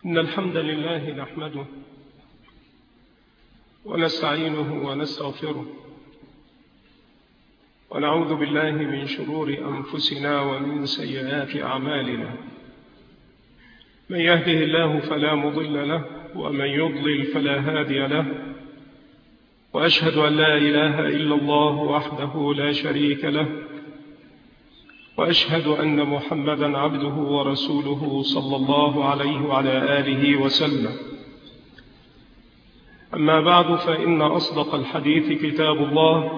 إن الحمد لله نحمده ونستعينه ونستغفره ونعوذ بالله من شرور أنفسنا ومن سيئات أعمالنا. من يهده الله فلا مضل له ومن يضلل فلا هادي له، وأشهد أن لا إله إلا الله وحده لا شريك له، وأشهد أن محمدا عبده ورسوله صلى الله عليه وعلى آله وسلم. أما بعد، فإن أصدق الحديث كتاب الله،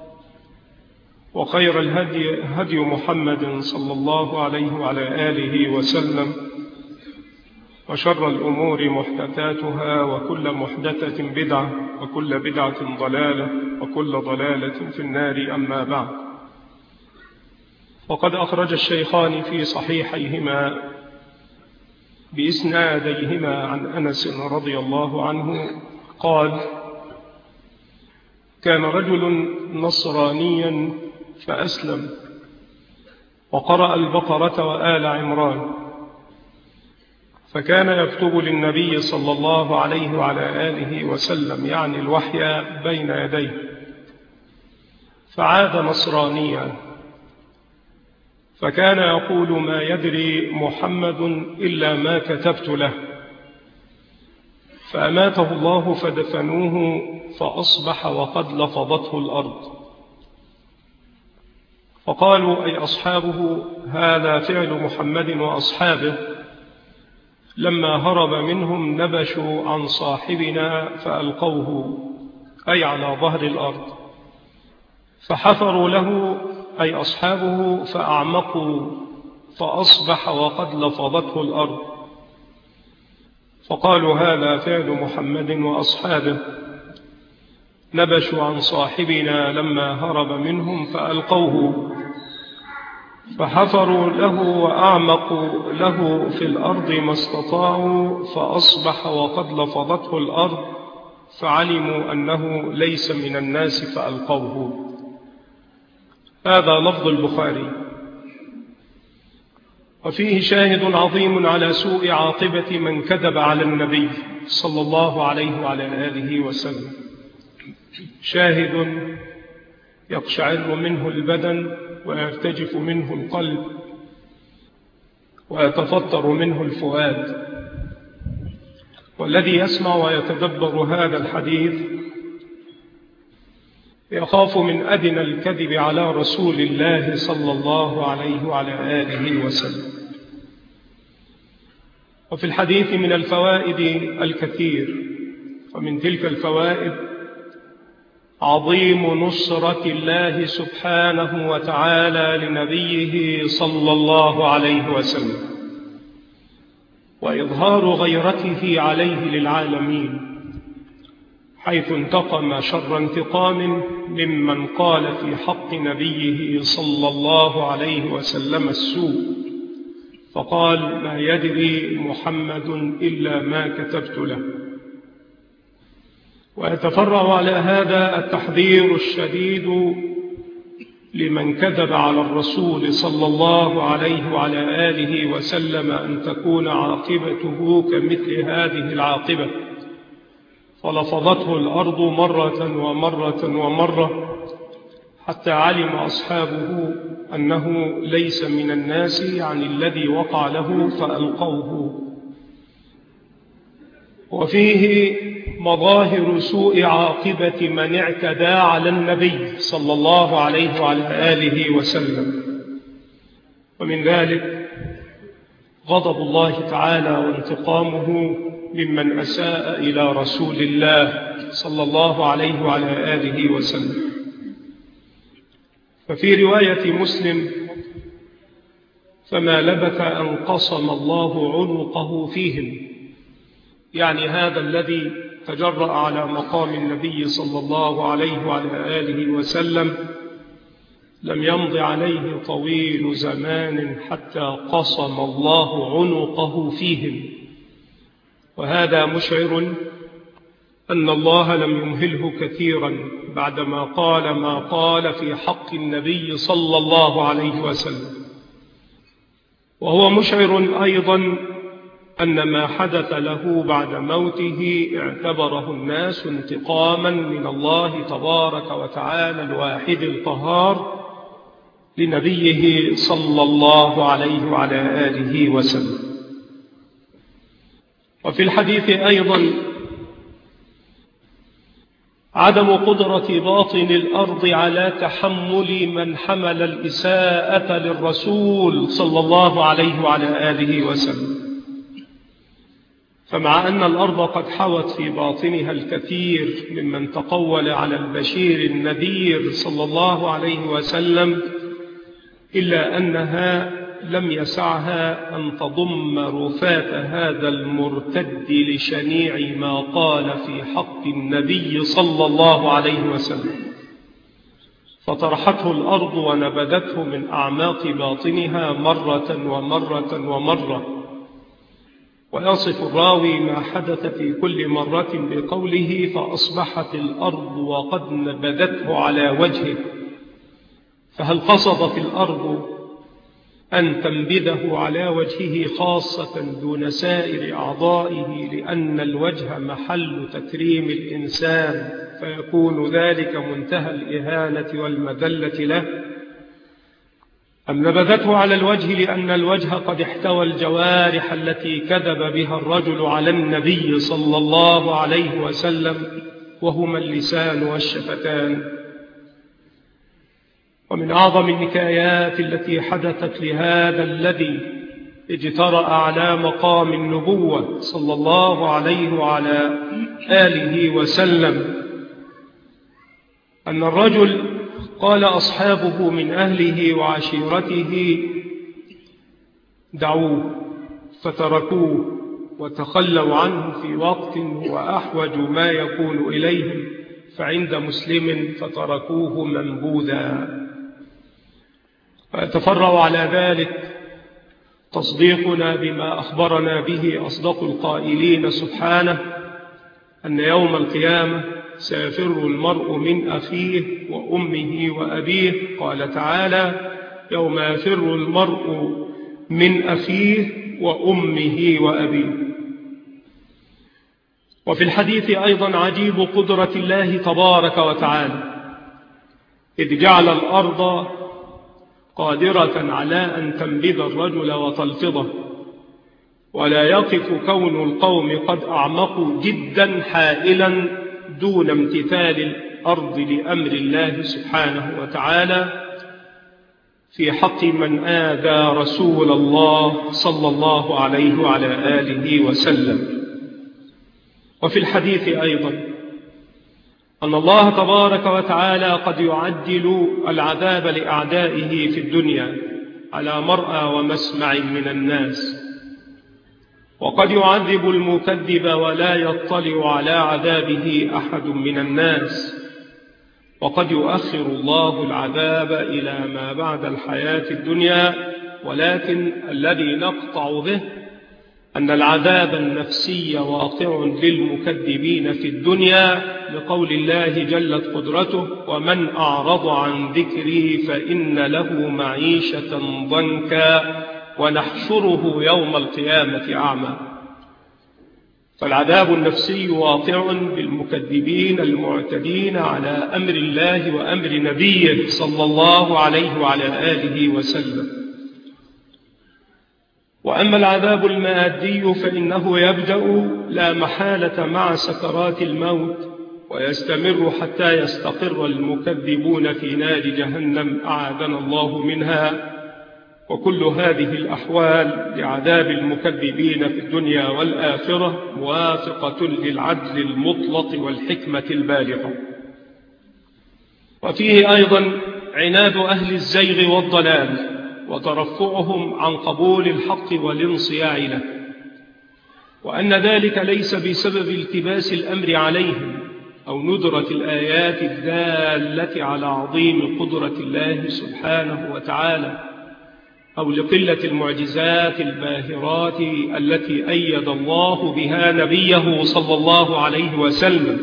وخير الهدي هدي محمد صلى الله عليه وعلى آله وسلم، وشر الأمور محدثاتها، وكل محدثة بدعة، وكل بدعة ضلالة، وكل ضلالة في النار. أما بعد، وقد أخرج الشيخان في صحيحيهما بإسناديهما عن أنس رضي الله عنه قال: كان رجل نصرانيا فأسلم وقرأ البقرة وآل عمران، فكان يكتب للنبي صلى الله عليه وعلى آله وسلم، يعني الوحي، بين يديه، فعاد نصرانيا، فكان يقول: ما يدري محمد إلا ما كتبت له. فأماته الله فدفنوه، فأصبح وقد لفظته الأرض. فقالوا: أي أصحابه، هذا فعل محمد وأصحابه، لما هرب منهم نبشوا عن صاحبنا فألقوه، أي على ظهر الأرض، فحفروا له، أي أصحابه، فأعمقوا، فأصبح وقد لفظته الأرض. فقالوا: هذا فعل محمد وأصحابه، نبشوا عن صاحبنا لما هرب منهم فألقوه، فحفروا له وأعمقوا له في الأرض ما استطاعوا، فأصبح وقد لفظته الأرض، فعلموا أنه ليس من الناس فألقوه. هذا لفظ البخاري. وفيه شاهد عظيم على سوء عاقبة من كذب على النبي صلى الله عليه وعلى آله وسلم، شاهد يقشعر منه البدن ويرتجف منه القلب ويتفطر منه الفؤاد. والذي يسمع ويتدبر هذا الحديث يخاف من أدنى الكذب على رسول الله صلى الله عليه وعلى آله وسلم. وفي الحديث من الفوائد الكثير، ومن تلك الفوائد عظيم نصرة الله سبحانه وتعالى لنبيه صلى الله عليه وسلم، وإظهار غيرته عليه للعالمين، حيث انتقم شر انتقام ممن قال في حق نبيه صلى الله عليه وسلم السوء، فقال: ما يدري محمد إلا ما كتبت له. ويتفرع على هذا التحذير الشديد لمن كذب على الرسول صلى الله عليه وعلى آله وسلم، أن تكون عاقبته كمثل هذه العاقبة، فلفظته الأرض مرة ومرة ومرة، حتى علم أصحابه أنه ليس من الناس، يعني الذي وقع له، فألقوه. وفيه مظاهر سوء عاقبة من اعتدى على النبي صلى الله عليه وعلى آله وسلم، ومن ذلك غضب الله تعالى وانتقامه ممن أساء إلى رسول الله صلى الله عليه وعلى آله وسلم. ففي رواية مسلم: فما لبث أن قصم الله عنقه فيهم، يعني هذا الذي تجرأ على مقام النبي صلى الله عليه وعلى آله وسلم، لم يمض عليه طويل زمان حتى قصم الله عنقه فيهم. وهذا مشعر أن الله لم يمهله كثيرا بعدما قال ما قال في حق النبي صلى الله عليه وسلم. وهو مشعر أيضا أن ما حدث له بعد موته اعتبره الناس انتقاما من الله تبارك وتعالى الواحد القهار لنبيه صلى الله عليه وعلى آله وسلم. وفي الحديث أيضا عدم قدرة باطن الأرض على تحمل من حمل الإساءة للرسول صلى الله عليه وعلى آله وسلم. فمع أن الأرض قد حوت في باطنها الكثير ممن تقول على البشير النذير صلى الله عليه وسلم، إلا أنها لم يسعها أن تضم رفات هذا المرتد لشنيع ما قال في حق النبي صلى الله عليه وسلم، فطرحته الأرض ونبذته من أعماق باطنها مرة ومرة ومرة. ويصف الراوي ما حدث في كل مرة بقوله: فأصبحت الأرض وقد نبذته على وجهه. فهل قصدت الأرض أن تنبذه على وجهه خاصة دون سائر أعضائه، لأن الوجه محل تكريم الإنسان، فيكون ذلك منتهى الإهانة والمذلة له؟ أم نبذته على الوجه لأن الوجه قد احتوى الجوارح التي كذب بها الرجل على النبي صلى الله عليه وسلم، وهما اللسان والشفتان؟ ومن أعظم النكايات التي حدثت لهذا الذي اجترأ على مقام النبوة صلى الله عليه وعلى آله وسلم أن الرجل قال أصحابه من أهله وعشيرته: دعوه، فتركوه وتخلوا عنه في وقت هو أحوج ما يكون إليهم، فعند مسلم: فتركوه منبوذا. ويتفرع على ذلك تصديقنا بما أخبرنا به أصدق القائلين سبحانه، أن يوم القيامة سيفر المرء من أخيه وأمه وأبيه. قال تعالى: يوم يفر المرء من أخيه وأمه وأبيه. وفي الحديث أيضا عجيب قدرة الله تبارك وتعالى، إذ جعل الأرض قادرة على أن تنبذ الرجل وتلفظه، ولا يقف كون القوم قد أعمقوا جدا حائلا دون امتثال الأرض لأمر الله سبحانه وتعالى في حق من آذى رسول الله صلى الله عليه وعلى آله وسلم. وفي الحديث أيضا أن الله تبارك وتعالى قد يعجل العذاب لأعدائه في الدنيا على مرأى ومسمع من الناس، وقد يعذب المكذب ولا يطلع على عذابه أحد من الناس، وقد يؤخر الله العذاب إلى ما بعد الحياة الدنيا. ولكن الذي نقطع به أن العذاب النفسي واقع للمكذبين في الدنيا، لقول الله جلت قدرته: ومن أعرض عن ذكري فإن له معيشة ضنكا ونحشره يوم القيامة أعمى. فالعذاب النفسي واقع بالمكذبين المعتدين على أمر الله وأمر نبيه صلى الله عليه وعلى آله وسلم. وأما العذاب المادي فإنه يبدأ لا محالة مع سكرات الموت، ويستمر حتى يستقر المكذبون في نار جهنم أعاذنا الله منها. وكل هذه الأحوال لعذاب المكذبين في الدنيا والآخرة موافقة للعدل المطلق والحكمة البالغة. وفيه أيضا عناد أهل الزيغ والضلال وترفعهم عن قبول الحق والانصياع له، وأن ذلك ليس بسبب التباس الأمر عليهم أو ندرة الآيات الدالة على عظيم قدرة الله سبحانه وتعالى، أو لقلة المعجزات الباهرات التي أيد الله بها نبيه صلى الله عليه وسلم،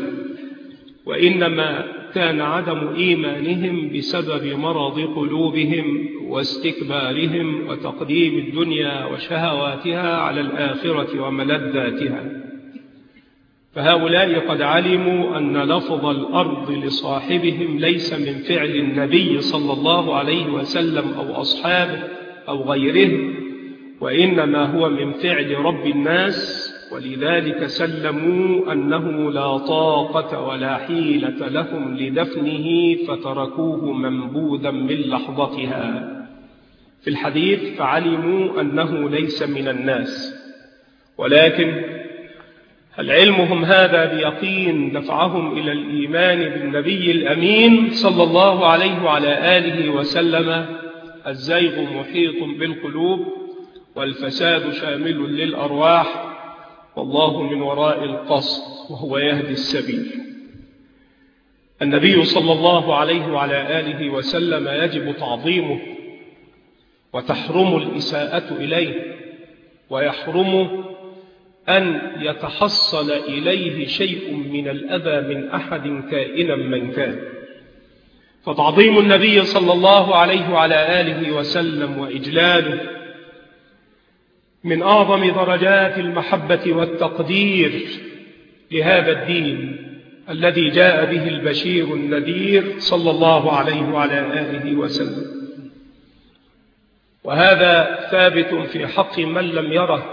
وإنما كان عدم إيمانهم بسبب مرض قلوبهم واستكبارهم وتقديم الدنيا وشهواتها على الآخرة وملذاتها. فهؤلاء قد علموا أن لفظ الأرض لصاحبهم ليس من فعل النبي صلى الله عليه وسلم أو أصحابه أو غيرهم، وإنما هو من فعل رب الناس، ولذلك سلموا أنه لا طاقة ولا حيلة لهم لدفنه فتركوه منبوذا من لحظتها. في الحديث فعلموا أنه ليس من الناس، ولكن هل علمهم هذا بيقين دفعهم إلى الإيمان بالنبي الأمين صلى الله عليه وعلى آله وسلم؟ الزيغ محيط بالقلوب والفساد شامل للأرواح، والله من وراء القصد وهو يهدي السبيل. النبي صلى الله عليه وعلى آله وسلم يجب تعظيمه، وتحرم الإساءة إليه، ويحرم أن يتحصل إليه شيء من الأذى من أحد كائنا من كان. فتعظيم النبي صلى الله عليه وعلى آله وسلم وإجلاله من أعظم درجات المحبة والتقدير لهذا الدين الذي جاء به البشير النذير صلى الله عليه وعلى آله وسلم. وهذا ثابت في حق من لم يره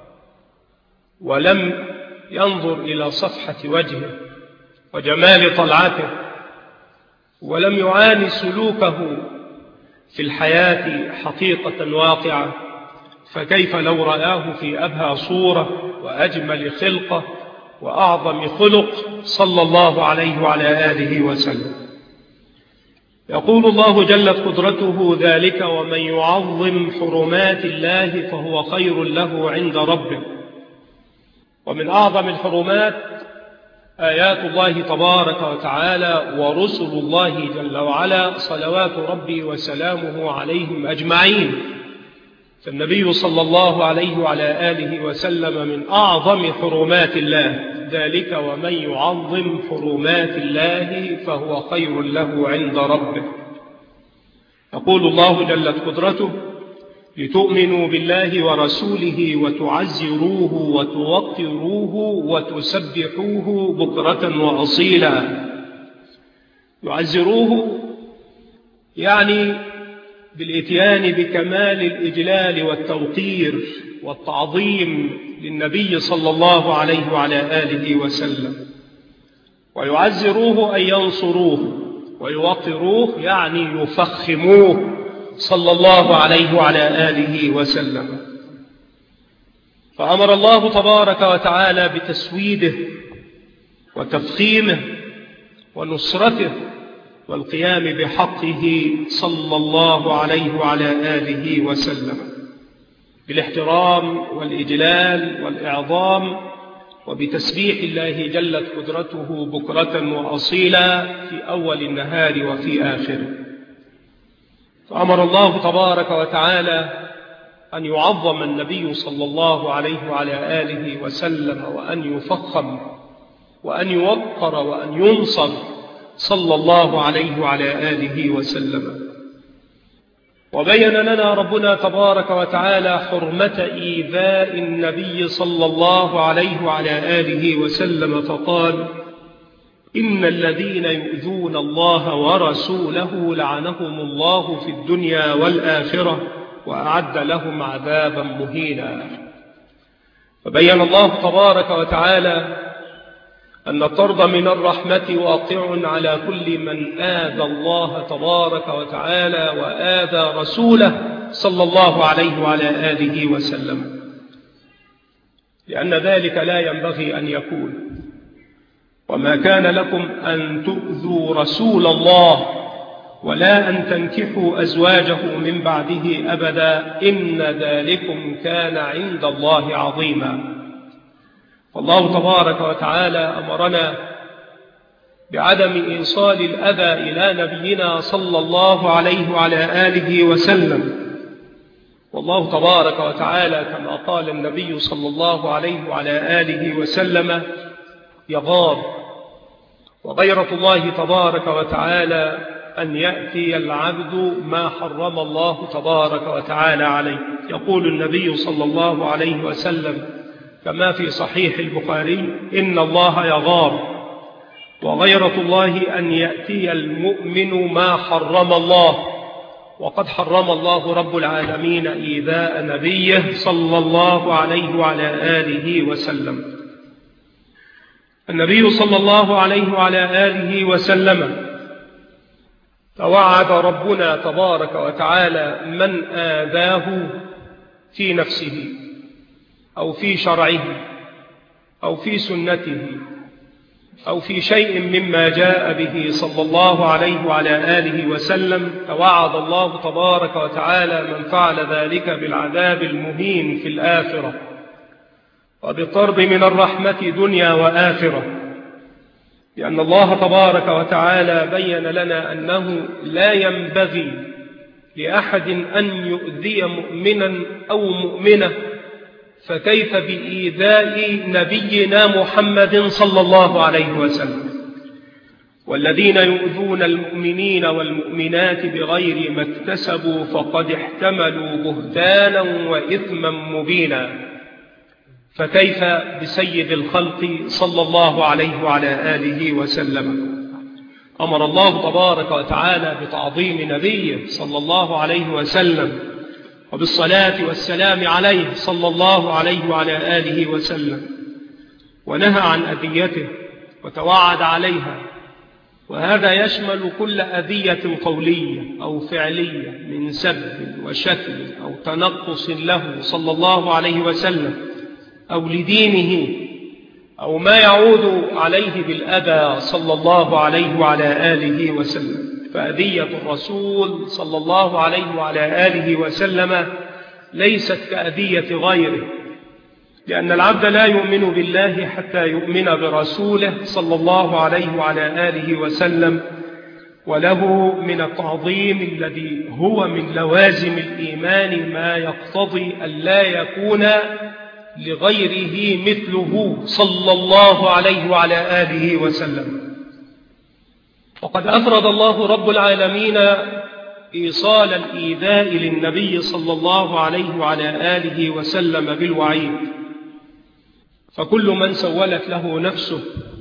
ولم ينظر إلى صفحة وجهه وجمال طلعته، ولم يعاني سلوكه في الحياة حقيقة واقعة، فكيف لو رآه في أبهى صورة وأجمل خلقة وأعظم خلق صلى الله عليه وعلى آله وسلم. يقول الله جلت قدرته: ذلك ومن يعظم حرمات الله فهو خير له عند ربه. ومن أعظم الحرمات آيات الله تبارك وتعالى ورسل الله جل وعلا صلوات ربي وسلامه عليهم أجمعين. فالنبي صلى الله عليه وعلى آله وسلم من أعظم حرمات الله. ذلك ومن يعظم حرمات الله فهو خير له عند ربه. يقول الله جلت قدرته: لتؤمنوا بالله ورسوله وتعزروه وتوقروه وتسبحوه بكرة وأصيلا. يعزروه يعني بالإتيان بكمال الإجلال والتوقير والتعظيم للنبي صلى الله عليه وعلى آله وسلم. ويعزروه أي ينصروه، ويوقروه يعني يفخموه صلى الله عليه وعلى آله وسلم. فأمر الله تبارك وتعالى بتسويده وتفخيمه ونصرته والقيام بحقه صلى الله عليه وعلى آله وسلم، بالاحترام والإجلال والإعظام، وبتسبيح الله جلت قدرته بكرة وأصيلا في أول النهار وفي آخره. فأمر الله تبارك وتعالى أن يعظم النبي صلى الله عليه وعلى آله وسلم، وأن يفخم وأن يوقر وأن ينصر صلى الله عليه وعلى آله وسلم. وبين لنا ربنا تبارك وتعالى حرمة إيذاء النبي صلى الله عليه وعلى آله وسلم، فقال: إن الذين يؤذون الله ورسوله لعنهم الله في الدنيا والآخرة وأعد لهم عذابا مهينا. فبين الله تبارك وتعالى أن الطرد من الرحمة واقع على كل من آذى الله تبارك وتعالى وآذى رسوله صلى الله عليه وعلى آله وسلم، لأن ذلك لا ينبغي أن يكون. وما كان لكم أن تؤذوا رسول الله ولا أن تنكحوا أزواجه من بعده أبدا، إن ذلكم كان عند الله عظيما. فالله تبارك وتعالى أمرنا بعدم إيصال الأذى إلى نبينا صلى الله عليه وعلى آله وسلم. والله تبارك وتعالى كما قال النبي صلى الله عليه وعلى آله وسلم: يغار. وغيرة الله تبارك وتعالى أن يأتي العبد ما حرم الله تبارك وتعالى عليه. يقول النبي صلى الله عليه وسلم كما في صحيح البخاري: إن الله يغار، وغيرة الله أن يأتي المؤمن ما حرم الله. وقد حرم الله رب العالمين إيذاء نبيه صلى الله عليه وعلى آله وسلم. النبي صلى الله عليه وعلى آله وسلم توعد ربنا تبارك وتعالى من آذاه في نفسه أو في شرعه أو في سنته أو في شيء مما جاء به صلى الله عليه وعلى آله وسلم. توعد الله تبارك وتعالى من فعل ذلك بالعذاب المهين في الآخرة وبالطرد من الرحمة دنيا وآخرة، لأن الله تبارك وتعالى بين لنا أنه لا ينبغي لأحد أن يؤذي مؤمنا أو مؤمنة، فكيف بإيذاء نبينا محمد صلى الله عليه وسلم؟ والذين يؤذون المؤمنين والمؤمنات بغير ما اكتسبوا فقد احتملوا بهتانا وإثما مبينا. فكيف بسيد الخلق صلى الله عليه وعلى آله وسلم؟ أمر الله تبارك وتعالى بتعظيم نبيه صلى الله عليه وسلم وبالصلاة والسلام عليه صلى الله عليه وعلى آله وسلم، ونهى عن أذيته وتوعد عليها، وهذا يشمل كل أذية قولية أو فعلية من سب وشتم أو تنقص له صلى الله عليه وسلم أو لدينه أو ما يعود عليه بالأذى صلى الله عليه وعلى آله وسلم. فأذية الرسول صلى الله عليه وعلى آله وسلم ليست كأذية غيره، لأن العبد لا يؤمن بالله حتى يؤمن برسوله صلى الله عليه وعلى آله وسلم، وله من التعظيم الذي هو من لوازم الإيمان ما يقتضي أن لا يكون لغيره مثله صلى الله عليه وعلى آله وسلم. وقد أفرد الله رب العالمين إيصال الإيذاء للنبي صلى الله عليه وعلى آله وسلم بالوعيد، فكل من سولت له نفسه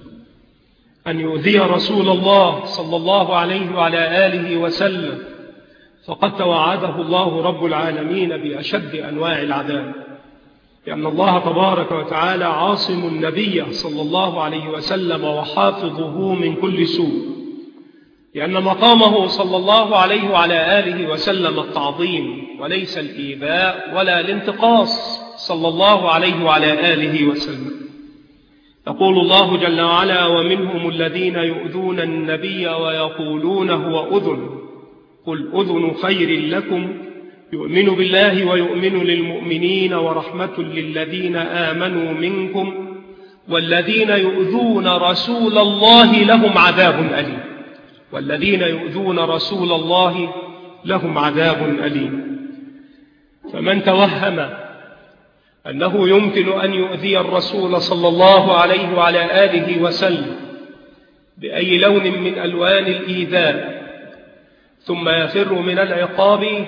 أن يؤذي رسول الله صلى الله عليه وعلى آله وسلم فقد توعده الله رب العالمين بأشد أنواع العذاب، لأن الله تبارك وتعالى عاصم النبي صلى الله عليه وسلم وحافظه من كل سوء، لأن مقامه صلى الله عليه وعلى آله وسلم التعظيم وليس الإيذاء ولا الانتقاص صلى الله عليه وعلى آله وسلم. يقول الله جل وعلا: ومنهم الذين يؤذون النبي ويقولون هو أذن قل أذن خير لكم يؤمن بالله ويؤمن للمؤمنين ورحمة للذين آمنوا منكم والذين يؤذون رسول الله لهم عذاب أليم. والذين يؤذون رسول الله لهم عذاب أليم. فمن توهم أنه يمكن أن يؤذي الرسول صلى الله عليه وعلى آله وسلم بأي لون من ألوان الإيذاء ثم يفر من العقاب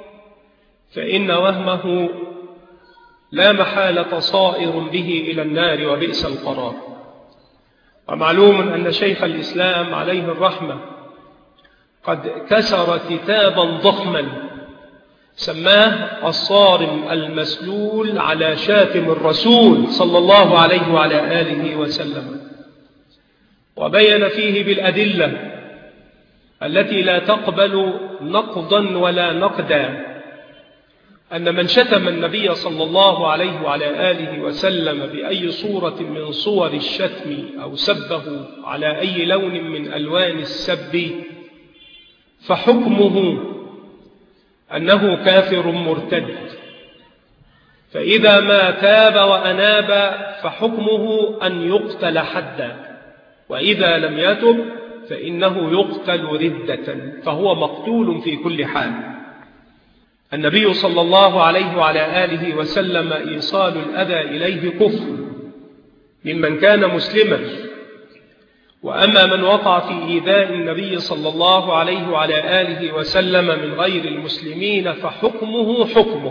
فإن وهمه لا محالة صائر به إلى النار وبئس القرار. ومعلوم أن شيخ الإسلام عليه الرحمة قد كسر كتابا ضخما سماه الصارم المسلول على شاتم الرسول صلى الله عليه وعلى آله وسلم، وبين فيه بالأدلة التي لا تقبل نقضا ولا نقدا أن من شتم النبي صلى الله عليه وعلى آله وسلم بأي صورة من صور الشتم أو سبه على أي لون من ألوان السب فحكمه أنه كافر مرتد، فإذا ما تاب وأناب فحكمه أن يقتل حدا، وإذا لم يتب فإنه يقتل ردة، فهو مقتول في كل حال. النبي صلى الله عليه وعلى آله وسلم إيصال الأذى إليه كفر ممن كان مسلما، وأما من وقع في إيذاء النبي صلى الله عليه وعلى آله وسلم من غير المسلمين فحكمه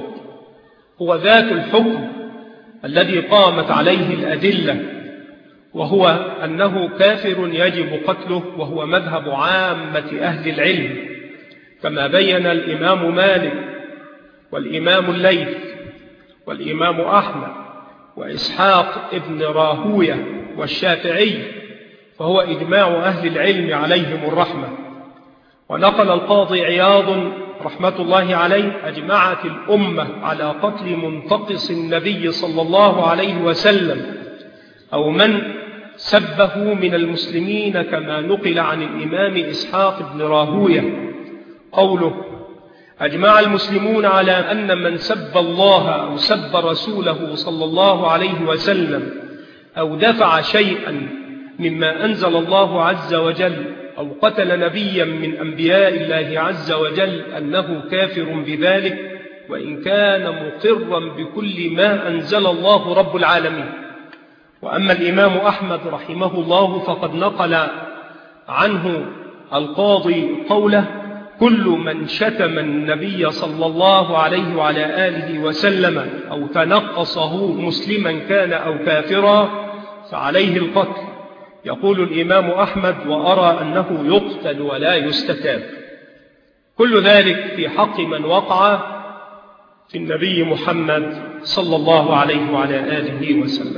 هو ذات الحكم الذي قامت عليه الأدلة، وهو أنه كافر يجب قتله، وهو مذهب عامة أهل العلم، كما بين الإمام مالك والإمام الليث والإمام أحمد وإسحاق ابن راهوية والشافعي، فهو إجماع أهل العلم عليهم الرحمة. ونقل القاضي عياض رحمة الله عليه: أجمعت الأمة على قتل منتقص النبي صلى الله عليه وسلم أو من سبه من المسلمين، كما نقل عن الإمام إسحاق بن راهوية قوله: أجمع المسلمون على أن من سب الله أو سب رسوله صلى الله عليه وسلم أو دفع شيئا مما أنزل الله عز وجل أو قتل نبيا من أنبياء الله عز وجل أنه كافر بذلك، وإن كان مقرا بكل ما أنزل الله رب العالمين. وأما الإمام أحمد رحمه الله فقد نقل عنه القاضي قوله: كل من شتم النبي صلى الله عليه وعلى آله وسلم أو تنقصه مسلما كان أو كافرا فعليه القتل. يقول الإمام أحمد: وأرى أنه يقتل ولا يستتاب. كل ذلك في حق من وقع في النبي محمد صلى الله عليه وعلى آله وسلم.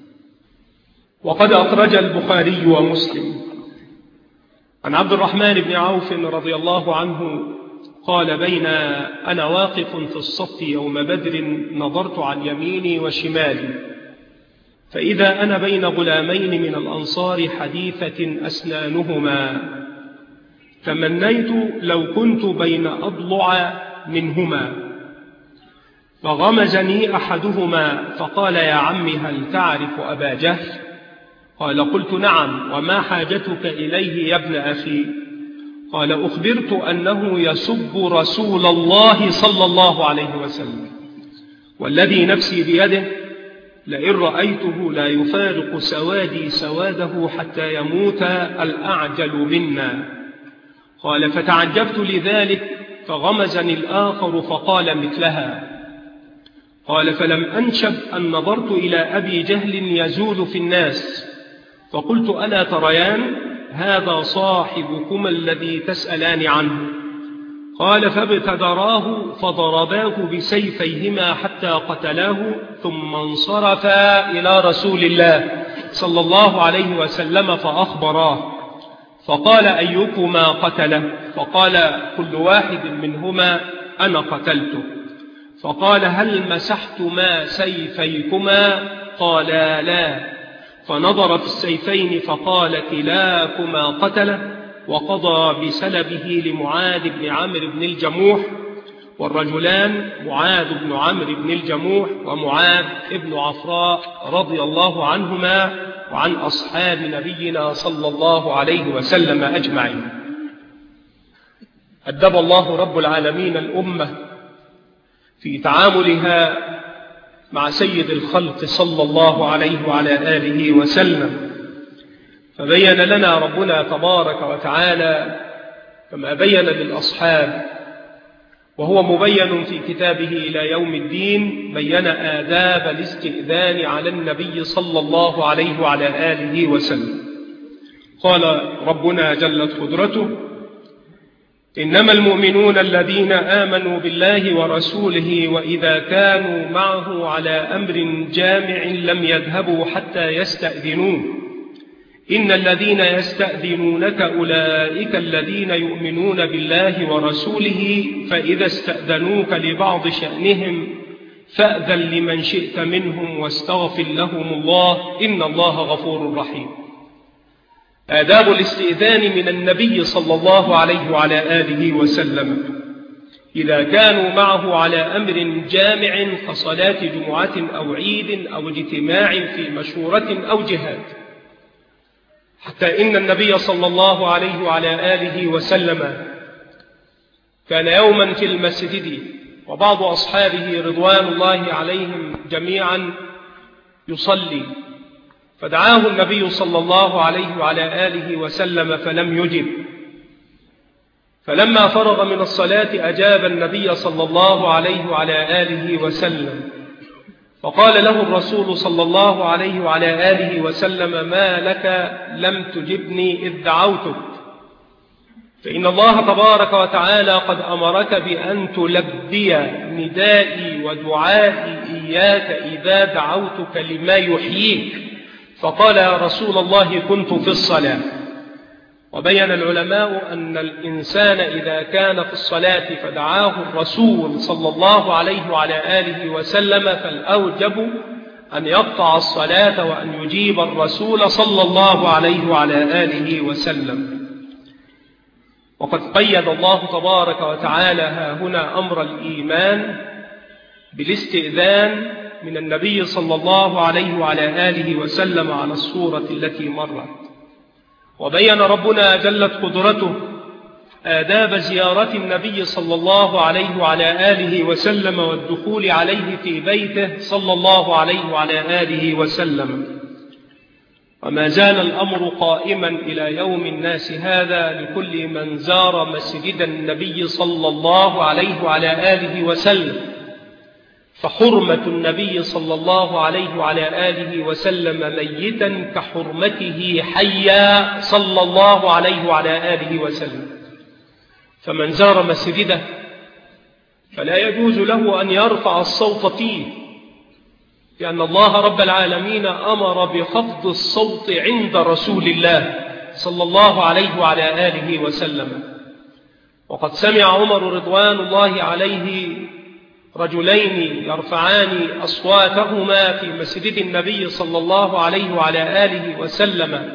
وقد أخرج البخاري ومسلم عن عبد الرحمن بن عوف رضي الله عنه قال: بين أنا واقف في الصف يوم بدر نظرت عن يميني وشمالي، فإذا أنا بين غلامين من الأنصار حديثة أسنانهما، تمنيت لو كنت بين أضلع منهما، فغمزني أحدهما فقال: يا عم هل تعرف أبا جهل؟ قال: قلت: نعم، وما حاجتك إليه يا ابن أخي؟ قال: أخبرت أنه يسب رسول الله صلى الله عليه وسلم، والذي نفسي بيده لئن رأيته لا يفارق سوادي سواده حتى يموت الأعجل منا. قال: فتعجبت لذلك، فغمزني الآخر فقال مثلها. قال: فلم أنشب أن نظرت إلى أبي جهل يزول في الناس، فقلت: ألا تريان هذا صاحبكما الذي تسألان عنه؟ قال: فابتدراه فضرباه بسيفيهما حتى قتلاه، ثم انصرفا إلى رسول الله صلى الله عليه وسلم فأخبراه، فقال: أيكما قتله؟ فقال كل واحد منهما: أنا قتلته. فقال: هل مسحتما سيفيكما؟ قالا: لا. فنظر في السيفين فقال: كلاكما قتله، وقضى بسلبه لمعاذ بن عمرو بن الجموح، والرجلان معاذ بن عمرو بن الجموح ومعاذ بن عفراء رضي الله عنهما وعن أصحاب نبينا صلى الله عليه وسلم أجمعين. أدب الله رب العالمين الأمة في تعاملها مع سيد الخلق صلى الله عليه وعلى آله وسلم، فبين لنا ربنا تبارك وتعالى كما بين للأصحاب، وهو مبين في كتابه إلى يوم الدين، بين آداب الاستئذان على النبي صلى الله عليه وعلى آله وسلم. قال ربنا جلت قدرته: إنما المؤمنون الذين آمنوا بالله ورسوله وإذا كانوا معه على أمر جامع لم يذهبوا حتى يستأذنوه، إن الذين يستأذنونك أولئك الذين يؤمنون بالله ورسوله، فإذا استأذنوك لبعض شأنهم فأذن لمن شئت منهم واستغفر لهم الله إن الله غفور رحيم. آداب الاستئذان من النبي صلى الله عليه وعلى آله وسلم إذا كانوا معه على أمر جامع كصلاة جمعة أو عيد أو اجتماع في مشورة أو جهاد، حتى إن النبي صلى الله عليه وعلى آله وسلم كان يوما في المسجد وبعض أصحابه رضوان الله عليهم جميعا يصلي، فدعاه النبي صلى الله عليه وعلى آله وسلم فلم يجب. فلما فرغ من الصلاة أجاب النبي صلى الله عليه وعلى آله وسلم، فقال له الرسول صلى الله عليه وعلى آله وسلم: ما لك لم تجبني إذ دعوتك؟ فإن الله تبارك وتعالى قد أمرك بأن تلبي ندائي ودعائي إياك إذا دعوتك لما يحييك. فقال: يا رسول الله كنت في الصلاة. وبين العلماء أن الإنسان إذا كان في الصلاة فدعاه الرسول صلى الله عليه وعلى آله وسلم فالأوجب أن يقطع الصلاة وأن يجيب الرسول صلى الله عليه وعلى آله وسلم. وقد قيد الله تبارك وتعالى هنا أمر الإيمان بالاستئذان من النبي صلى الله عليه وعلى آله وسلم على الصورة التي مرت. وبين ربنا جلت قدرته آداب زيارة النبي صلى الله عليه وعلى آله وسلم والدخول عليه في بيته صلى الله عليه وعلى آله وسلم. وما زال الأمر قائما إلى يوم الناس هذا لكل من زار مسجد النبي صلى الله عليه وعلى آله وسلم، فحرمة النبي صلى الله عليه وعلى آله وسلم ميتا كحرمته حيا صلى الله عليه وعلى آله وسلم. فمن زار مسجده فلا يجوز له أن يرفع الصوت فيه، لأن الله رب العالمين أمر بخفض الصوت عند رسول الله صلى الله عليه وعلى آله وسلم. وقد سمع عمر رضوان الله عليه رجلين يرفعان أصواتهما في مسجد النبي صلى الله عليه وعلى آله وسلم،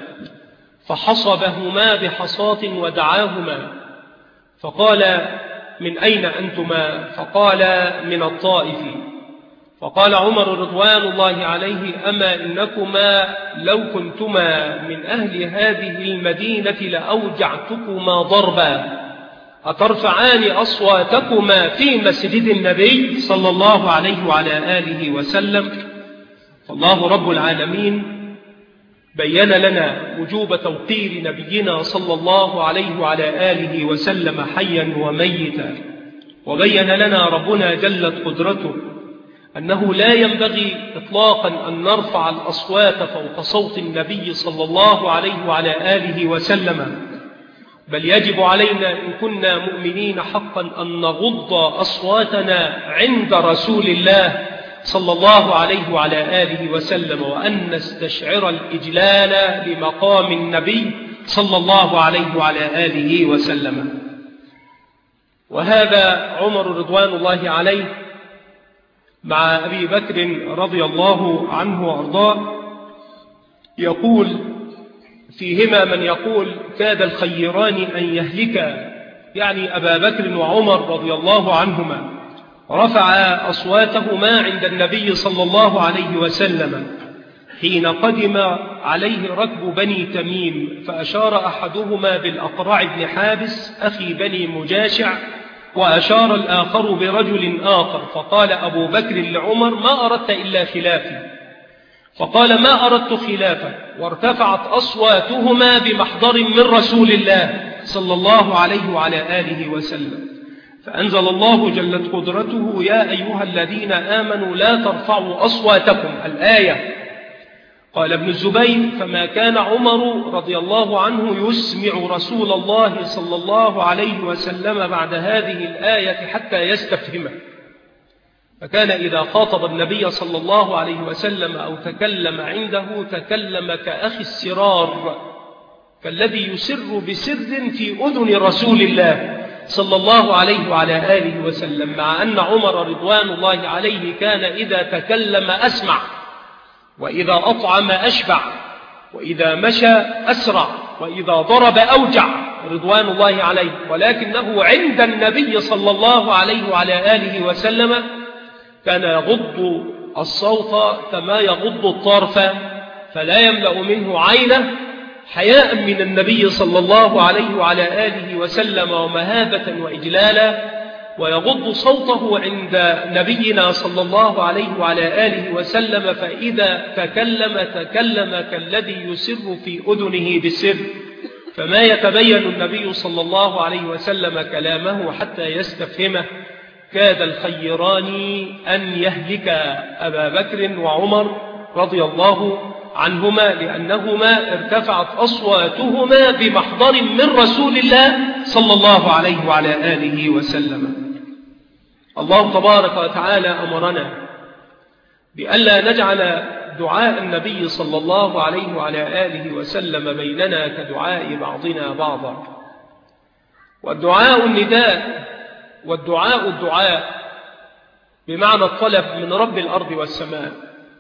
فحصبهما بحصاة ودعاهما، فقال: من أين أنتما؟ فقال: من الطائف. فقال عمر رضوان الله عليه: أما إنكما لو كنتما من أهل هذه المدينة لأوجعتكما ضربا، أترفعان أصواتكما في مسجد النبي صلى الله عليه وعلى آله وسلم؟ فالله رب العالمين بين لنا وجوب توقير نبينا صلى الله عليه وعلى آله وسلم حيا وميتا. وبين لنا ربنا جلت قدرته أنه لا ينبغي إطلاقا أن نرفع الأصوات فوق صوت النبي صلى الله عليه وعلى آله وسلم، بل يجب علينا إن كنا مؤمنين حقا أن نغض أصواتنا عند رسول الله صلى الله عليه وعلى آله وسلم، وأن نستشعر الإجلال لمقام النبي صلى الله عليه وعلى آله وسلم. وهذا عمر رضوان الله عليه مع أبي بكر رضي الله عنه وأرضاه يقول فيهما من يقول: كاد الخيران أن يهلكا، يعني أبا بكر وعمر رضي الله عنهما، رفع أصواتهما عند النبي صلى الله عليه وسلم حين قدم عليه ركب بني تميم، فأشار أحدهما بالأقرع بن حابس أخي بني مجاشع، وأشار الآخر برجل آخر، فقال أبو بكر لعمر: ما أردت إلا خلافي؟ فقال: ما أردت خلافه. وارتفعت أصواتهما بمحضر من رسول الله صلى الله عليه وعلى آله وسلم، فأنزل الله جلت قدرته: يا أيها الذين آمنوا لا ترفعوا أصواتكم، الآية. قال ابن الزبير: فما كان عمر رضي الله عنه يسمع رسول الله صلى الله عليه وسلم بعد هذه الآية حتى يستفهمه، فكان إذا خاطب النبي صلى الله عليه وسلم أو تكلم عنده تكلم كأخي السرار، كالذي يسر بسر في أذن رسول الله صلى الله عليه وعلى آله وسلم، مع أن عمر رضوان الله عليه كان إذا تكلم أسمع، وإذا أطعم أشبع، وإذا مشى أسرع، وإذا ضرب أوجع رضوان الله عليه، ولكنه عند النبي صلى الله عليه وعلى آله وسلم كان يغض الصوت كما يغض الطرف، فلا يملأ منه عينه، حياء من النبي صلى الله عليه وعلى آله وسلم ومهابة وإجلالا. ويغض صوته عند نبينا صلى الله عليه وعلى آله وسلم، فإذا تكلم كالذي يسر في أذنه بسر، فما يتبين النبي صلى الله عليه وسلم كلامه حتى يستفهمه. كاد الخيران أن يهلك أبا بكر وعمر رضي الله عنهما، لأنهما ارتفعت أصواتهما بمحضر من رسول الله صلى الله عليه وعلى آله وسلم. الله تبارك وتعالى أمرنا بألا نجعل دعاء النبي صلى الله عليه وعلى آله وسلم بيننا كدعاء بعضنا بعضا. والدعاء النداء، والدعاء الدعاء بمعنى الطلب من رب الأرض والسماء.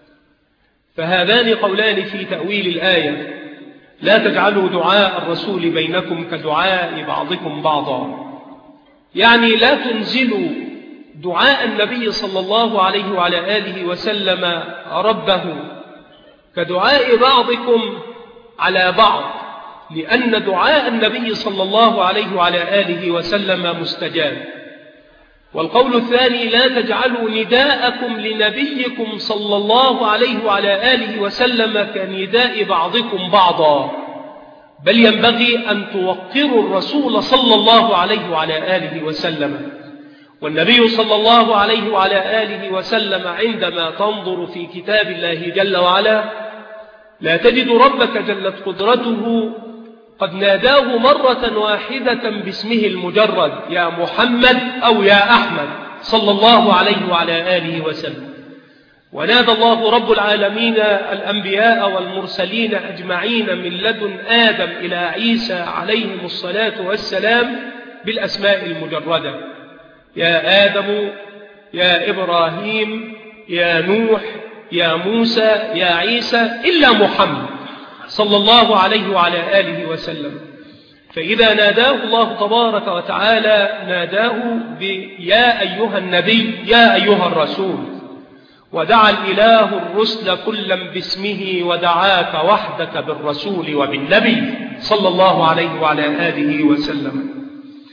فهذان قولان في تأويل الآية: لا تجعلوا دعاء الرسول بينكم كدعاء بعضكم بعضا، يعني لا تنزلوا دعاء النبي صلى الله عليه وعلى آله وسلم ربه كدعاء بعضكم على بعض، لأن دعاء النبي صلى الله عليه وعلى آله وسلم مستجاب. والقول الثاني: لا تجعلوا نداءكم لنبيكم صلى الله عليه وعلى آله وسلم كنداء بعضكم بعضا، بل ينبغي أن توقروا الرسول صلى الله عليه وعلى آله وسلم. والنبي صلى الله عليه وعلى آله وسلم عندما تنظر في كتاب الله جل وعلا لا تجد ربك جلت قدرته قد ناداه مرة واحدة باسمه المجرد: يا محمد أو يا أحمد صلى الله عليه وعلى آله وسلم. ونادى الله رب العالمين الأنبياء والمرسلين أجمعين من لدن آدم إلى عيسى عليهم الصلاة والسلام بالأسماء المجردة: يا آدم، يا إبراهيم، يا نوح، يا موسى، يا عيسى، إلا محمد صلى الله عليه وعلى آله وسلم. فإذا ناداه الله تبارك وتعالى ناداه يا أيها النبي، يا أيها الرسول. ودعا الإله الرسل كلا باسمه، ودعاك وحدك بالرسول وبالنبي صلى الله عليه وعلى آله وسلم.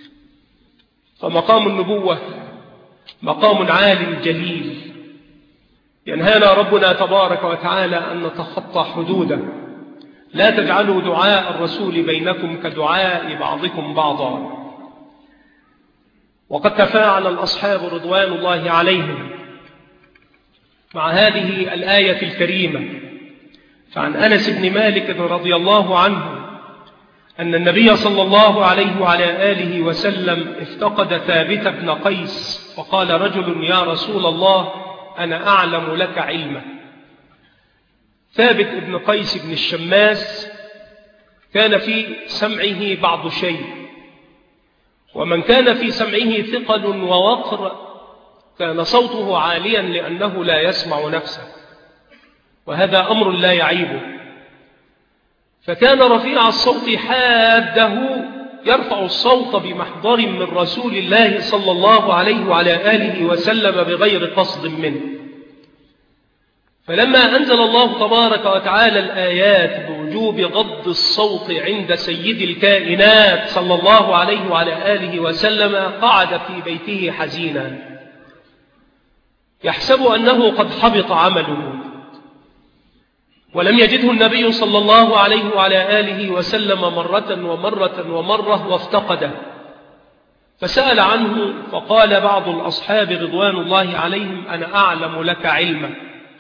فمقام النبوة مقام عال جليل، ينهانا ربنا تبارك وتعالى أن نتخطى حدوده. لا تجعلوا دعاء الرسول بينكم كدعاء بعضكم بعضا. وقد تفاعل الأصحاب رضوان الله عليهم مع هذه الآية الكريمة. فعن أنس بن مالك رضي الله عنه أن النبي صلى الله عليه وعلى آله وسلم افتقد ثابت بن قيس، فقال رجل: يا رسول الله، أنا أعلم لك علما. ثابت بن قيس بن الشماس كان في سمعه بعض شيء، ومن كان في سمعه ثقل ووقر كان صوته عاليا لأنه لا يسمع نفسه، وهذا أمر لا يعيبه. فكان رفيع الصوت حاده يرفع الصوت بمحضر من رسول الله صلى الله عليه وعلى آله وسلم بغير قصد منه. فلما أنزل الله تبارك وتعالى الآيات بوجوب غض الصوت عند سيد الكائنات صلى الله عليه وعلى آله وسلم قعد في بيته حزينا يحسب أنه قد حبط عمله، ولم يجده النبي صلى الله عليه وعلى آله وسلم مرة وافتقده. فسأل عنه، فقال بعض الأصحاب رضوان الله عليهم: أنا أعلم لك علما.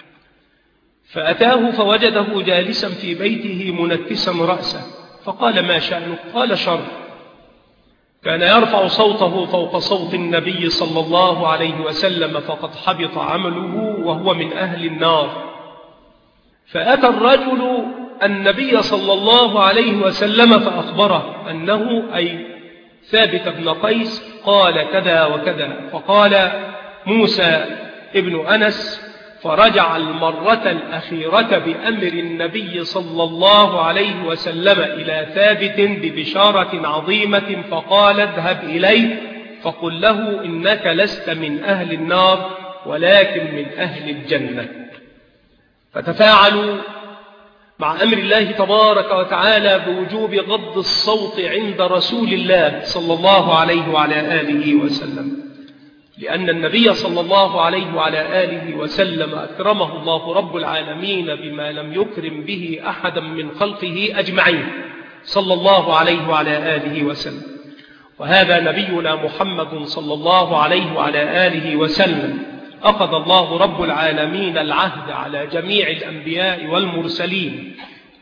فأتاه فوجده جالسا في بيته منكسا رأسه، فقال: ما شأنك؟ قال: شر. كان يرفع صوته فوق صوت النبي صلى الله عليه وسلم فقد حبط عمله وهو من أهل النار. فأتى الرجل النبي صلى الله عليه وسلم فأخبره أنه أي ثابت بن قيس قال كذا وكذا. فقال موسى ابن أنس: فرجع المرة الأخيرة بأمر النبي صلى الله عليه وسلم إلى ثابت ببشارة عظيمة، فقال: اذهب إليه فقل له إنك لست من أهل النار ولكن من أهل الجنة. فتفاعلوا مع أمر الله تبارك وتعالى بوجوب غض الصوت عند رسول الله صلى الله عليه وعلى آله وسلم. لأن النبي صلى الله عليه وعلى آله وسلم أكرمه الله رب العالمين بما لم يكرم به أحدا من خلقه أجمعين صلى الله عليه وعلى آله وسلم. وهذا نبينا محمد صلى الله عليه وعلى آله وسلم أخذ الله رب العالمين العهد على جميع الأنبياء والمرسلين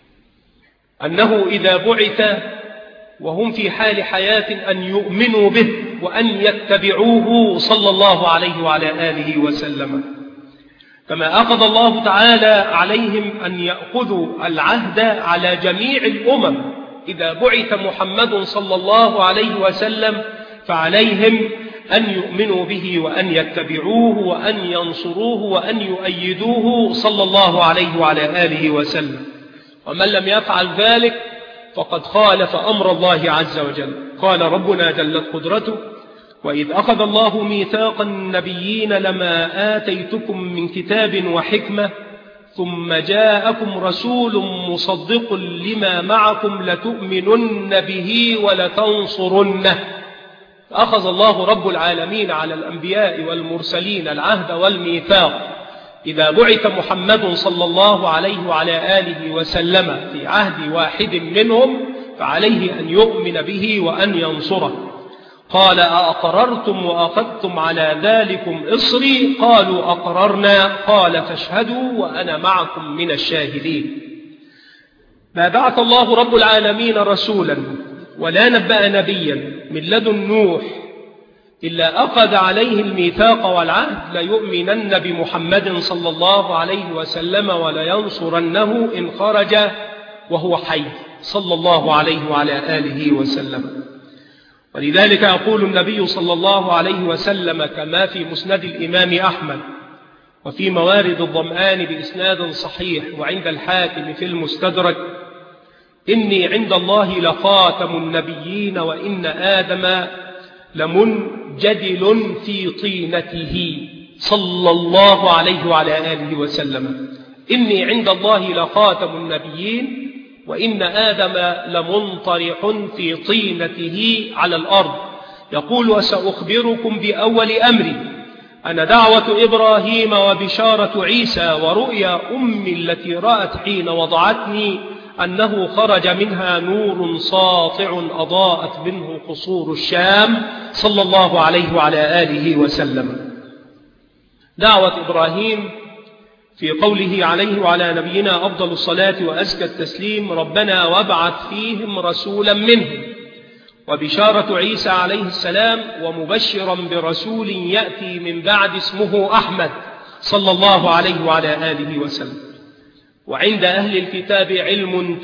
أنه إذا بعث وهم في حال حياة أن يؤمنوا به وأن يتبعوه صلى الله عليه وعلى آله وسلم، كما أخذ الله تعالى عليهم أن يأخذوا العهد على جميع الأمم. إذا بعث محمد صلى الله عليه وسلم فعليهم أن يؤمنوا به وأن يتبعوه وأن ينصروه وأن يؤيدوه صلى الله عليه وعلى آله وسلم. ومن لم يفعل ذلك فقد خالف أمر الله عز وجل. قال ربنا جلت قدرته: وإذ أخذ الله ميثاق النبيين لما آتيتكم من كتاب وحكمة ثم جاءكم رسول مصدق لما معكم لتؤمنن به ولتنصرنه. فأخذ الله رب العالمين على الأنبياء والمرسلين العهد والميثاق إذا بعث محمد صلى الله عليه وعلى آله وسلم في عهد واحد منهم فعليه أن يؤمن به وأن ينصره. قال: أأقررتم وأخذتم على ذلكم إصري؟ قالوا: أقررنا. قال: فاشهدوا وأنا معكم من الشاهدين. ما بعث الله رب العالمين رسولا ولا نبأ نبيا من لدن نوح إلا أخذ عليه الميثاق والعهد ليؤمنن بمحمد صلى الله عليه وسلم ولينصرنه إن خرج وهو حي صلى الله عليه وعلى آله وسلم. ولذلك يقول النبي صلى الله عليه وسلم كما في مسند الإمام أحمد وفي موارد الظمآن بإسناد صحيح وعند الحاكم في المستدرك: إني عند الله لخاتم النبيين وإن آدم لمنجدل في طينته صلى الله عليه وعلى آله وسلم. إني عند الله لخاتم النبيين وإن آدم لمنطرح في طينته على الأرض. يقول: وسأخبركم بأول أمري، أنا دعوة إبراهيم وبشارة عيسى ورؤيا أمي التي رأت حين وضعتني أنه خرج منها نور ساطع أضاءت منه قصور الشام صلى الله عليه وعلى آله وسلم. دعوة إبراهيم في قوله عليه وعلى نبينا أفضل الصلاة وأزكى التسليم: ربنا وابعث فيهم رسولا منهم. وبشارة عيسى عليه السلام: ومبشرا برسول يأتي من بعد اسمه أحمد صلى الله عليه وعلى آله وسلم. وعند أهل الكتاب علم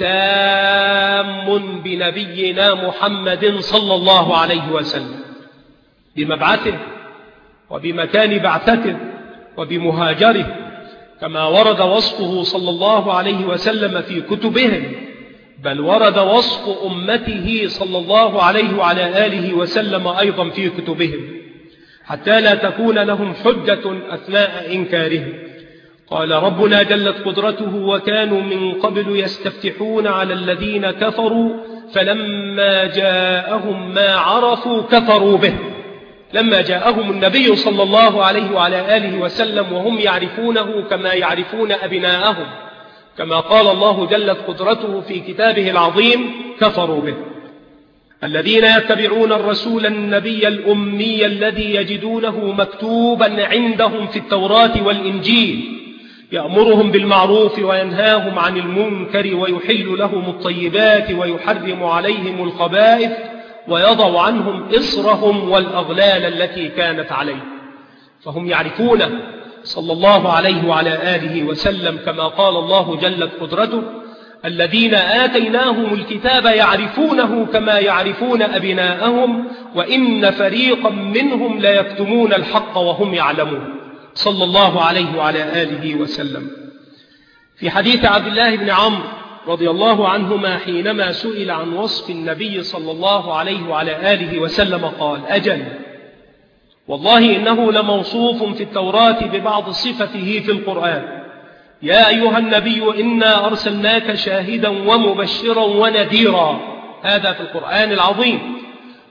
تام بنبينا محمد صلى الله عليه وسلم بمبعثه وبمكان بعثته وبمهاجره، كما ورد وصفه صلى الله عليه وسلم في كتبهم، بل ورد وصف أمته صلى الله عليه وعلى آله وسلم أيضا في كتبهم، حتى لا تكون لهم حجة أثناء إنكارهم. قال ربنا جلت قدرته: وكانوا من قبل يستفتحون على الذين كفروا فلما جاءهم ما عرفوا كفروا به. لما جاءهم النبي صلى الله عليه وعلى آله وسلم وهم يعرفونه كما يعرفون أبناءهم، كما قال الله جلت قدرته في كتابه العظيم: كفروا به. الذين يتبعون الرسول النبي الأمي الذي يجدونه مكتوبا عندهم في التوراة والإنجيل يأمرهم بالمعروف وينهاهم عن المنكر ويحل لهم الطيبات ويحرم عليهم الخبائث ويضع عنهم إصرهم والأغلال التي كانت عليه. فهم يعرفونه صلى الله عليه وعلى آله وسلم، كما قال الله جلت قدرته: الذين آتيناهم الكتاب يعرفونه كما يعرفون أبناءهم وإن فريقا منهم ليكتمون الحق وهم يعلمون صلى الله عليه وعلى آله وسلم. في حديث عبد الله بن عمرو رضي الله عنهما حينما سئل عن وصف النبي صلى الله عليه وعلى آله وسلم قال: أجل والله إنه لموصوف في التوراة ببعض صفته في القرآن: يا أيها النبي إنا أرسلناك شاهدا ومبشرا ونذيرا. هذا في القرآن العظيم.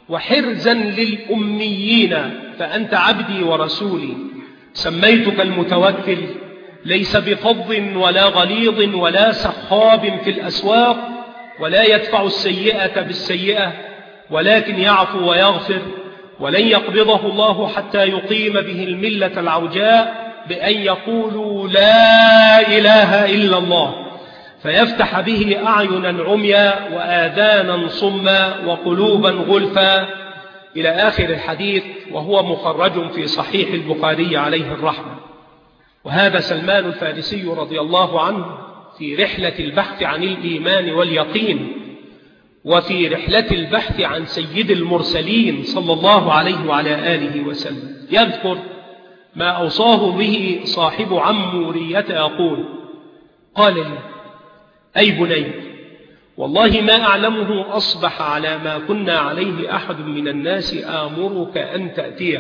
وحرزا للأميين، فأنت عبدي ورسولي. سميتك المتوكل، ليس بفظ ولا غليظ ولا سخاب في الأسواق، ولا يدفع السيئة بالسيئة، ولكن يعفو ويغفر، ولن يقبضه الله حتى يقيم به الملة العوجاء بأن يقولوا لا إله إلا الله، فيفتح به أعينا عميا وآذانا صما وقلوبا غلفا، إلى آخر الحديث، وهو مخرج في صحيح البخاري عليه الرحمة. وهذا سلمان الفارسي رضي الله عنه في رحلة البحث عن الإيمان واليقين، وفي رحلة البحث عن سيد المرسلين صلى الله عليه وعلى آله وسلم، يذكر ما أوصاه به صاحب عمورية يقول: قال لي: أي بني، والله ما أعلمه أصبح على ما كنا عليه أحد من الناس آمرك أن تأتيه،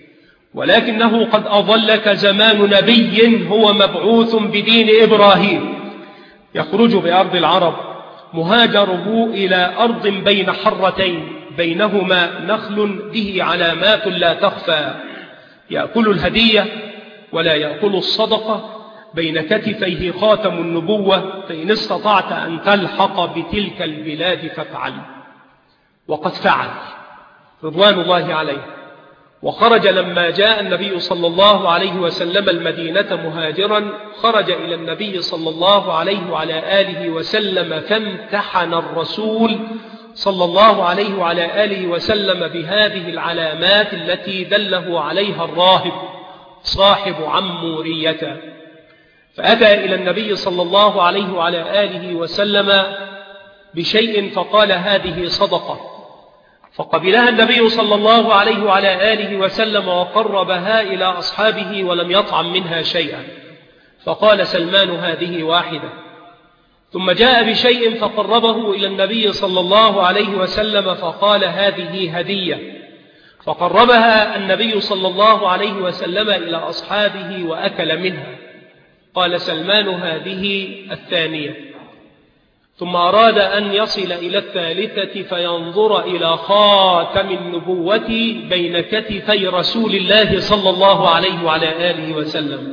ولكنه قد أظلك زمان نبي هو مبعوث بدين إبراهيم، يخرج بأرض العرب مهاجره إلى أرض بين حرتين بينهما نخل به علامات لا تخفى، يأكل الهدية ولا يأكل الصدقة، بين كتفيه خاتم النبوة، فإن استطعت أن تلحق بتلك البلاد فافعل. وقد فعل رضوان الله عليه، وخرج لما جاء النبي صلى الله عليه وسلم المدينة مهاجرا، خرج إلى النبي صلى الله عليه وعلى آله وسلم، فامتحن الرسول صلى الله عليه وعلى آله وسلم بهذه العلامات التي دله عليها الراهب صاحب عمورية. فأتى إلى النبي صلى الله عليه وعلى آله وسلم بشيء فقال: هذه صدقة، فقبلها النبي صلى الله عليه وعلى آله وسلم وقربها إلى أصحابه ولم يطعم منها شيئا، فقال سلمان: هذه واحدة. ثم جاء بشيء فقربه إلى النبي صلى الله عليه وسلم فقال: هذه هدية، فقربها النبي صلى الله عليه وسلم إلى أصحابه وأكل منها، قال سلمان: هذه الثانية. ثم أراد أن يصل إلى الثالثة فينظر إلى خاتم النبوة بين كتفي رسول الله صلى الله عليه وعلى آله وسلم،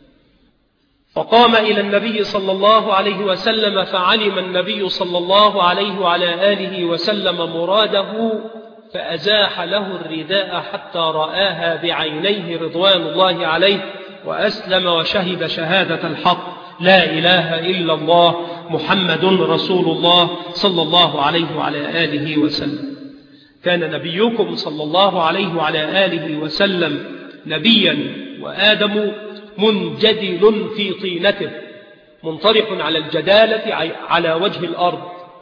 فقام إلى النبي صلى الله عليه وسلم، فعلم النبي صلى الله عليه وعلى آله وسلم مراده، فأزاح له الرداء حتى رآها بعينيه رضوان الله عليه، وأسلم وشهد شهادة الحق: لا إله إلا الله محمد رسول الله صلى الله عليه وعلى آله وسلم. كان نبيكم صلى الله عليه وعلى آله وسلم نبيا، وآدم منجدل في طينته، منطرح على الجدالة على وجه الأرض،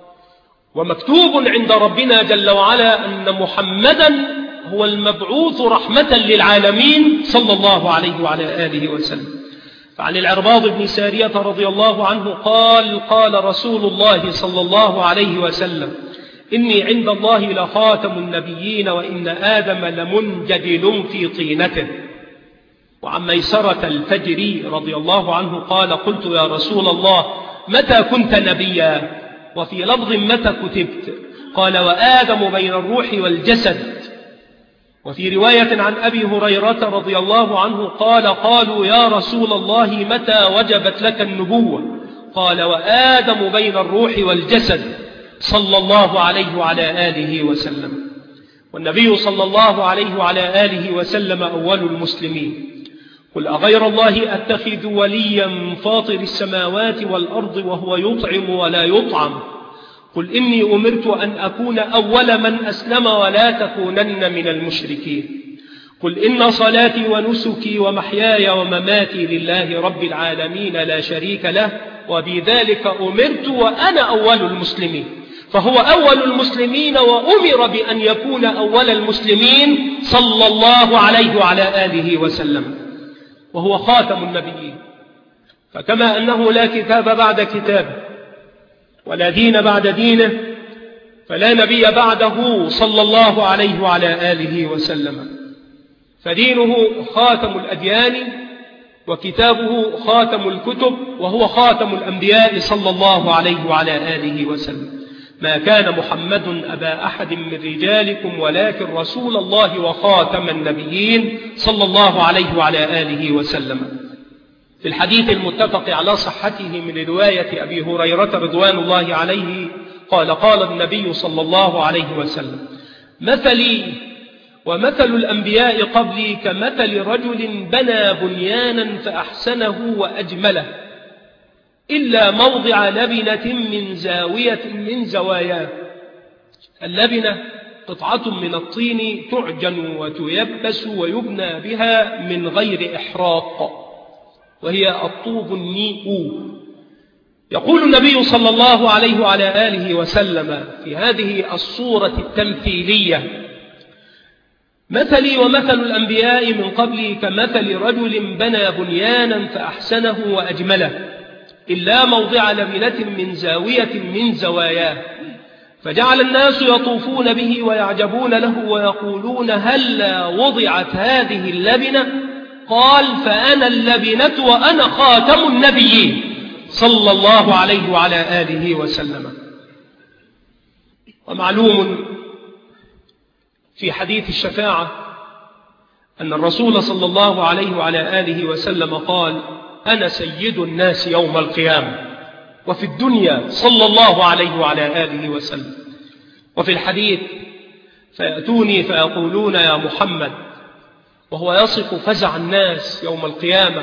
ومكتوب عند ربنا جل وعلا أن محمدا هو المبعوث رحمة للعالمين صلى الله عليه وعلى آله وسلم. فعن العرباض بن سارية رضي الله عنه قال: قال رسول الله صلى الله عليه وسلم: إني عند الله لخاتم النبيين، وإن آدم لمنجدل في طينته. وعن ميسرة الفجري رضي الله عنه قال: قلت يا رسول الله متى كنت نبيا؟ وفي لفظ متى كتبت؟ قال: وآدم بين الروح والجسد. وفي رواية عن أبي هريرة رضي الله عنه قال: قالوا يا رسول الله متى وجبت لك النبوة؟ قال: وآدم بين الروح والجسد، صلى الله عليه وعلى آله وسلم. والنبي صلى الله عليه وعلى آله وسلم أول المسلمين. قل أغير الله أتخذ وليا فاطر السماوات والأرض وهو يطعم ولا يطعم؟ قل إني أمرت أن أكون أول من أسلم ولا تكونن من المشركين. قل إن صلاتي ونسكي ومحياي ومماتي لله رب العالمين لا شريك له، وبذلك أمرت وأنا أول المسلمين. فهو أول المسلمين، وأمر بأن يكون أول المسلمين صلى الله عليه وعلى آله وسلم، وهو خاتم النبيين. فكما أنه لا كتاب بعد كتابه ولا دين بعد دينه، فلا نبي بعده صلى الله عليه وعلى آله وسلم، فدينه خاتم الأديان، وكتابه خاتم الكتب، وهو خاتم الأنبياء صلى الله عليه وعلى آله وسلم. ما كان محمد أبا أحد من رجالكم ولكن رسول الله وخاتم النبيين صلى الله عليه وعلى آله وسلم. في الحديث المتفق على صحته من رواية أبي هريرة رضوان الله عليه قال النبي صلى الله عليه وسلم: مثلي ومثل الأنبياء قبلي كمثل رجل بنى بنيانا فأحسنه وأجمله إلا موضع لبنة من زاوية من زواياه. اللبنة قطعة من الطين تعجن وتيبس ويبنى بها من غير إحراق، وهي الطوب النيء. يقول النبي صلى الله عليه وعلى آله وسلم في هذه الصورة التمثيلية: مثلي ومثل الأنبياء من قبلي كمثل رجل بنى بنيانا فأحسنه وأجمله إلا موضع لبنة من زاوية من زواياه، فجعل الناس يطوفون به ويعجبون له ويقولون: هلا وضعت هذه اللبنة؟ قال: فأنا اللبنة وأنا خاتم النبيين صلى الله عليه وعلى آله وسلم. ومعلوم في حديث الشفاعة أن الرسول صلى الله عليه وعلى آله وسلم قال: أنا سيد الناس يوم القيامة. وفي الدنيا صلى الله عليه وعلى آله وسلم. وفي الحديث: فيأتوني فيقولون يا محمد، وهو يصف فزع الناس يوم القيامة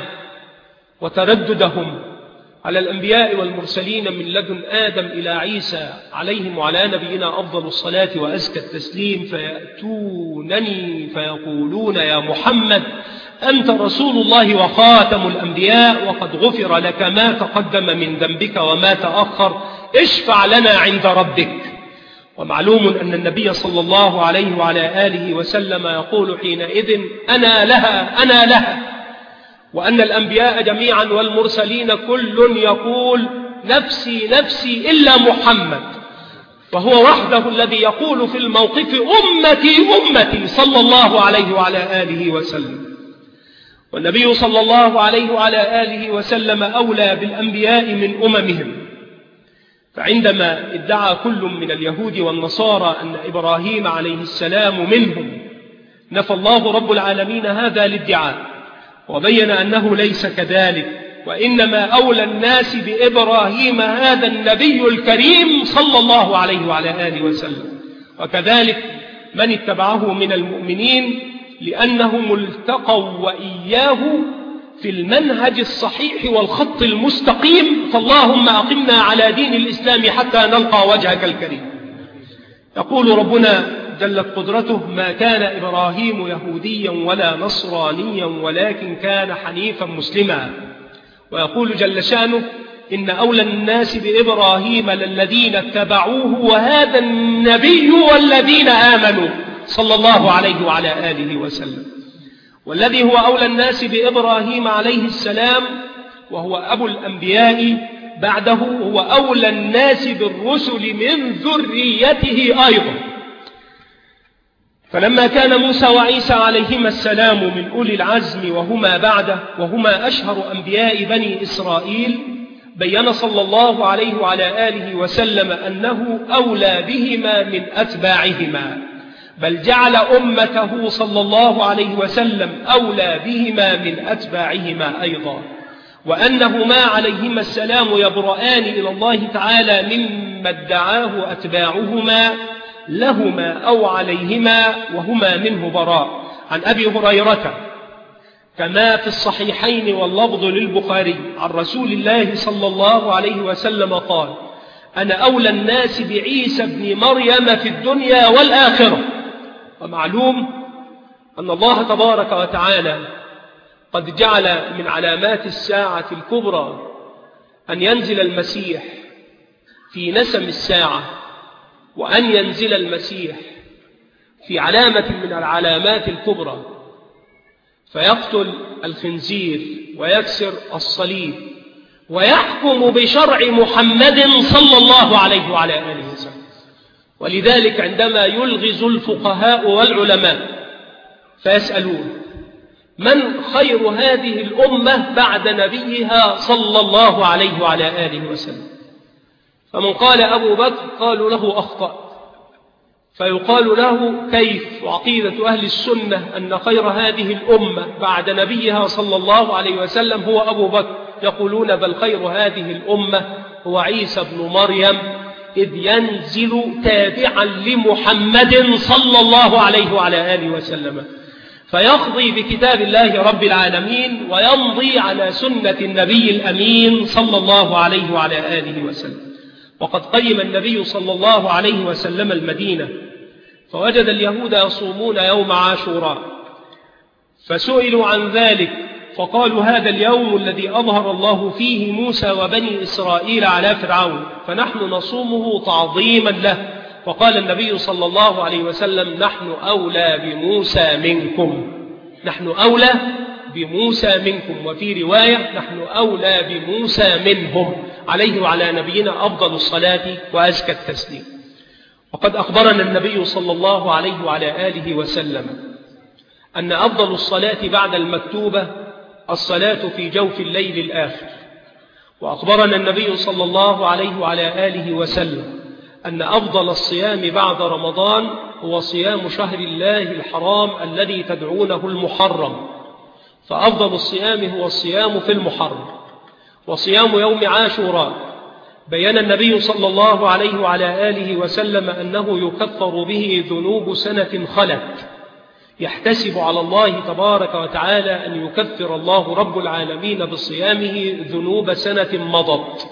وترددهم على الأنبياء والمرسلين من لدن آدم إلى عيسى عليهم وعلى نبينا أفضل الصلاة وأزكى التسليم، فيأتونني فيقولون يا محمد أنت رسول الله وخاتم الأنبياء، وقد غفر لك ما تقدم من ذنبك وما تأخر، اشفع لنا عند ربك. ومعلوم أن النبي صلى الله عليه وعلى آله وسلم يقول حينئذ: أنا لها أنا لها. وأن الأنبياء جميعا والمرسلين كل يقول: نفسي نفسي إلا محمد، وهو وحده الذي يقول في الموقف: أمتي أمتي صلى الله عليه وعلى آله وسلم. والنبي صلى الله عليه وعلى آله وسلم أولى بالأنبياء من أممهم. فعندما ادعى كل من اليهود والنصارى أن إبراهيم عليه السلام منهم، نفى الله رب العالمين هذا الادعاء وبين أنه ليس كذلك، وإنما أولى الناس بإبراهيم هذا النبي الكريم صلى الله عليه وعلى آله وسلم، وكذلك من اتبعه من المؤمنين، لأنهم التقوا وإياه في المنهج الصحيح والخط المستقيم. فاللهم أقمنا على دين الإسلام حتى نلقى وجهك الكريم. يقول ربنا جلت قدرته: ما كان إبراهيم يهوديا ولا نصرانيا ولكن كان حنيفا مسلما. ويقول جل شانه: إن أولى الناس بإبراهيم للذين اتبعوه وهذا النبي والذين آمنوا صلى الله عليه وعلى آله وسلم. والذي هو أولى الناس بإبراهيم عليه السلام وهو أبو الأنبياء بعده هو أولى الناس بالرسل من ذريته أيضا. فلما كان موسى وعيسى عليهما السلام من أولي العزم وهما بعده وهما أشهر أنبياء بني إسرائيل، بين صلى الله عليه وعلى آله وسلم أنه أولى بهما من أتباعهما، بل جعل أمته صلى الله عليه وسلم أولى بهما من أتباعهما أيضا، وأنهما عليهما السلام يبرآن إلى الله تعالى مما ادعاه أتباعهما لهما أو عليهما وهما منه براء. عن أبي هريرة كما في الصحيحين واللفظ للبخاري عن رسول الله صلى الله عليه وسلم قال: أنا أولى الناس بعيسى ابن مريم في الدنيا والآخرة. ومعلوم أن الله تبارك وتعالى قد جعل من علامات الساعة الكبرى أن ينزل المسيح في نسم الساعة، وأن ينزل المسيح في علامة من العلامات الكبرى فيقتل الخنزير ويكسر الصليب ويحكم بشرع محمد صلى الله عليه وعلى آله وسلم. ولذلك عندما يلغز الفقهاء والعلماء فيسألون: من خير هذه الأمة بعد نبيها صلى الله عليه وعلى آله وسلم؟ فمن قال أبو بكر قالوا له أخطأت، فيقال له كيف؟ وعقيدة أهل السنة أن خير هذه الأمة بعد نبيها صلى الله عليه وسلم هو أبو بكر. يقولون بل خير هذه الأمة هو عيسى بن مريم، إذ ينزل تابعا لمحمد صلى الله عليه وعلى آله وسلم، فيقضي بكتاب الله رب العالمين ويمضي على سنة النبي الأمين صلى الله عليه وعلى آله وسلم. وقد قيم النبي صلى الله عليه وسلم المدينة، فوجد اليهود يصومون يوم عاشوراء، فسئلوا عن ذلك فقالوا هذا اليوم الذي أظهر الله فيه موسى وبني إسرائيل على فرعون، فنحن نصومه تعظيما له. وقال النبي صلى الله عليه وسلم نحن أولى بموسى منكم، نحن أولى بموسى منكم، وفي رواية نحن أولى بموسى منهم، عليه وعلى نبينا أفضل الصلاة وأزكى التسليم. وقد أخبرنا النبي صلى الله عليه وعلى آله وسلم أن أفضل الصلاة بعد المكتوبة الصلاة في جوف الليل الآخر. وأخبرنا النبي صلى الله عليه وعلى آله وسلم أن أفضل الصيام بعد رمضان هو صيام شهر الله الحرام الذي تدعونه المحرم، فأفضل الصيام هو الصيام في المحرم. وصيام يوم عاشوراء بيّن النبي صلى الله عليه وعلى آله وسلم أنه يكفر به ذنوب سنة خلت، يحتسب على الله تبارك وتعالى أن يكفر الله رب العالمين بصيامه ذنوب سنة مضت.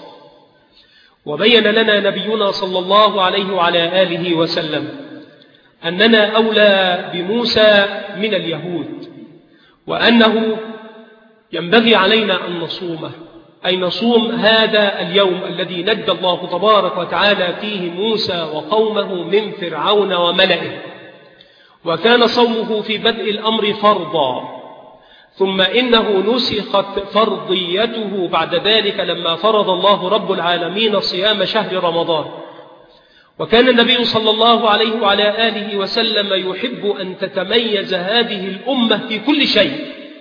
وبين لنا نبينا صلى الله عليه وعلى آله وسلم أننا أولى بموسى من اليهود، وأنه ينبغي علينا أن نصومه، أي نصوم هذا اليوم الذي نجى الله تبارك وتعالى فيه موسى وقومه من فرعون وملئه. وكان صومه في بدء الأمر فرضا، ثم إنه نسخت فرضيته بعد ذلك لما فرض الله رب العالمين صيام شهر رمضان. وكان النبي صلى الله عليه وعلى آله وسلم يحب أن تتميز هذه الأمة في كل شيء،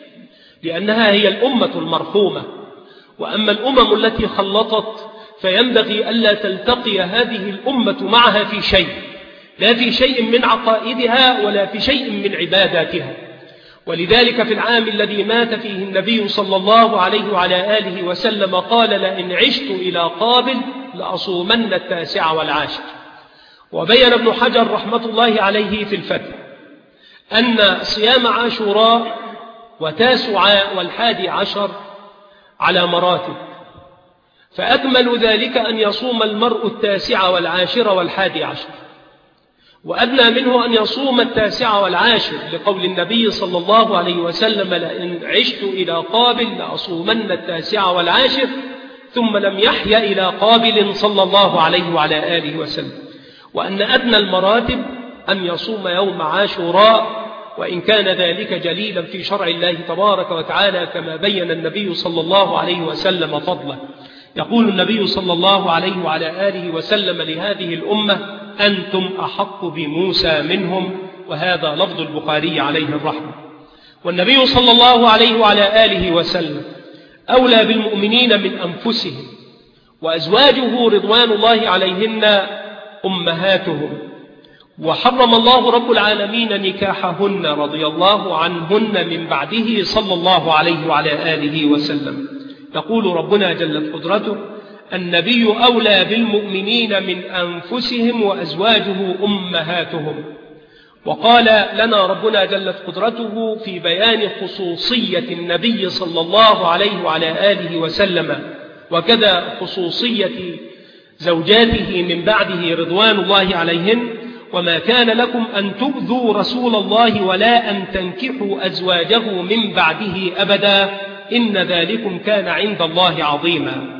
لأنها هي الأمة المرحومة. وأما الأمم التي خلطت فينبغي ألا تلتقي هذه الأمة معها في شيء، لا في شيء من عقائدها ولا في شيء من عباداتها. ولذلك في العام الذي مات فيه النبي صلى الله عليه وعلى آله وسلم قال لئن عشت إلى قابل لأصومن 9 والعاشر. وبين ابن حجر رحمة الله عليه في الفتح أن صيام عاشوراء وتاسعاء و11 على مراتب، فأكمل ذلك أن يصوم المرء 9 والعاشر و11، وأدنى منه أن يصوم 9 والعاشر لقول النبي صلى الله عليه وسلم لئن عشت إلى قابل لأصومن 9 والعاشر، ثم لم يحيا إلى قابل صلى الله عليه وعلى آله وسلم. وأن أدنى المراتب أن يصوم يوم عاشوراء، وإن كان ذلك جليلا في شرع الله تبارك وتعالى كما بين النبي صلى الله عليه وسلم فضله. يقول النبي صلى الله عليه وعلى آله وسلم لهذه الأمة أنتم أحق بموسى منهم، وهذا لفظ البخاري عليه الرحمة. والنبي صلى الله عليه وعلى آله وسلم أولى بالمؤمنين من أنفسهم، وأزواجه رضوان الله عليهن أمهاتهم، وحرم الله رب العالمين نكاحهن رضي الله عنهن من بعده صلى الله عليه وعلى آله وسلم. يقول ربنا جلت قدرته النبي أولى بالمؤمنين من أنفسهم وأزواجه أمهاتهم. وقال لنا ربنا جلت قدرته في بيان خصوصية النبي صلى الله عليه وعلى آله وسلم، وكذا خصوصية زوجاته من بعده رضوان الله عليهن: وما كان لكم أن تؤذوا رسول الله ولا أن تنكحوا أزواجه من بعده أبدا إن ذلكم كان عند الله عظيما.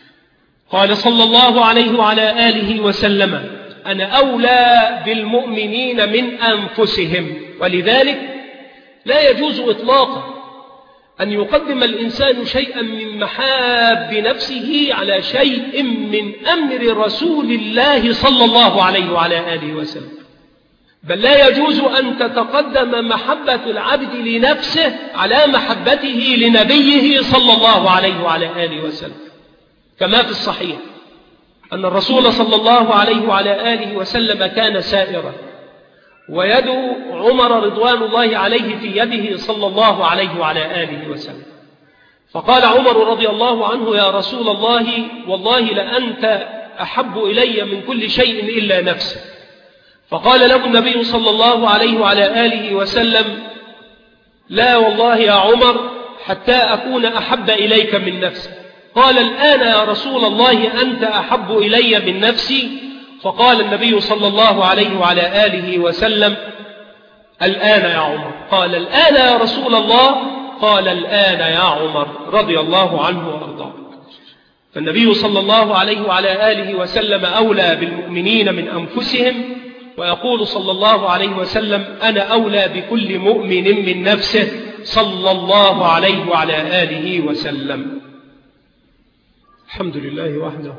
قال صلى الله عليه وعلى آله وسلم أنا أولى بالمؤمنين من أنفسهم. ولذلك لا يجوز إطلاقا أن يقدم الإنسان شيئا من محاب نفسه على شيء من أمر رسول الله صلى الله عليه وعلى آله وسلم، بل لا يجوز أن تتقدم محبة العبد لنفسه على محبته لنبيه صلى الله عليه وعلى آله وسلم، كما في الصحيح أن الرسول صلى الله عليه وعلى آله وسلم كان سائرا، ويد عمر رضوان الله عليه في يده صلى الله عليه وعلى آله وسلم. فقال عمر رضي الله عنه: يا رسول الله، والله لأنت أحب إلي من كل شيء إلا نفسي. فقال له النبي صلى الله عليه وعلى آله وسلم: لا والله يا عمر، حتى أكون أحب إليك من نفسي. قال: الآن يا رسول الله أنت أحب إلي من نفسي. فقال النبي صلى الله عليه وعلى آله وسلم: الآن يا عمر. قال: الآن يا رسول الله. قال: الآن يا عمر، رضي الله عنه وأرضاه. فالنبي صلى الله عليه وعلى آله وسلم أولى بالمؤمنين من أنفسهم، ويقول صلى الله عليه وسلم: أنا أولى بكل مؤمن من نفسه، صلى الله عليه وعلى آله وسلم. الحمد لله وحده،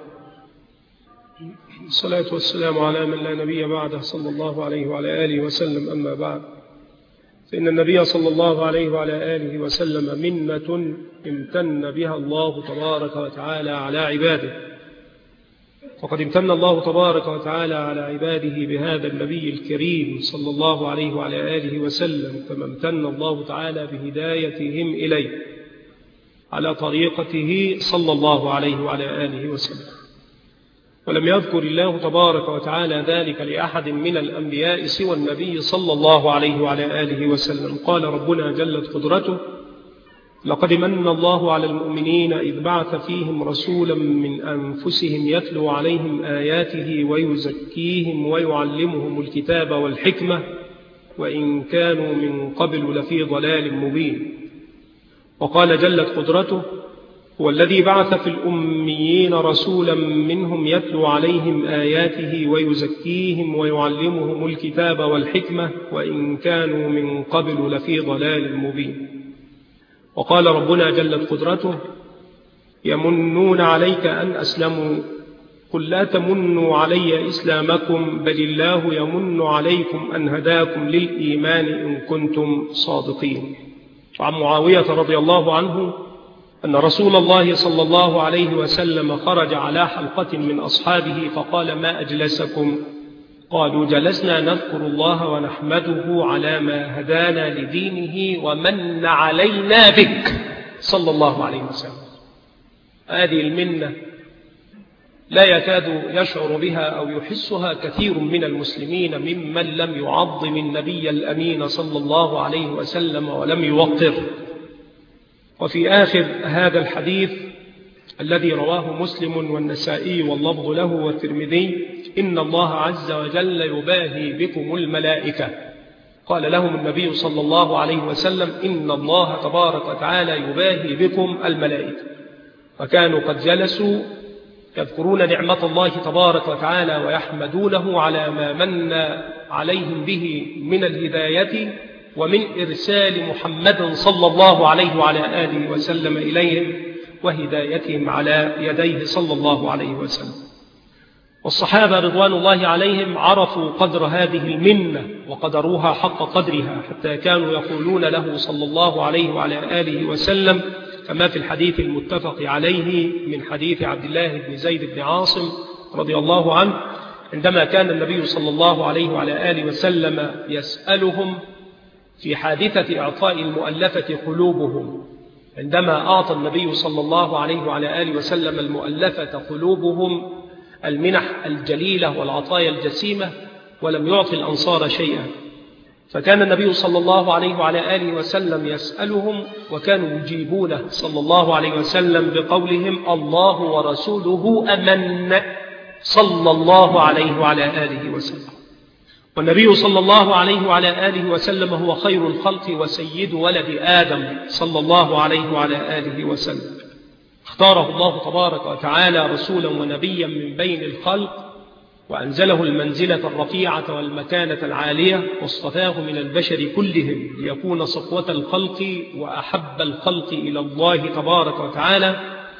الصلاة والسلام على من لا نبي بعده، صلى الله عليه وعلى آله وسلم. أما بعد، فإن النبي صلى الله عليه وعلى آله وسلم منة امتن بها الله تبارك وتعالى على عباده. وقد امتن الله تبارك وتعالى على عباده بهذا النبي الكريم صلى الله عليه وعلى آله وسلم، كما امتن الله تعالى بهدايتهم إليه على طريقته صلى الله عليه وعلى آله وسلم. ولم يذكر الله تبارك وتعالى ذلك لأحد من الأنبياء سوى النبي صلى الله عليه وعلى آله وسلم. قال ربنا جلت قدرته: لقد من الله على المؤمنين إذ بعث فيهم رسولا من أنفسهم يتلو عليهم آياته ويزكيهم ويعلمهم الكتاب والحكمة وإن كانوا من قبل لفي ضلال مبين. وقال جلت قدرته: هو الذي بعث في الأميين رسولا منهم يتلو عليهم آياته ويزكيهم ويعلمهم الكتاب والحكمة وإن كانوا من قبل لفي ضلال مبين. وقال ربنا جلت قدرته: يمنون عليك أن أسلموا، قل لا تمنوا علي إسلامكم، بل الله يمن عليكم أن هداكم للإيمان إن كنتم صادقين. وعن معاوية رضي الله عنه أن رسول الله صلى الله عليه وسلم خرج على حلقة من أصحابه فقال: ما أجلسكم؟ قالوا: جلسنا نذكر الله ونحمده على ما هدانا لدينه ومن علينا بك، صلى الله عليه وسلم. هذه المنة لا يكاد يشعر بها أو يحسها كثير من المسلمين ممن لم يعظم النبي الأمين صلى الله عليه وسلم ولم يوقر. وفي آخر هذا الحديث الذي رواه مسلم والنسائي واللفظ له والترمذي: إن الله عز وجل يباهي بكم الملائكة. قال لهم النبي صلى الله عليه وسلم: إن الله تبارك وتعالى يباهي بكم الملائكة. وكانوا قد جلسوا يذكرون نعمة الله تبارك وتعالى ويحمدونه على ما من عليهم به من الهداية ومن إرسال محمد صلى الله عليه وعلى آله وسلم إليهم وهدايتهم على يديه صلى الله عليه وسلم. والصحابة رضوان الله عليهم عرفوا قدر هذه المنة وقدروها حق قدرها، حتى كانوا يقولون له صلى الله عليه وعلى آله وسلم كما في الحديث المتفق عليه من حديث عبد الله بن زيد بن عاصم رضي الله عنه، عندما كان النبي صلى الله عليه وعلى آله وسلم يسألهم في حادثة إعطاء المؤلفة قلوبهم، عندما أعطى النبي صلى الله عليه وعلى آله وسلم المؤلفة قلوبهم المنح الجليلة والعطايا الجسيمة ولم يعطي الأنصار شيئا، فكان النبي صلى الله عليه وعلى آله وسلم يسألهم وكانوا يجيبونه صلى الله عليه وسلم بقولهم: الله ورسوله أمن، صلى الله عليه وعلى آله وسلم. والنبي صلى الله عليه وعلى آله وسلم هو خير الخلق وسيد ولد آدم صلى الله عليه وعلى آله وسلم. اختاره الله تبارك وتعالى رسولا ونبيا من بين الخلق، وأنزله المنزلة الرفيعة والمكانة العالية، واصطفاه من البشر كلهم ليكون صفوة الخلق وأحب الخلق إلى الله تبارك وتعالى،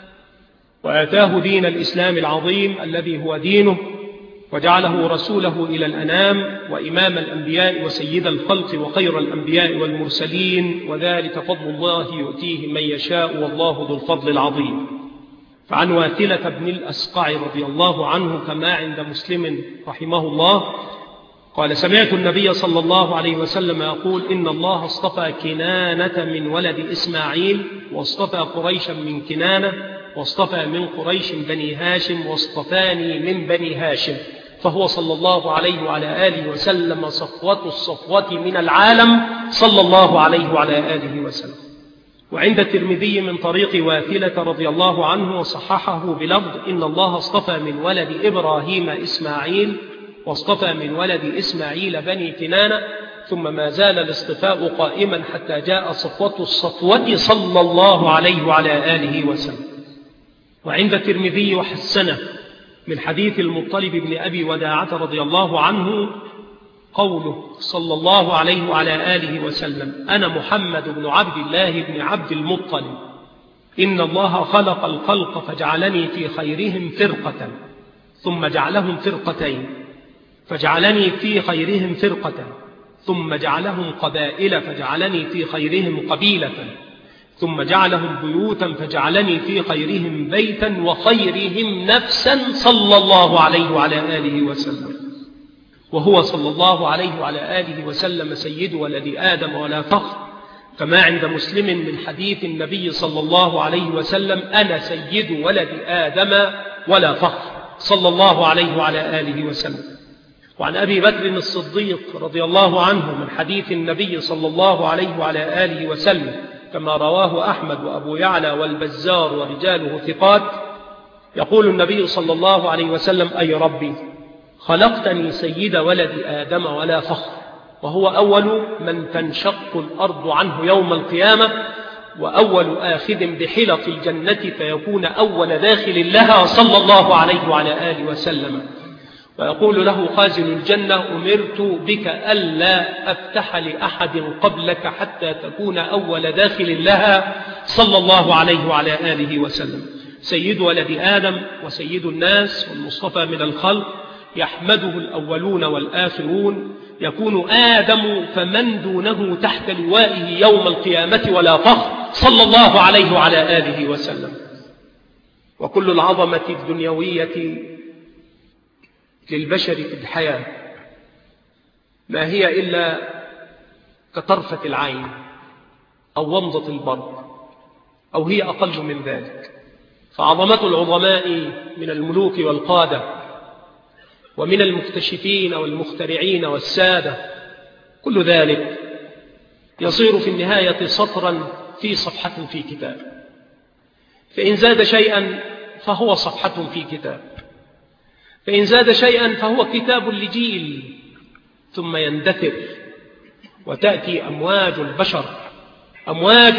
وآتاه دين الإسلام العظيم الذي هو دينه، وجعله رسوله إلى الأنام وإمام الأنبياء وسيد الخلق وخير الأنبياء والمرسلين، وذلك فضل الله يؤتيه من يشاء والله ذو الفضل العظيم. فعن واثلة بن الأسقع رضي الله عنه كما عند مسلم رحمه الله قال: سمعت النبي صلى الله عليه وسلم يقول: إن الله اصطفى كنانة من ولد إسماعيل، واصطفى قريشا من كنانة، واصطفى من قريش بني هاشم، واصطفاني من بني هاشم. فهو صلى الله عليه وعلى آله وسلم صفوة الصفوة من العالم صلى الله عليه وعلى آله وسلم. وعند الترمذي من طريق واثلة رضي الله عنه وصححه بلفظ: إن الله اصطفى من ولد إبراهيم إسماعيل، واصطفى من ولد إسماعيل بني كنانة، ثم ما زال الاصطفاء قائما حتى جاء صفوة الصفوة صلى الله عليه وعلى آله وسلم. وعند الترمذي وحسنه من حديث المطلب بن أبي وداعة رضي الله عنه قوله صلى الله عليه وعلى آله وسلم: أنا محمد بن عبد الله بن عبد المطلب، إن الله خلق الخلق فجعلني في خيرهم فرقة، ثم جعلهم فرقتين، فجعلني في خيرهم فرقة، ثم جعلهم قبائل فجعلني في خيرهم قبيلة، ثم جعلهم بيوتا فجعلني في خيرهم بيتا وخيرهم نفسا صلى الله عليه وعلى آله وسلم. وهو صلى الله عليه وعلى آله وسلم سيد ولد آدم ولا فخر، كما عند مسلم من حديث النبي صلى الله عليه وسلم: أنا سيد ولد آدم ولا فخر صلى الله عليه وعلى آله وسلم. وعن أبي بكر الصديق رضي الله عنه من حديث النبي صلى الله عليه وعلى آله وسلم كما رواه أحمد وأبو يعلى والبزار ورجاله ثقات، يقول النبي صلى الله عليه وسلم: أي ربي، خلقتني سيد ولد آدم ولا فخر، وهو أول من تنشق الأرض عنه يوم القيامة، وأول آخذ بحلق الجنة فيكون أول داخل لها صلى الله عليه وعلى آله وسلم. ويقول له خازن الجنة: أمرت بك ألا أفتح لأحد قبلك حتى تكون أول داخل لها صلى الله عليه وعلى آله وسلم. سيد ولد آدم وسيد الناس والمصطفى من الخلق، يحمده الأولون والآخرون، يكون آدم فمن دونه تحت لوائه يوم القيامة ولا فخر صلى الله عليه وعلى آله وسلم. وكل العظمة الدنيوية للبشر في الحياة ما هي إلا كطرفة العين أو ومضة البرق، أو هي أقل من ذلك. فعظمة العظماء من الملوك والقادة ومن المكتشفين والمخترعين والسادة، كل ذلك يصير في النهاية سطرا في صفحة في كتاب، فإن زاد شيئا فهو صفحة في كتاب، فإن زاد شيئا فهو كتاب لجيل، ثم يندثر وتأتي أمواج البشر، أمواج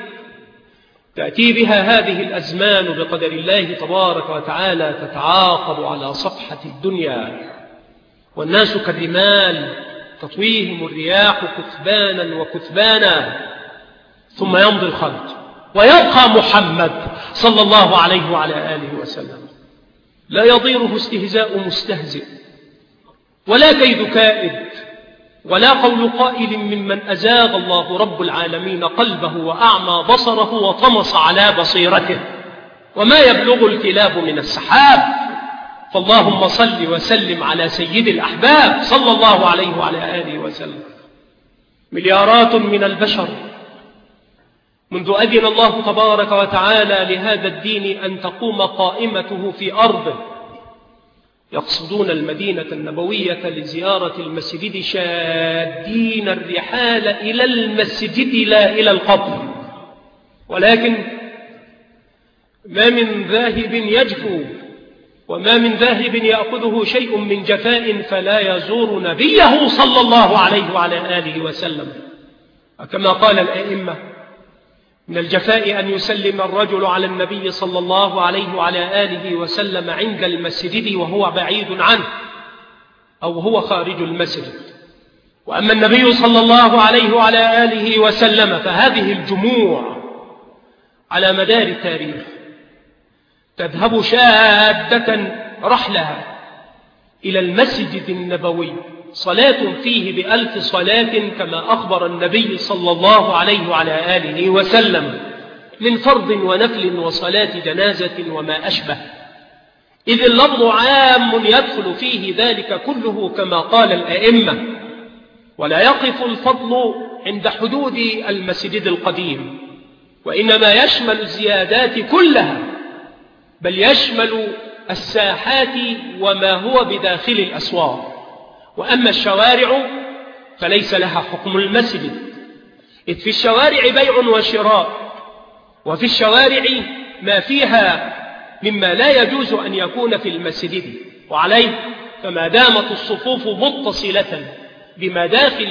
تأتي بها هذه الأزمان بقدر الله تبارك وتعالى، تتعاقب على صفحة الدنيا، والناس كالرمال تطويهم الرياح كثبانا وكثبانا، ثم يمضي الخلق ويبقى محمد صلى الله عليه وعلى آله وسلم. لا يضيره استهزاء مستهزئ، ولا كيد كائد، ولا قول قائل ممن أزاغ الله رب العالمين قلبه وأعمى بصره وطمس على بصيرته، وما يبلغ الكلاب من السحاب. فاللهم صل وسلم على سيد الأحباب صلى الله عليه وعلى آله وسلم. مليارات من البشر منذ أذن الله تبارك وتعالى لهذا الدين أن تقوم قائمته في أرضه يقصدون المدينة النبوية لزيارة المسجد، شادين الرحال إلى المسجد لا إلى القبر، ولكن ما من ذاهب يجفو، وما من ذاهب يأخذه شيء من جفاء فلا يزور نبيه صلى الله عليه وعلى آله وسلم. كما قال الأئمة: من الجفاء أن يسلم الرجل على النبي صلى الله عليه وعلى آله وسلم عند المسجد وهو بعيد عنه، أو هو خارج المسجد. وأما النبي صلى الله عليه وعلى آله وسلم فهذه الجموع على مدار التاريخ تذهب شادة رحلها إلى المسجد النبوي، صلاة فيه ب1000 صلاة كما أخبر النبي صلى الله عليه وعلى آله وسلم. من فرض ونفل وصلاة جنازة وما أشبه، إذ اللفظ عام يدخل فيه ذلك كله كما قال الأئمة، ولا يقف الفضل عند حدود المسجد القديم، وإنما يشمل الزيادات كلها، بل يشمل الساحات وما هو بداخل الأسواق. وأما الشوارع فليس لها حكم المسجد، إذ في الشوارع بيع وشراء، وفي الشوارع ما فيها مما لا يجوز أن يكون في المسجد، وعليه فما دامت الصفوف متصلة بما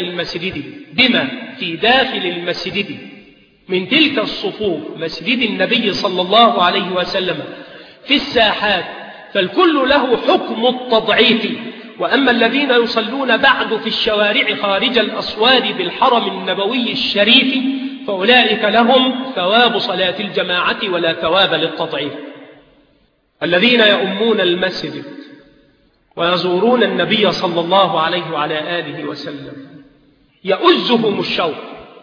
في داخل المسجد من تلك الصفوف مسجد النبي صلى الله عليه وسلم في الساحات، فالكل له حكم التضعيف. وأما الذين يصلون بعد في الشوارع خارج الأسوار بالحرم النبوي الشريف فأولئك لهم ثواب صلاة الجماعة ولا ثواب للتضعيف. الذين يؤمون المسجد ويزورون النبي صلى الله عليه وعلى آله وسلم يؤزهم الشوق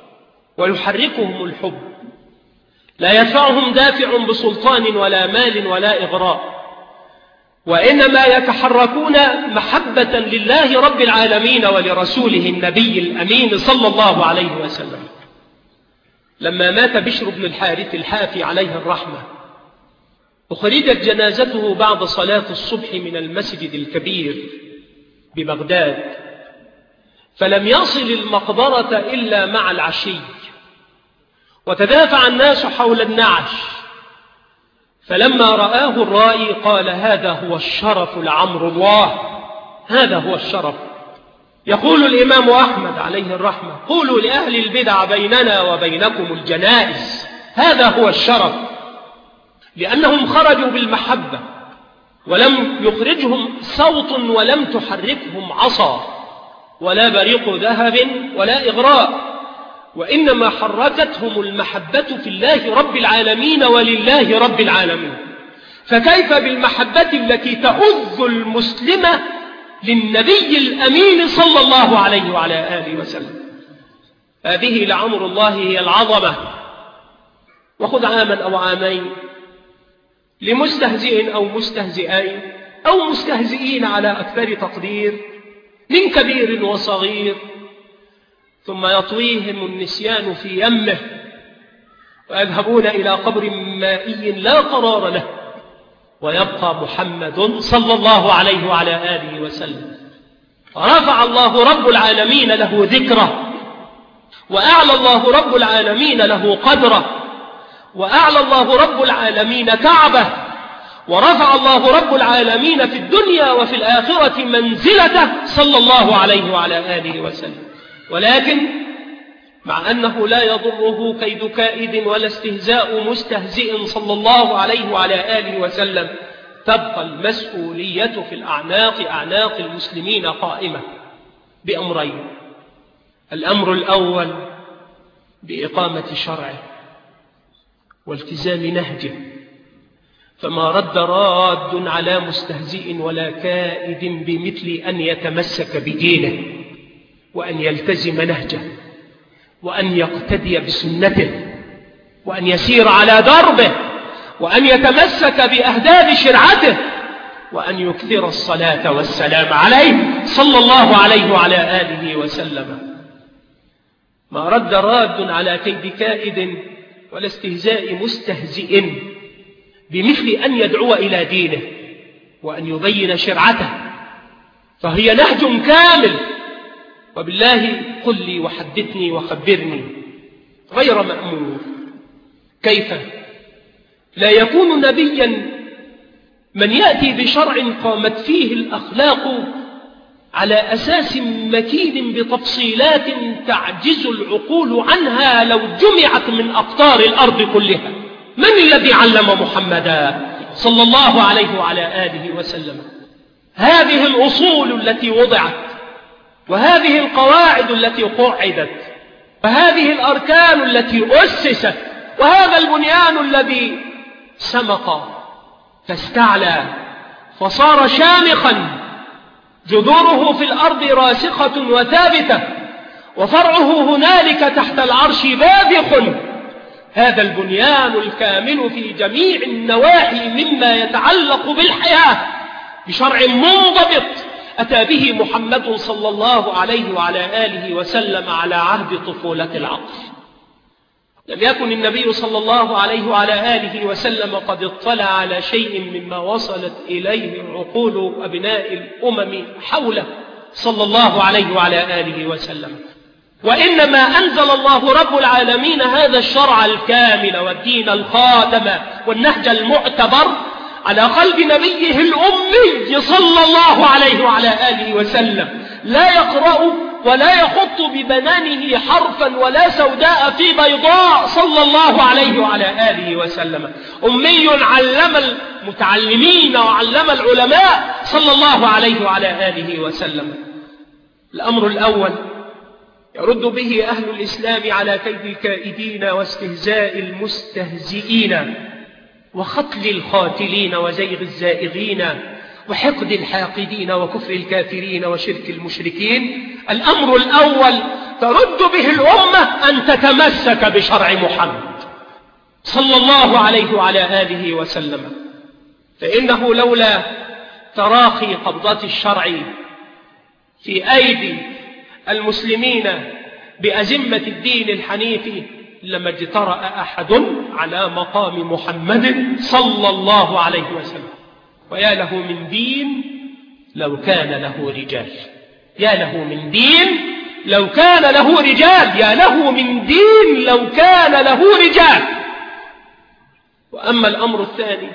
ويحركهم الحب، لا يدفعهم دافع بسلطان ولا مال ولا إغراء، وإنما يتحركون محبة لله رب العالمين ولرسوله النبي الأمين صلى الله عليه وسلم. لما مات بشر بن الحارث الحافي عليه الرحمة أخرجت جنازته بعد صلاة الصبح من المسجد الكبير ببغداد، فلم يصل المقبرة إلا مع العشي، وتدافع الناس حول النعش، فلما رآه الرائي قال: هذا هو الشرف لعمر الله، هذا هو الشرف. يقول الإمام أحمد عليه الرحمة: قولوا لأهل البدع بيننا وبينكم الجنائز، هذا هو الشرف، لأنهم خرجوا بالمحبة، ولم يخرجهم صوت ولم تحركهم عصا ولا بريق ذهب ولا إغراء، وإنما حركتهم المحبة في الله رب العالمين ولله رب العالمين. فكيف بالمحبة التي تؤذ المسلمة للنبي الأمين صلى الله عليه وعلى آله وسلم؟ هذه لعمر الله هي العظمة. وخذ عاما أو عامين لمستهزئ أو مستهزئين أو مستهزئين على أكثر تقدير من كبير وصغير، ثم يطويهم النسيان في يمه ويذهبون إلى قبر مائي لا قرار له، ويبقى محمد صلى الله عليه وعلى آله وسلم. رفع الله رب العالمين له ذكره، وأعلى الله رب العالمين له قدره، وأعلى الله رب العالمين كعبه، ورفع الله رب العالمين في الدنيا وفي الآخرة منزلته صلى الله عليه وعلى آله وسلم. ولكن مع أنه لا يضره كيد كائد ولا استهزاء مستهزئ صلى الله عليه وعلى آله وسلم، تبقى المسؤولية في أعناق المسلمين قائمة بأمرين: الأمر الأول بإقامة شرعه والتزام نهجه، فما رد راد على مستهزئ ولا كائد بمثل أن يتمسك بدينه وأن يلتزم نهجه وأن يقتدي بسنته وأن يسير على دربه وأن يتمسك بأهداف شرعته وأن يكثر الصلاة والسلام عليه صلى الله عليه وعلى آله وسلم. ما رد راد على كيد كائد ولا استهزاء مستهزئ بمثل أن يدعو إلى دينه وأن يبين شرعته، فهي نهج كامل. وبالله قل لي وحدثني وخبرني غير مأمور كيف لا يكون نبيا من يأتي بشرع قامت فيه الأخلاق على أساس مكين بتفصيلات تعجز العقول عنها لو جمعت من أقطار الأرض كلها. من الذي علم محمدا صلى الله عليه وعلى آله وسلم هذه الأصول التي وضعت، وهذه القواعد التي قعدت، وهذه الأركان التي أسست، وهذا البنيان الذي سمق فاستعلى فصار شامخا، جذوره في الأرض راسخة وثابتة، وفرعه هنالك تحت العرش باذخ، هذا البنيان الكامل في جميع النواحي مما يتعلق بالحياة بشرع منضبط أتى به محمد صلى الله عليه وعلى آله وسلم على عهد طفولة العقل. لم يكن النبي صلى الله عليه وعلى آله وسلم قد اطلع على شيء مما وصلت إليه عقول أبناء الأمم حوله صلى الله عليه وعلى آله وسلم، وإنما أنزل الله رب العالمين هذا الشرع الكامل والدين الخاتم والنهج المعتبر على قلب نبيه الأمي صلى الله عليه وعلى آله وسلم، لا يقرأ ولا يخط ببنانه حرفا ولا سوداء في بيضاء صلى الله عليه وعلى آله وسلم، أمي علم المتعلمين وعلم العلماء صلى الله عليه وعلى آله وسلم. الأمر الأول يرد به أهل الإسلام على كيد الكائدين واستهزاء المستهزئين وختل الخاتلين وزيغ الزائغين وحقد الحاقدين وكفر الكافرين وشرك المشركين. الأمر الأول ترد به الأمة أن تتمسك بشرع محمد صلى الله عليه وعلى آله وسلم، فإنه لولا تراخي قبضة الشرع في أيدي المسلمين بأزمة الدين الحنيف لما اجترأ أحد على مقام محمد صلى الله عليه وسلم. ويا له من دين لو كان له رجال، يا له من دين لو كان له رجال، يا له من دين لو كان له رجال. وأما الأمر الثاني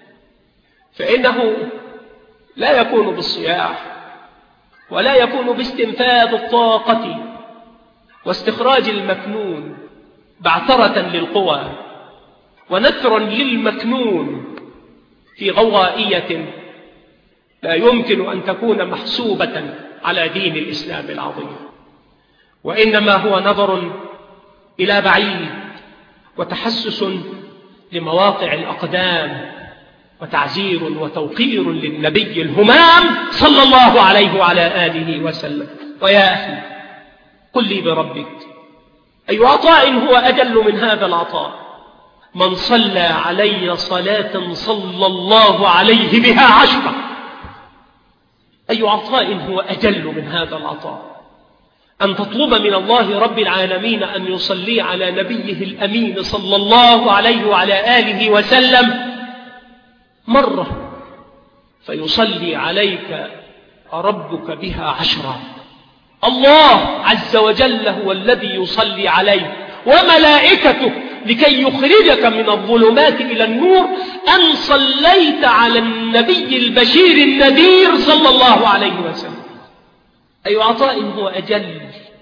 فإنه لا يكون بالصياح ولا يكون باستنفاذ الطاقة واستخراج المكنون بعثرة للقوى ونثرا للمكنون في غوائية لا يمكن أن تكون محسوبة على دين الإسلام العظيم، وإنما هو نظر إلى بعيد وتحسس لمواقع الأقدام وتعزير وتوقير للنبي الهمام صلى الله عليه وعلى آله وسلم. ويا أخي قل لي بربك أي عطاء هو أجل من هذا العطاء؟ من صلى علي صلاة صلى الله عليه بها 10. أي عطاء هو أجل من هذا العطاء؟ أن تطلب من الله رب العالمين أن يصلي على نبيه الأمين صلى الله عليه وعلى آله وسلم مرة فيصلي عليك ربك بها 10. الله عز وجل هو الذي يصلي عليك وملائكته لكي يخرجك من الظلمات إلى النور أن صليت على النبي البشير النذير صلى الله عليه وسلم. أي عطاء هو أجل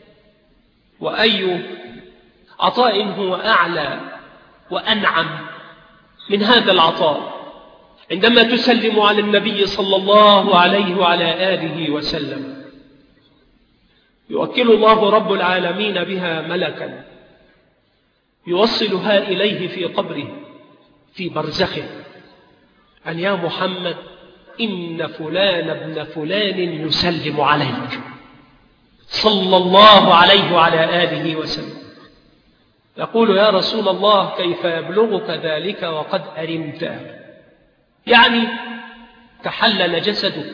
وأي عطاء هو أعلى وأنعم من هذا العطاء عندما تسلم على النبي صلى الله عليه وعلى آله وسلم. يوكل الله رب العالمين بها ملكا يوصلها إليه في قبره في برزخه أن يا محمد إن فلان ابن فلان يسلم عليك صلى الله عليه وعلى آله وسلم. يقول يا رسول الله كيف يبلغك ذلك وقد أرمت؟ يعني تحلل جسده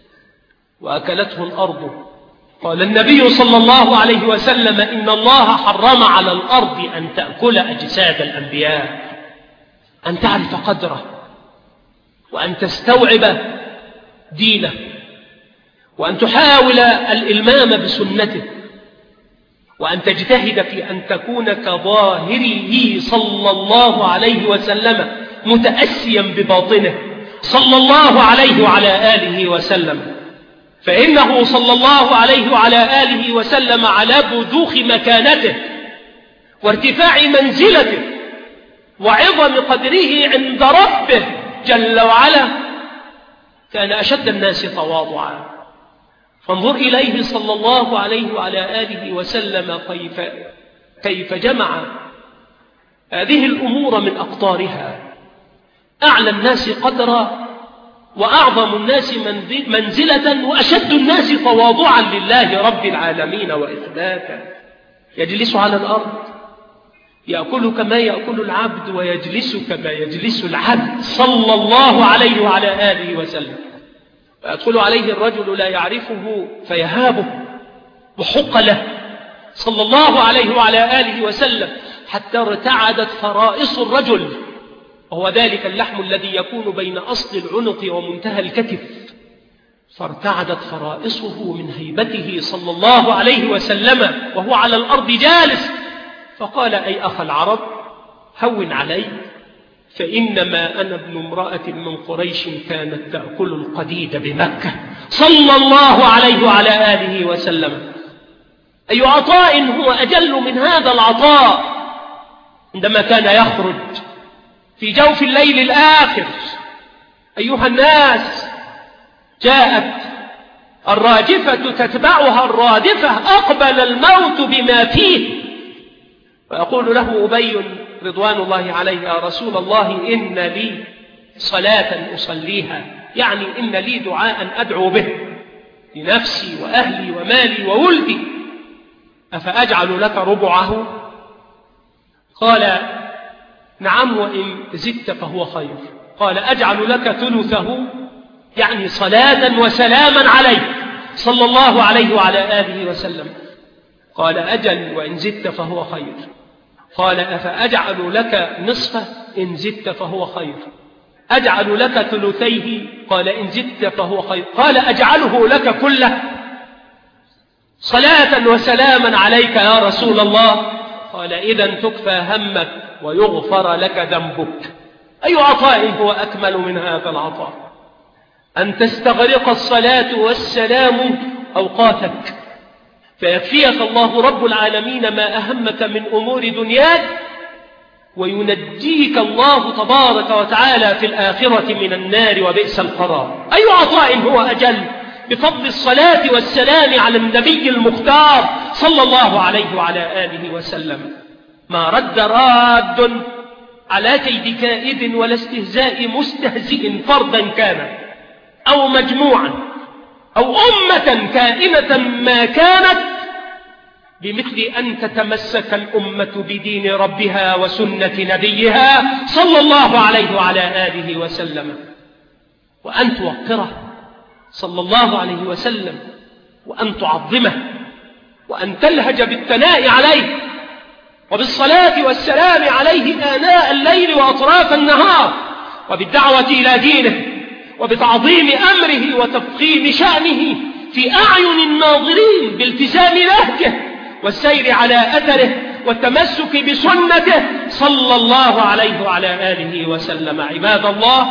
وأكلته الأرض. قال النبي صلى الله عليه وسلم إن الله حرم على الأرض أن تأكل أجساد الأنبياء، أن تعرف قدره وأن تستوعب دينه وأن تحاول الإلمام بسنته وأن تجتهد في أن تكون كظاهره صلى الله عليه وسلم متأسيا بباطنه صلى الله عليه وعلى آله وسلم، فإنه صلى الله عليه وعلى آله وسلم على بذوخ مكانته وارتفاع منزلته وعظم قدره عند ربه جل وعلا كان أشد الناس تواضعا. فانظر إليه صلى الله عليه وعلى آله وسلم كيف جمع هذه الأمور من أقطارها، أعلى الناس قدرا وأعظم الناس منزلة وأشد الناس تواضعا لله رب العالمين وإثباتا. يجلس على الأرض يأكل كما يأكل العبد ويجلس كما يجلس العبد صلى الله عليه وعلى آله وسلم. فيدخل عليه الرجل لا يعرفه فيهابه وحق له صلى الله عليه وعلى آله وسلم حتى ارتعدت فرائص الرجل، وهو ذلك اللحم الذي يكون بين أصل العنق ومنتهى الكتف، فارتعدت فرائصه من هيبته صلى الله عليه وسلم وهو على الأرض جالس، فقال: أي أخ العرب، هون علي، فإنما أنا ابن امرأة من قريش كانت تأكل القديد بمكة صلى الله عليه وعلى آله وسلم. أي عطاء هو أجل من هذا العطاء عندما كان يخرج في جوف الليل الآخر. أيها الناس، جاءت الراجفة تتبعها الرادفة، أقبل الموت بما فيه، فيقول له أبي رضوان الله عليه: يا رسول الله، إن لي صلاة أصليها، يعني إن لي دعاء أدعو به لنفسي وأهلي ومالي وولدي، أفأجعل لك ربعه؟ قال: نعم، وإن زدت فهو خير. قال: أجعل لك ثلثه، يعني صلاة وسلاما عليه صلى الله عليه وعلى آله وسلم. قال: أجل، وإن زدت فهو خير. قال: أفأجعل لك نصفه؟ إن زدت فهو خير. أجعل لك ثلثيه؟ قال: إن زدت فهو خير. قال: أجعله لك كله صلاة وسلاما عليك يا رسول الله؟ قال: إذن تكفى همك ويغفر لك ذنبك. أي عطاء هو أكمل من هذا العطاء؟ أن تستغرق الصلاة والسلام أوقاتك، فيكفيك الله رب العالمين ما أهمك من أمور دنياك، وينجيك الله تبارك وتعالى في الآخرة من النار وبئس القرار. أي عطاء هو أجل بفضل الصلاة والسلام على النبي المختار صلى الله عليه وعلى آله وسلم. ما رد راد على كيد كائد ولا استهزاء مستهزئ، فردا كان أو مجموعا أو أمة كائنة ما كانت، بمثل أن تتمسك الأمة بدين ربها وسنة نبيها صلى الله عليه وعلى آله وسلم، وأن توقره صلى الله عليه وسلم، وأن تعظمه، وأن تلهج بالثناء عليه وبالصلاة والسلام عليه آناء الليل وأطراف النهار، وبالدعوة إلى دينه، وبتعظيم أمره وتفخيم شأنه في أعين الناظرين، بالتزام نهجه والسير على أثره والتمسك بسنته صلى الله عليه وعلى آله وسلم. عباد الله،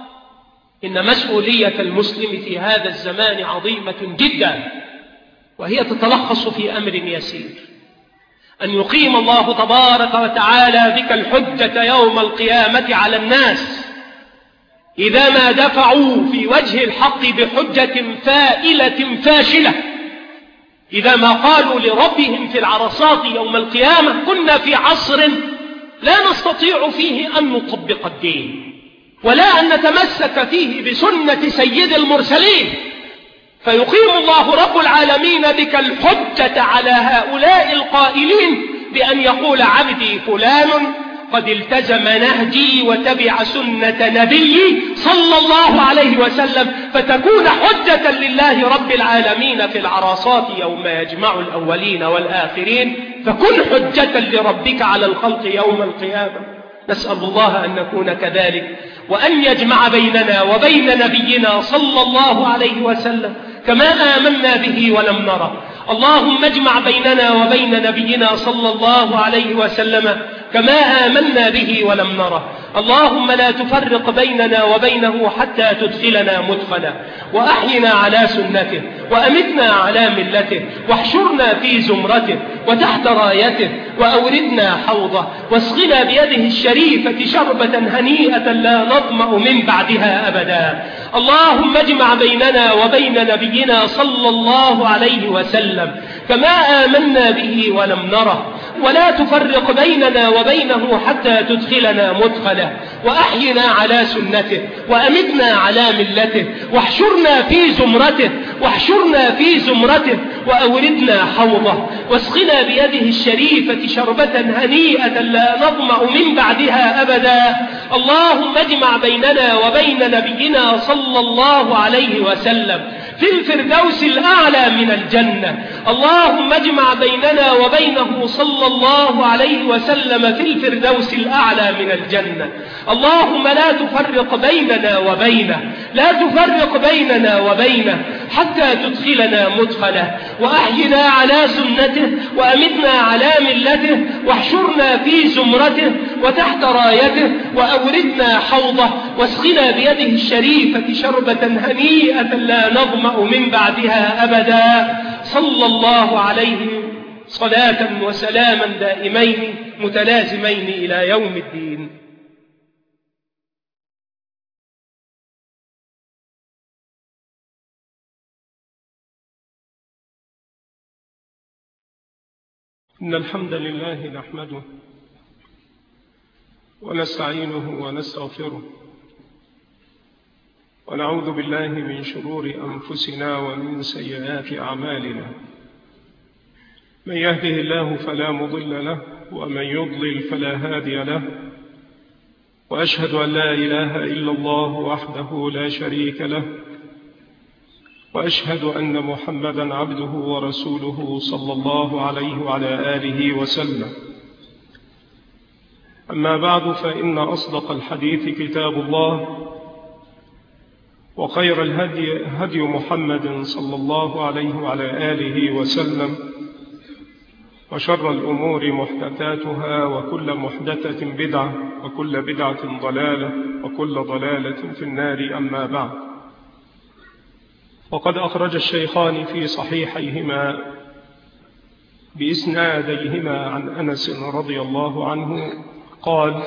إن مسؤولية المسلم في هذا الزمان عظيمة جدا، وهي تتلخص في أمر يسير: أن يقيم الله تبارك وتعالى بك الحجة يوم القيامة على الناس إذا ما دفعوا في وجه الحق بحجة فائلة فاشلة، إذا ما قالوا لربهم في العرصات يوم القيامة: كنا في عصر لا نستطيع فيه أن نطبق الدين ولا أن نتمسك فيه بسنة سيد المرسلين، فيقيم الله رب العالمين بك الحجة على هؤلاء القائلين بأن يقول: عبدي فلان قد التزم نهجي وتبع سنة نبيي صلى الله عليه وسلم، فتكون حجة لله رب العالمين في العرصات يوم يجمع الأولين والآخرين، فكن حجة لربك على الخلق يوم القيامة. نسأل الله أن نكون كذلك، وأن يجمع بيننا وبين نبينا صلى الله عليه وسلم كما آمنا به ولم نره. اللهم اجمع بيننا وبين نبينا صلى الله عليه وسلم كما آمنا به ولم نره. اللهم لا تفرق بيننا وبينه حتى تدخلنا مدخلا، وأحينا على سنته، وأمتنا على ملته، واحشرنا في زمرته وتحت رايته، وأوردنا حوضه، واسقنا بيده الشريفة شربة هنيئة لا نظمأ من بعدها أبدا. اللهم اجمع بيننا وبين نبينا صلى الله عليه وسلم كما آمنا به ولم نره، ولا تفرق بيننا وبينه حتى تدخلنا مدخله، وأحينا على سنته، وأمتنا على ملته، واحشرنا في زمرته، واحشرنا في زمرته وأوردنا حوضه واسقنا بيده الشريفة شربة هنيئة لا نظمأ من بعدها أبدا. اللهم اجمع بيننا وبين نبينا صلى الله عليه وسلم في الفردوس الأعلى من الجنة. اللهم اجمع بيننا وبينه صلى الله عليه وسلم في الفردوس الأعلى من الجنة. اللهم لا تفرق بيننا وبينه، لا تفرق بيننا وبينه حتى تدخلنا مدخله، وأحينا على سنته وأمتنا على ملته، واحشرنا في زمرته وتحت رايته، وأوردنا حوضه واسقنا بيده الشريفة شربة هنيئة لا نظمأ من بعدها أبدا. صلى الله عليه صلاة وسلاما دائمين متلازمين إلى يوم الدين. إن الحمد لله نحمده ونستعينه ونستغفره، ونعوذ بالله من شرور أنفسنا ومن سيئات أعمالنا. من يهده الله فلا مضل له، ومن يضلل فلا هادي له، وأشهد أن لا إله إلا الله وحده لا شريك له، وأشهد أن محمدا عبده ورسوله صلى الله عليه وعلى آله وسلم. أما بعد، فإن أصدق الحديث كتاب الله، وخير الهدي هدي محمد صلى الله عليه وعلى آله وسلم، وشر الأمور محدثاتها، وكل محدثة بدعة، وكل بدعة ضلالة، وكل ضلالة في النار. أما بعد، وقد أخرج الشيخان في صحيحيهما بإسناديهما عن أنس رضي الله عنه قال: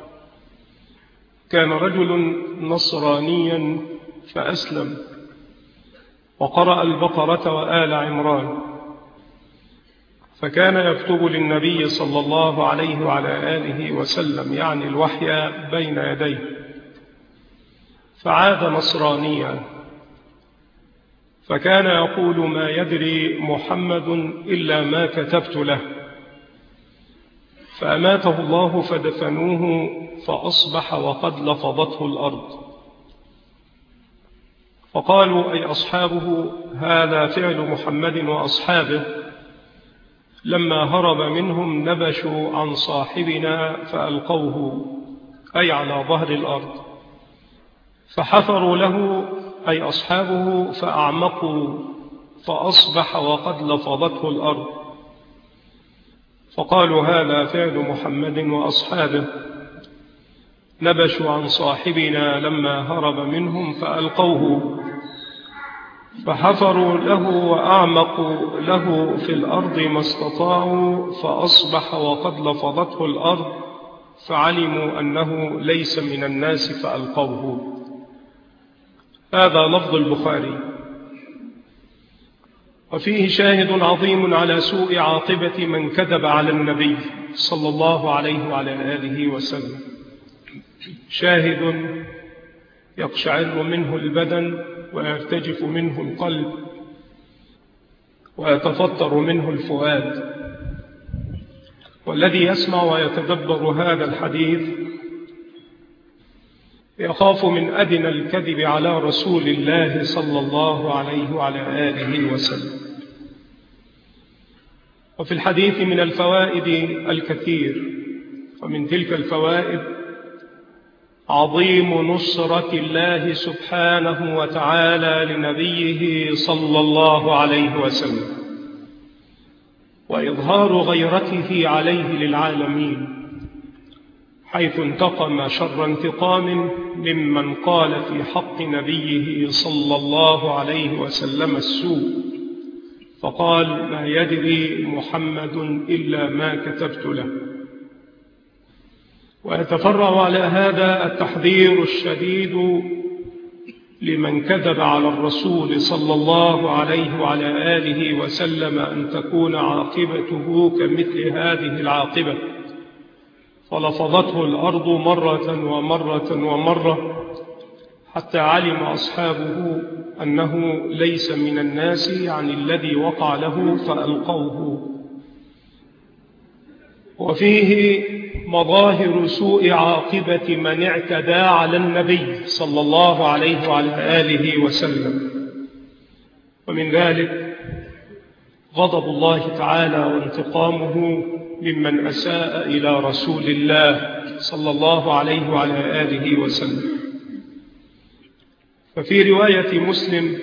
كان رجل نصرانيا فأسلم، وقرأ البقرة وآل عمران، فكان يكتب للنبي صلى الله عليه وعلى آله وسلم، يعني الوحي، بين يديه، فعاد نصرانيا، فكان يقول: ما يدري محمد إلا ما كتبت له. فأماته الله فدفنوه، فأصبح وقد لفظته الأرض. فقالوا: أي أصحابه، هذا فعل محمد وأصحابه، لما هرب منهم نبشوا عن صاحبنا فألقوه، أي على ظهر الأرض، فحفروا له، أي أصحابه، فأعمقوا، فأصبح وقد لفظته الأرض. فقالوا: هذا فعل محمد وأصحابه، نبشوا عن صاحبنا لما هرب منهم فألقوه، فحفروا له وأعمقوا له في الأرض ما استطاعوا، فأصبح وقد لفظته الأرض، فعلموا أنه ليس من الناس فألقوه. هذا لفظ البخاري. وفيه شاهد عظيم على سوء عاقبة من كذب على النبي صلى الله عليه وعلى آله وسلم، شاهد يقشعر منه البدن ويرتجف منه القلب ويتفطر منه الفؤاد. والذي يسمع ويتدبر هذا الحديث يخاف من أدنى الكذب على رسول الله صلى الله عليه وعلى آله وسلم. وفي الحديث من الفوائد الكثير، ومن تلك الفوائد عظيم نصرة الله سبحانه وتعالى لنبيه صلى الله عليه وسلم، وإظهار غيرته عليه للعالمين، حيث انتقم شر انتقام ممن قال في حق نبيه صلى الله عليه وسلم السوء، فقال: ما يدري محمد إلا ما كتبت له. ويتفرع على هذا التحذير الشديد لمن كذب على الرسول صلى الله عليه وعلى آله وسلم أن تكون عاقبته كمثل هذه العاقبة، فلفظته الأرض مرة ومرة ومرة حتى علم أصحابه أنه ليس من الناس، يعني الذي وقع له، فألقوه. وفيه مظاهر سوء عاقبة من اعتدى على النبي صلى الله عليه وعلى آله وسلم، ومن ذلك غضب الله تعالى وانتقامه ممن أساء إلى رسول الله صلى الله عليه وعلى آله وسلم. ففي رواية مسلم: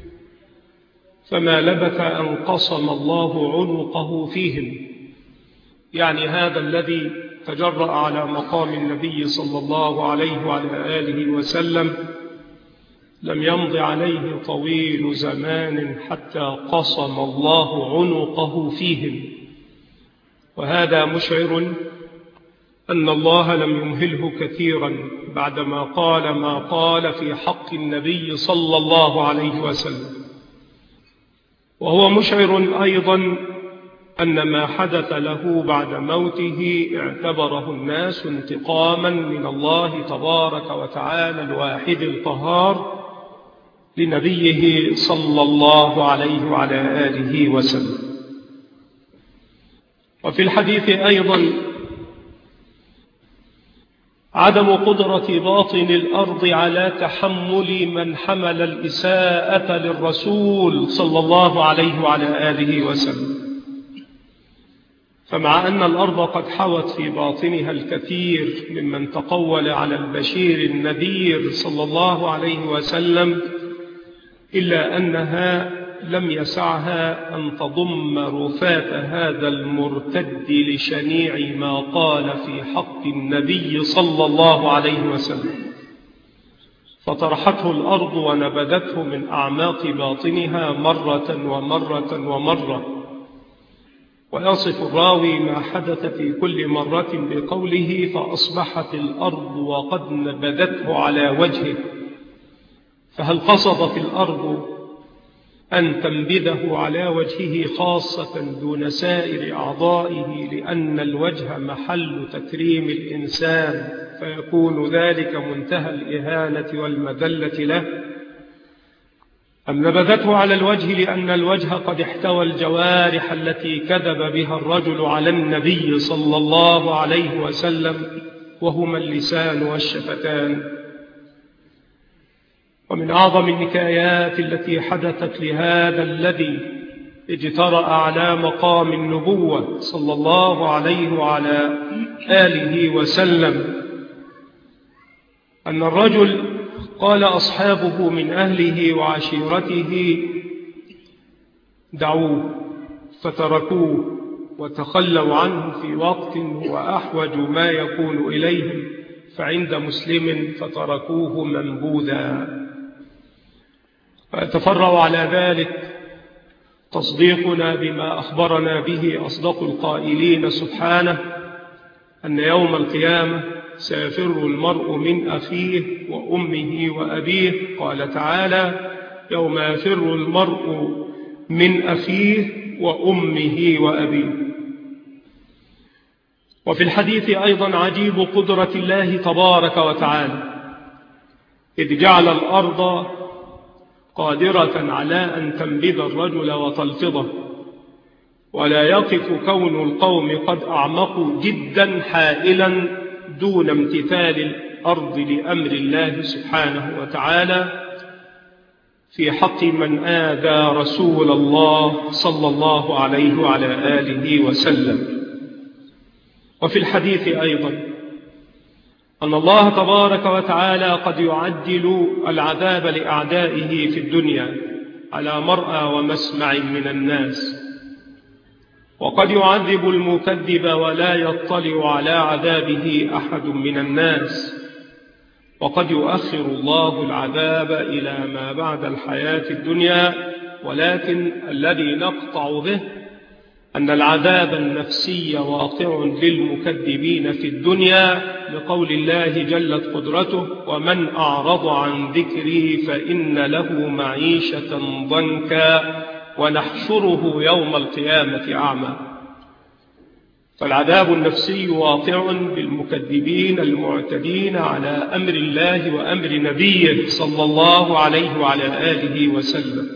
فما لبث أن قصم الله عنقه فيهم، يعني هذا الذي تجرأ على مقام النبي صلى الله عليه وعلى آله وسلم لم يمض عليه طويل زمان حتى قصم الله عنقه فيهم، وهذا مشعر أن الله لم يمهله كثيرا بعدما قال ما قال في حق النبي صلى الله عليه وسلم. وهو مشعر أيضا أن ما حدث له بعد موته اعتبره الناس انتقاما من الله تبارك وتعالى الواحد القهار لنبيه صلى الله عليه وعلى آله وسلم. وفي الحديث أيضا عدم قدرة باطن الأرض على تحمل من حمل الإساءة للرسول صلى الله عليه وعلى آله وسلم. فمع أن الأرض قد حوت في باطنها الكثير ممن تقول على البشير النذير صلى الله عليه وسلم، إلا أنها لم يسعها أن تضم رفات هذا المرتد لشنيع ما قال في حق النبي صلى الله عليه وسلم، فطرحته الأرض ونبذته من أعماق باطنها مرة ومرة ومرة. ويصف الراوي ما حدث في كل مرة بقوله: فأصبحت الأرض وقد نبذته على وجهه. فهل قصدت الأرض أن تنبذه على وجهه خاصة دون سائر أعضائه، لأن الوجه محل تكريم الإنسان، فيكون ذلك منتهى الإهانة والمذلة له؟ أم نبذته على الوجه لأن الوجه قد احتوى الجوارح التي كذب بها الرجل على النبي صلى الله عليه وسلم، وهما اللسان والشفتان؟ ومن أعظم النكايات التي حدثت لهذا الذي اجترأ على مقام النبوة صلى الله عليه وعلى آله وسلم أن الرجل قال أصحابه من أهله وعشيرته: دعوه، فتركوه وتخلوا عنه في وقت هو أحوج ما يكون إليهم، فعند مسلم: فتركوه منبوذا. ويتفرع على ذلك تصديقنا بما أخبرنا به أصدق القائلين سبحانه، أن يوم القيامة سيفر المرء من أخيه وأمه وأبيه. قال تعالى: يوم يفر المرء من أخيه وأمه وأبيه. وفي الحديث أيضا عجيب قدرة الله تبارك وتعالى، إذ جعل الأرض قادرة على أن تنبذ الرجل وتلفظه، ولا يقف كون القوم قد أعمقوا جدا حائلا دون امتثال الأرض لأمر الله سبحانه وتعالى في حق من آذى رسول الله صلى الله عليه وعلى آله وسلم. وفي الحديث أيضا أن الله تبارك وتعالى قد يعجل العذاب لأعدائه في الدنيا على مرأى ومسمع من الناس، وقد يعذب المكذب ولا يطلع على عذابه أحد من الناس، وقد يؤخر الله العذاب إلى ما بعد الحياة الدنيا. ولكن الذي نقطع به أن العذاب النفسي واقع للمكذبين في الدنيا، لقول الله جلت قدرته: ومن أعرض عن ذكري فإن له معيشة ضنكا ونحشره يوم القيامة أعمى. فالعذاب النفسي واقع بالمكذبين المعتدين على أمر الله وأمر نبيه صلى الله عليه وعلى آله وسلم.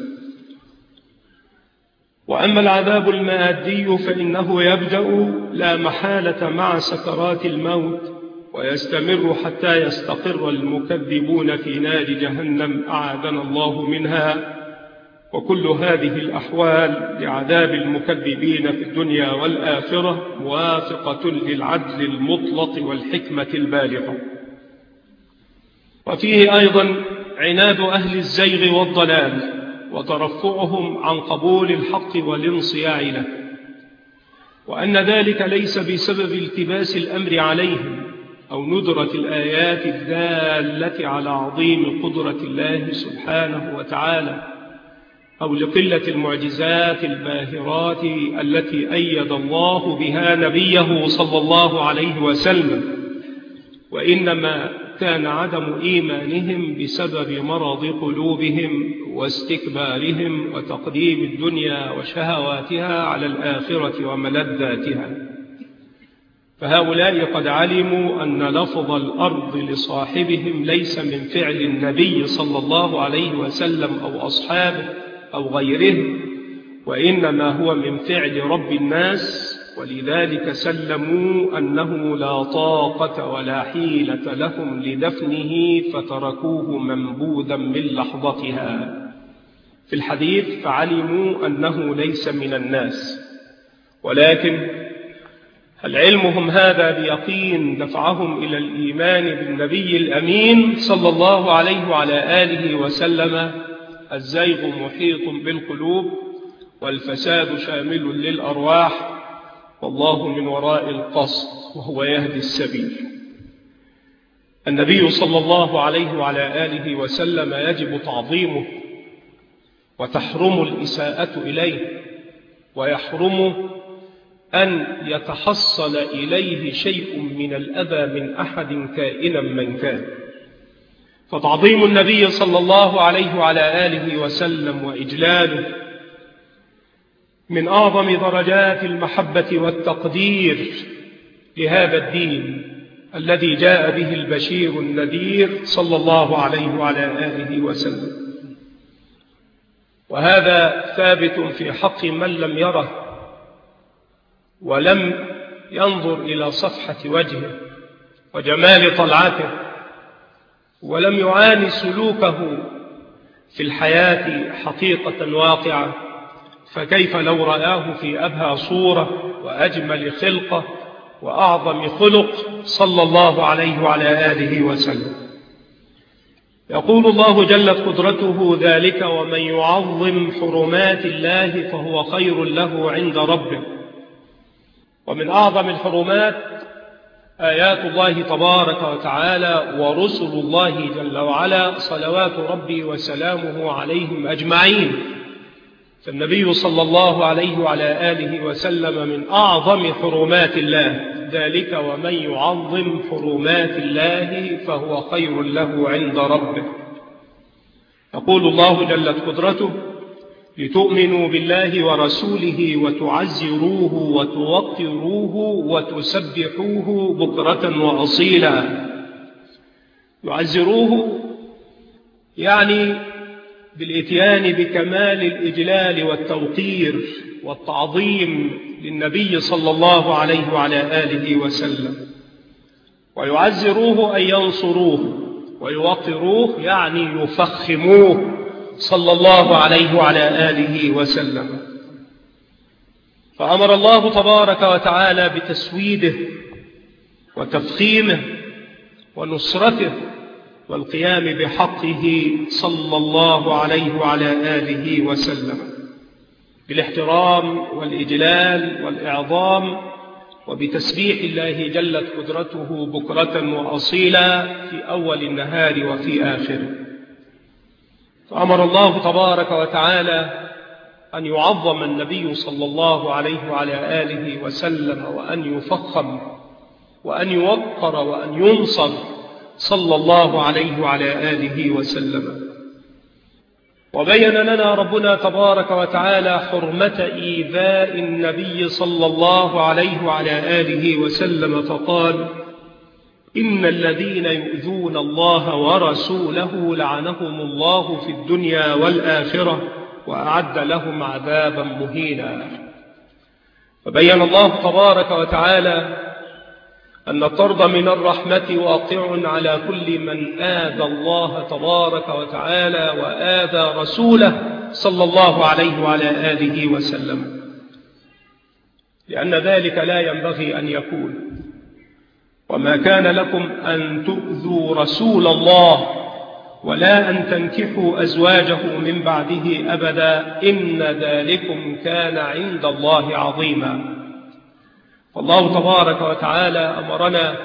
وأما العذاب المادي فإنه يبدأ لا محالة مع سكرات الموت، ويستمر حتى يستقر المكذبون في نار جهنم أعاذنا الله منها. وكل هذه الأحوال لعذاب المكذبين في الدنيا والآخرة موافقة للعدل المطلق والحكمة البالغة. وفيه أيضا عناد أهل الزيغ والضلال وترفعهم عن قبول الحق والانصياع له، وأن ذلك ليس بسبب التباس الأمر عليهم أو ندرة الآيات الدالة على عظيم قدرة الله سبحانه وتعالى، أو لقلة المعجزات الباهرات التي أيد الله بها نبيه صلى الله عليه وسلم، وإنما كان عدم إيمانهم بسبب مرض قلوبهم واستكبارهم وتقديم الدنيا وشهواتها على الآخرة وملذاتها. فهؤلاء قد علموا أن لفظ الأرض لصاحبهم ليس من فعل النبي صلى الله عليه وسلم أو أصحابه أو غيرهم، وإنما هو من فعل رب الناس، ولذلك سلموا أنه لا طاقة ولا حيلة لهم لدفنه فتركوه منبوذا من لحظتها. في الحديث فعلموا أنه ليس من الناس، ولكن هل علمهم هذا بيقين دفعهم إلى الإيمان بالنبي الأمين صلى الله عليه وعلى آله وسلم؟ الزيغ محيط بالقلوب والفساد شامل للأرواح، والله من وراء القصد وهو يهدي السبيل. النبي صلى الله عليه وعلى آله وسلم يجب تعظيمه، وتحرم الإساءة إليه، ويحرم أن يتحصل إليه شيء من الأذى من أحد كائنا من كان. فتعظيم النبي صلى الله عليه وعلى آله وسلم وإجلاله من أعظم درجات المحبة والتقدير لهذا الدين الذي جاء به البشير النذير صلى الله عليه وعلى آله وسلم. وهذا ثابت في حق من لم يره ولم ينظر إلى صفحة وجهه وجمال طلعته، ولم يعاني سلوكه في الحياة حقيقة واقعة، فكيف لو رآه في أبهى صورة وأجمل خلقة وأعظم خلق صلى الله عليه وعلى آله وسلم. يقول الله جلت قدرته: ذلك ومن يعظم حرمات الله فهو خير له عند ربه. ومن أعظم الحرمات آيات الله تبارك وتعالى ورسل الله جل وعلا صلوات ربي وسلامه عليهم أجمعين. فالنبي صلى الله عليه وعلى آله وسلم من أعظم حرمات الله. ذلك ومن يعظم حرمات الله فهو خير له عند ربه. يقول الله جلت قدرته: لتؤمنوا بالله ورسوله وتعزروه وتوقروه وتسبحوه بكرة وأصيلا. يعزروه يعني بالإتيان بكمال الإجلال والتوقير والتعظيم للنبي صلى الله عليه وعلى آله وسلم. ويعزروه أي ينصروه، ويوقروه يعني يفخموه صلى الله عليه وعلى آله وسلم. فأمر الله تبارك وتعالى بتسويده وتفخيمه ونصرته والقيام بحقه صلى الله عليه وعلى آله وسلم، بالاحترام والإجلال والإعظام، وبتسبيح الله جلت قدرته بكرة وأصيلا في أول النهار وفي آخره. فأمر الله تبارك وتعالى أن يعظم النبي صلى الله عليه وعلى آله وسلم، وأن يفخم وأن يوقر وأن ينصر صلى الله عليه وعلى آله وسلم. وبين لنا ربنا تبارك وتعالى حرمة إيذاء النبي صلى الله عليه وعلى آله وسلم، فقال: إن الذين يؤذون الله ورسوله لعنهم الله في الدنيا والآخرة وأعد لهم عذابا مهينا. فبين الله تبارك وتعالى أن الطرد من الرحمة واقع على كل من آذى الله تبارك وتعالى وآذى رسوله صلى الله عليه وعلى آله وسلم، لأن ذلك لا ينبغي أن يكون. وما كان لكم أن تؤذوا رسول الله ولا أن تنكحوا أزواجه من بعده أبدا، إن ذلكم كان عند الله عظيما. فالله تبارك وتعالى أمرنا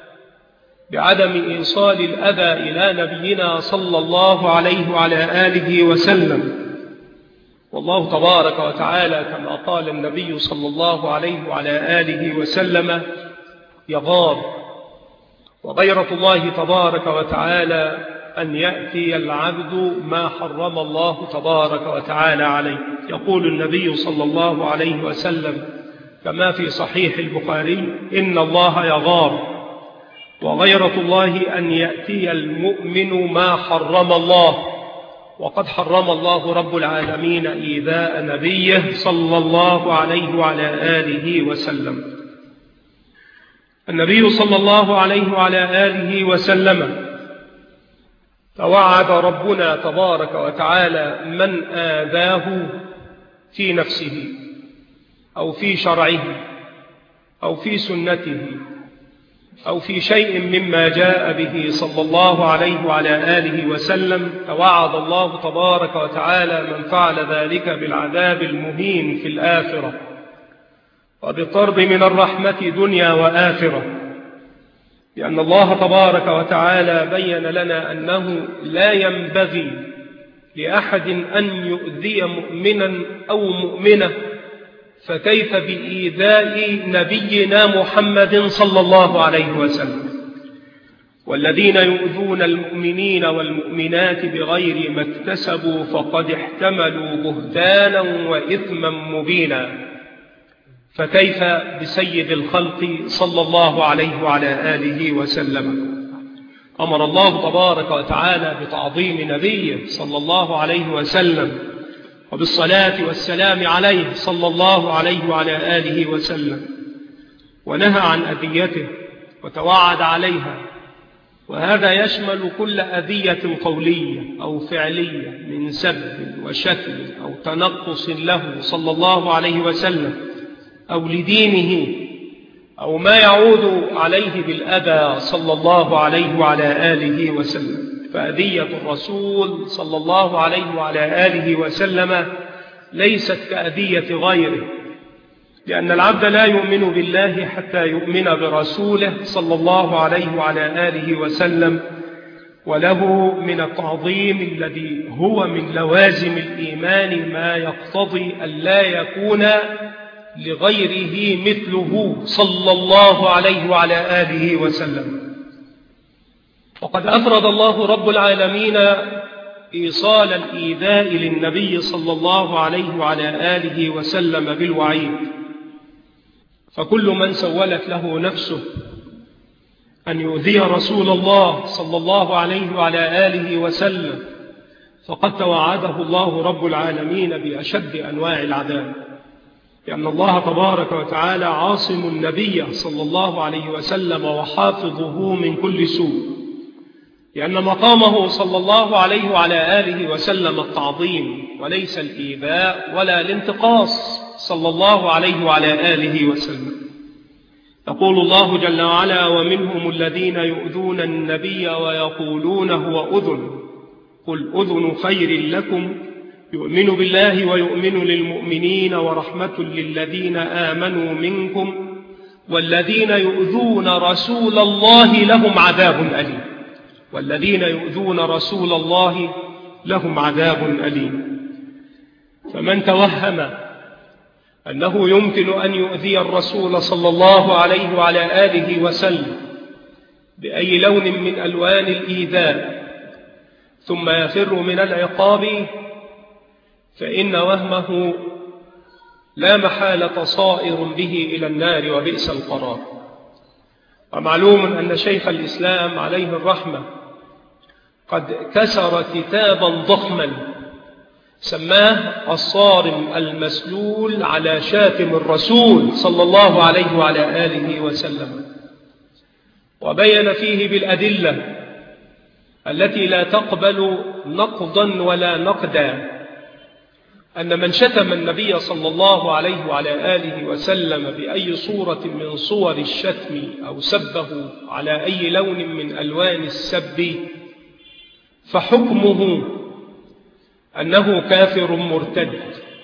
بعدم إيصال الأذى إلى نبينا صلى الله عليه وعلى آله وسلم. والله تبارك وتعالى كما قال النبي صلى الله عليه وعلى آله وسلم: يغار. وغيرة الله تبارك وتعالى أن يأتي العبد ما حرم الله تبارك وتعالى عليه. يقول النبي صلى الله عليه وسلم كما في صحيح البخاري: إن الله يغار. وغيرة الله أن يأتي المؤمن ما حرم الله، وقد حرم الله رب العالمين إيذاء نبيه صلى الله عليه وعلى آله وسلم. النبي صلى الله عليه وعلى آله وسلم توعد ربنا تبارك وتعالى من آذاه في نفسه أو في شرعه أو في سنته أو في شيء مما جاء به صلى الله عليه وعلى آله وسلم، توعد الله تبارك وتعالى من فعل ذلك بالعذاب المهين في الآخرة وبالطرد من الرحمة دنيا وآخرة، لأن الله تبارك وتعالى بين لنا أنه لا ينبغي لأحد أن يؤذي مؤمنا أو مؤمنة، فكيف بإيذاء نبينا محمد صلى الله عليه وسلم؟ والذين يؤذون المؤمنين والمؤمنات بغير ما اكتسبوا فقد احتملوا بهتانا وإثما مبينا، فكيف بسيد الخلق صلى الله عليه وعلى آله وسلم؟ أمر الله تبارك وتعالى بتعظيم نبيه صلى الله عليه وسلم وبالصلاة والسلام عليه صلى الله عليه وعلى آله وسلم، ونهى عن أذيته وتوعد عليها، وهذا يشمل كل أذية قولية أو فعلية من سب وشتم أو تنقص له صلى الله عليه وسلم أو لدينه أو ما يعود عليه بالأذى صلى الله عليه وعلى آله وسلم. فأذية الرسول صلى الله عليه وعلى آله وسلم ليست كأذية غيره، لأن العبد لا يؤمن بالله حتى يؤمن برسوله صلى الله عليه وعلى آله وسلم، وله من التعظيم الذي هو من لوازم الإيمان ما يقتضي أن لا يكون لغيره مثله صلى الله عليه وعلى آله وسلم. وقد أفرد الله رب العالمين إيصال الإيذاء للنبي صلى الله عليه وعلى آله وسلم بالوعيد، فكل من سولت له نفسه أن يؤذي رسول الله صلى الله عليه وعلى آله وسلم فقد توعده الله رب العالمين بأشد أنواع العذاب، لأن الله تبارك وتعالى عاصم النبي صلى الله عليه وسلم وحافظه من كل سوء، لأن مقامه صلى الله عليه وعلى آله وسلم التعظيم وليس الإيذاء ولا الانتقاص صلى الله عليه وعلى آله وسلم. يقول الله جل وعلا: ومنهم الذين يؤذون النبي ويقولون هو أذن قل أذن خير لكم يؤمن بالله ويؤمن للمؤمنين ورحمة للذين آمنوا منكم والذين يؤذون رسول الله لهم عذاب أليم. والذين يؤذون رسول الله لهم عذاب أليم. فمن توهم أنه يمكن أن يؤذي الرسول صلى الله عليه وعلى آله وسلم بأي لون من ألوان الإيذاء ثم يفر من العقاب فإن وهمه لا محالة صائر به إلى النار وبئس القرار. ومعلوم أن شيخ الإسلام عليه الرحمة قد كسر كتابا ضخما سماه الصارم المسلول على شاتم الرسول صلى الله عليه وعلى آله وسلم، وبين فيه بالأدلة التي لا تقبل نقضا ولا نقدا أن من شتم النبي صلى الله عليه وعلى آله وسلم بأي صورة من صور الشتم أو سبه على أي لون من ألوان السب فحكمه أنه كافر مرتد،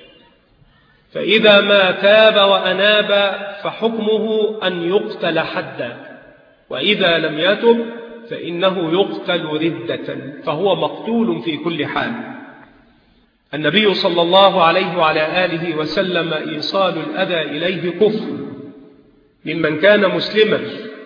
فإذا ما تاب وأناب فحكمه أن يقتل حدا، وإذا لم يتب فإنه يقتل ردة، فهو مقتول في كل حال. النبي صلى الله عليه وعلى آله وسلم إيصال الأذى إليه كفر ممن كان مسلما،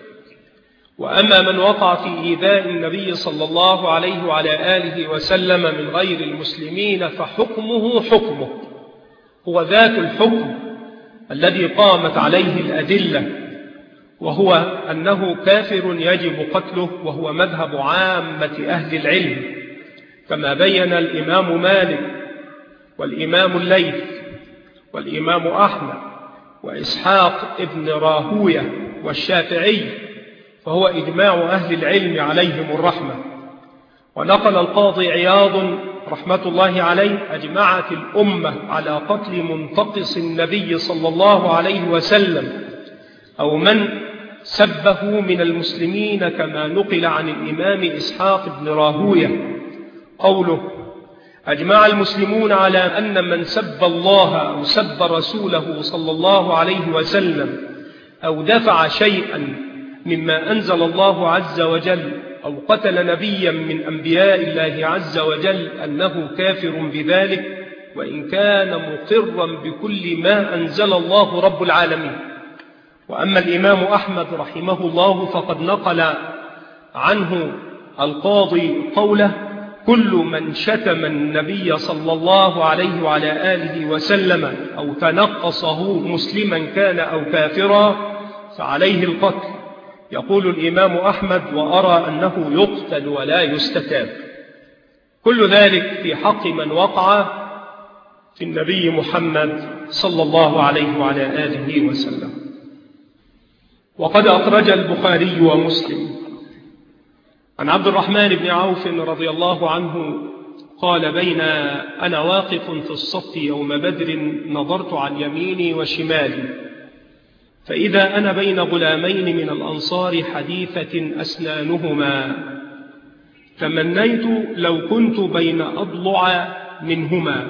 وأما من وقع في إيذاء النبي صلى الله عليه وعلى آله وسلم من غير المسلمين فحكمه هو ذات الحكم الذي قامت عليه الأدلة، وهو أنه كافر يجب قتله، وهو مذهب عامة أهل العلم، كما بين الإمام مالك والإمام الليث والإمام أحمد وإسحاق ابن راهوية والشافعي، فهو إجماع أهل العلم عليهم الرحمة. ونقل القاضي عياض رحمة الله عليه: أجمعت الأمة على قتل منتقص النبي صلى الله عليه وسلم أو من سبه من المسلمين، كما نقل عن الإمام إسحاق بن راهوية قوله: أجمع المسلمون على أن من سب الله أو سب رسوله صلى الله عليه وسلم أو دفع شيئا مما أنزل الله عز وجل أو قتل نبيا من أنبياء الله عز وجل أنه كافر بذلك، وإن كان مقرا بكل ما أنزل الله رب العالمين. وأما الإمام أحمد رحمه الله فقد نقل عنه القاضي قوله: كل من شتم النبي صلى الله عليه وعلى آله وسلم أو تنقصه مسلما كان أو كافرا فعليه القتل. يقول الإمام أحمد: وأرى أنه يقتل ولا يستتاب. كل ذلك في حق من وقع في النبي محمد صلى الله عليه وعلى آله وسلم. وقد أخرج البخاري ومسلم عن عبد الرحمن بن عوف رضي الله عنه قال: بين أنا واقف في الصف يوم بدر نظرت عن يميني وشمالي، فإذا أنا بين غلامين من الأنصار حديثة أسنانهما، تمنيت لو كنت بين أضلع منهما،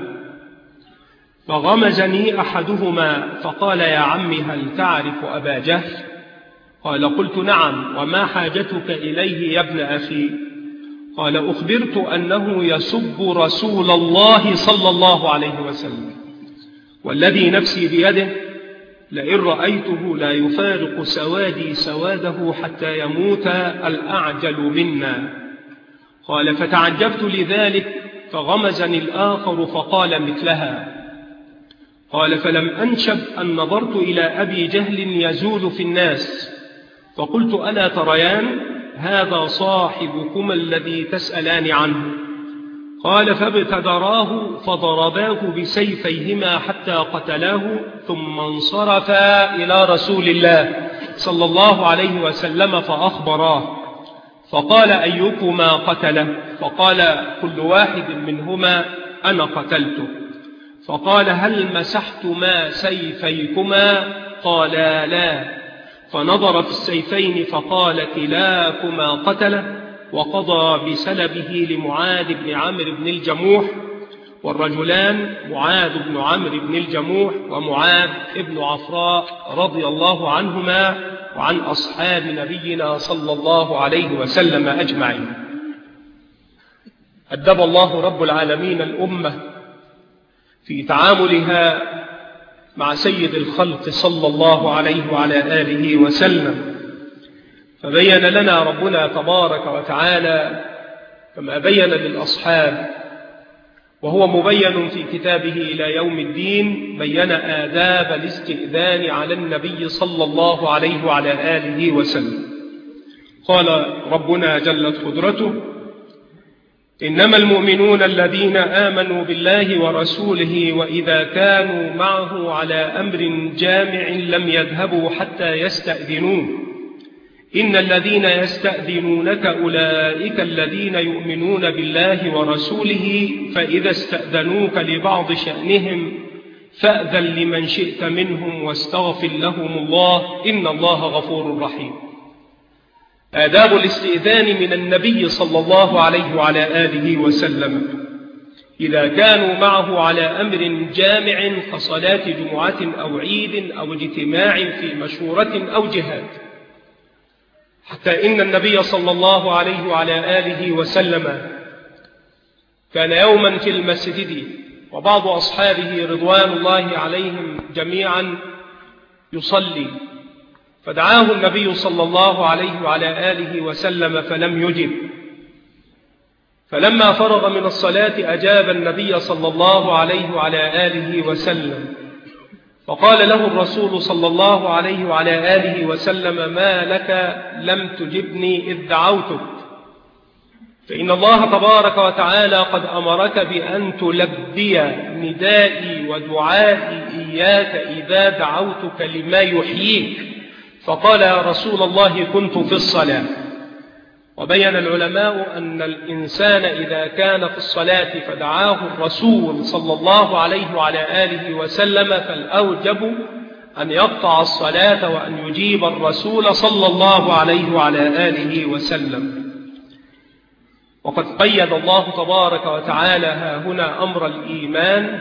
فغمزني أحدهما فقال: يا عم هل تعرف أبا جهل؟ قال: قلت: نعم، وما حاجتك إليه يا ابن أخي؟ قال: أخبرت أنه يسب رسول الله صلى الله عليه وسلم، والذي نفسي بيده لئن رأيته لا يفارق سوادي سواده حتى يموت الأعجل منا. قال: فتعجبت لذلك، فغمزني الآخر فقال مثلها. قال: فلم أنشب أن نظرت إلى أبي جهل يزول في الناس، فقلت: ألا تريان هذا صاحبكما الذي تسألان عنه؟ قال: فابتدراه فضرباه بسيفيهما حتى قتلاه، ثم انصرفا إلى رسول الله صلى الله عليه وسلم فأخبراه، فقال: أيكما قتله؟ فقال كل واحد منهما: أنا قتلته. فقال: هل مسحتما سيفيكما؟ قالا: لا. فنظر في السيفين فقال: كلاكما قتله، وقضى بسلبه لمعاذ بن عمرو بن الجموح، والرجلان معاذ بن عمرو بن الجموح ومعاذ بن عفراء رضي الله عنهما وعن أصحاب نبينا صلى الله عليه وسلم أجمعين. أدب الله رب العالمين الأمة في تعاملها مع سيد الخلق صلى الله عليه وعلى آله وسلم، فبين لنا ربنا تبارك وتعالى كما بين للأصحاب وهو مبين في كتابه إلى يوم الدين، بين آداب الاستئذان على النبي صلى الله عليه وعلى آله وسلم. قال ربنا جلت قدرته: إنما المؤمنون الذين آمنوا بالله ورسوله وإذا كانوا معه على أمر جامع لم يذهبوا حتى يستأذنوه، إن الذين يستأذنونك أولئك الذين يؤمنون بالله ورسوله، فإذا استأذنوك لبعض شأنهم فأذن لمن شئت منهم واستغفر لهم الله، إن الله غفور رحيم. آداب الاستئذان من النبي صلى الله عليه وعلى آله وسلم إذا كانوا معه على أمر جامع كصلاة جمعة أو عيد أو اجتماع في مشورة أو جهاد، حتى إن النبي صلى الله عليه وعلى آله وسلم كان يوما في المسجد وبعض أصحابه رضوان الله عليهم جميعا يصلي، فدعاه النبي صلى الله عليه وعلى آله وسلم فلم يجب، فلما فرغ من الصلاة أجاب النبي صلى الله عليه وعلى آله وسلم، فقال له الرسول صلى الله عليه وعلى آله وسلم: ما لك لم تجبني إذ دعوتك؟ فإن الله تبارك وتعالى قد أمرك بأن تلبي ندائي ودعائي إياك إذا دعوتك لما يحييك. فقال: يا رسول الله كنت في الصلاة. وبين العلماء أن الإنسان إذا كان في الصلاة فدعاه الرسول صلى الله عليه وعلى آله وسلم فالأوجب أن يقطع الصلاة وأن يجيب الرسول صلى الله عليه وعلى آله وسلم. وقد قيد الله تبارك وتعالى هنا أمر الإيمان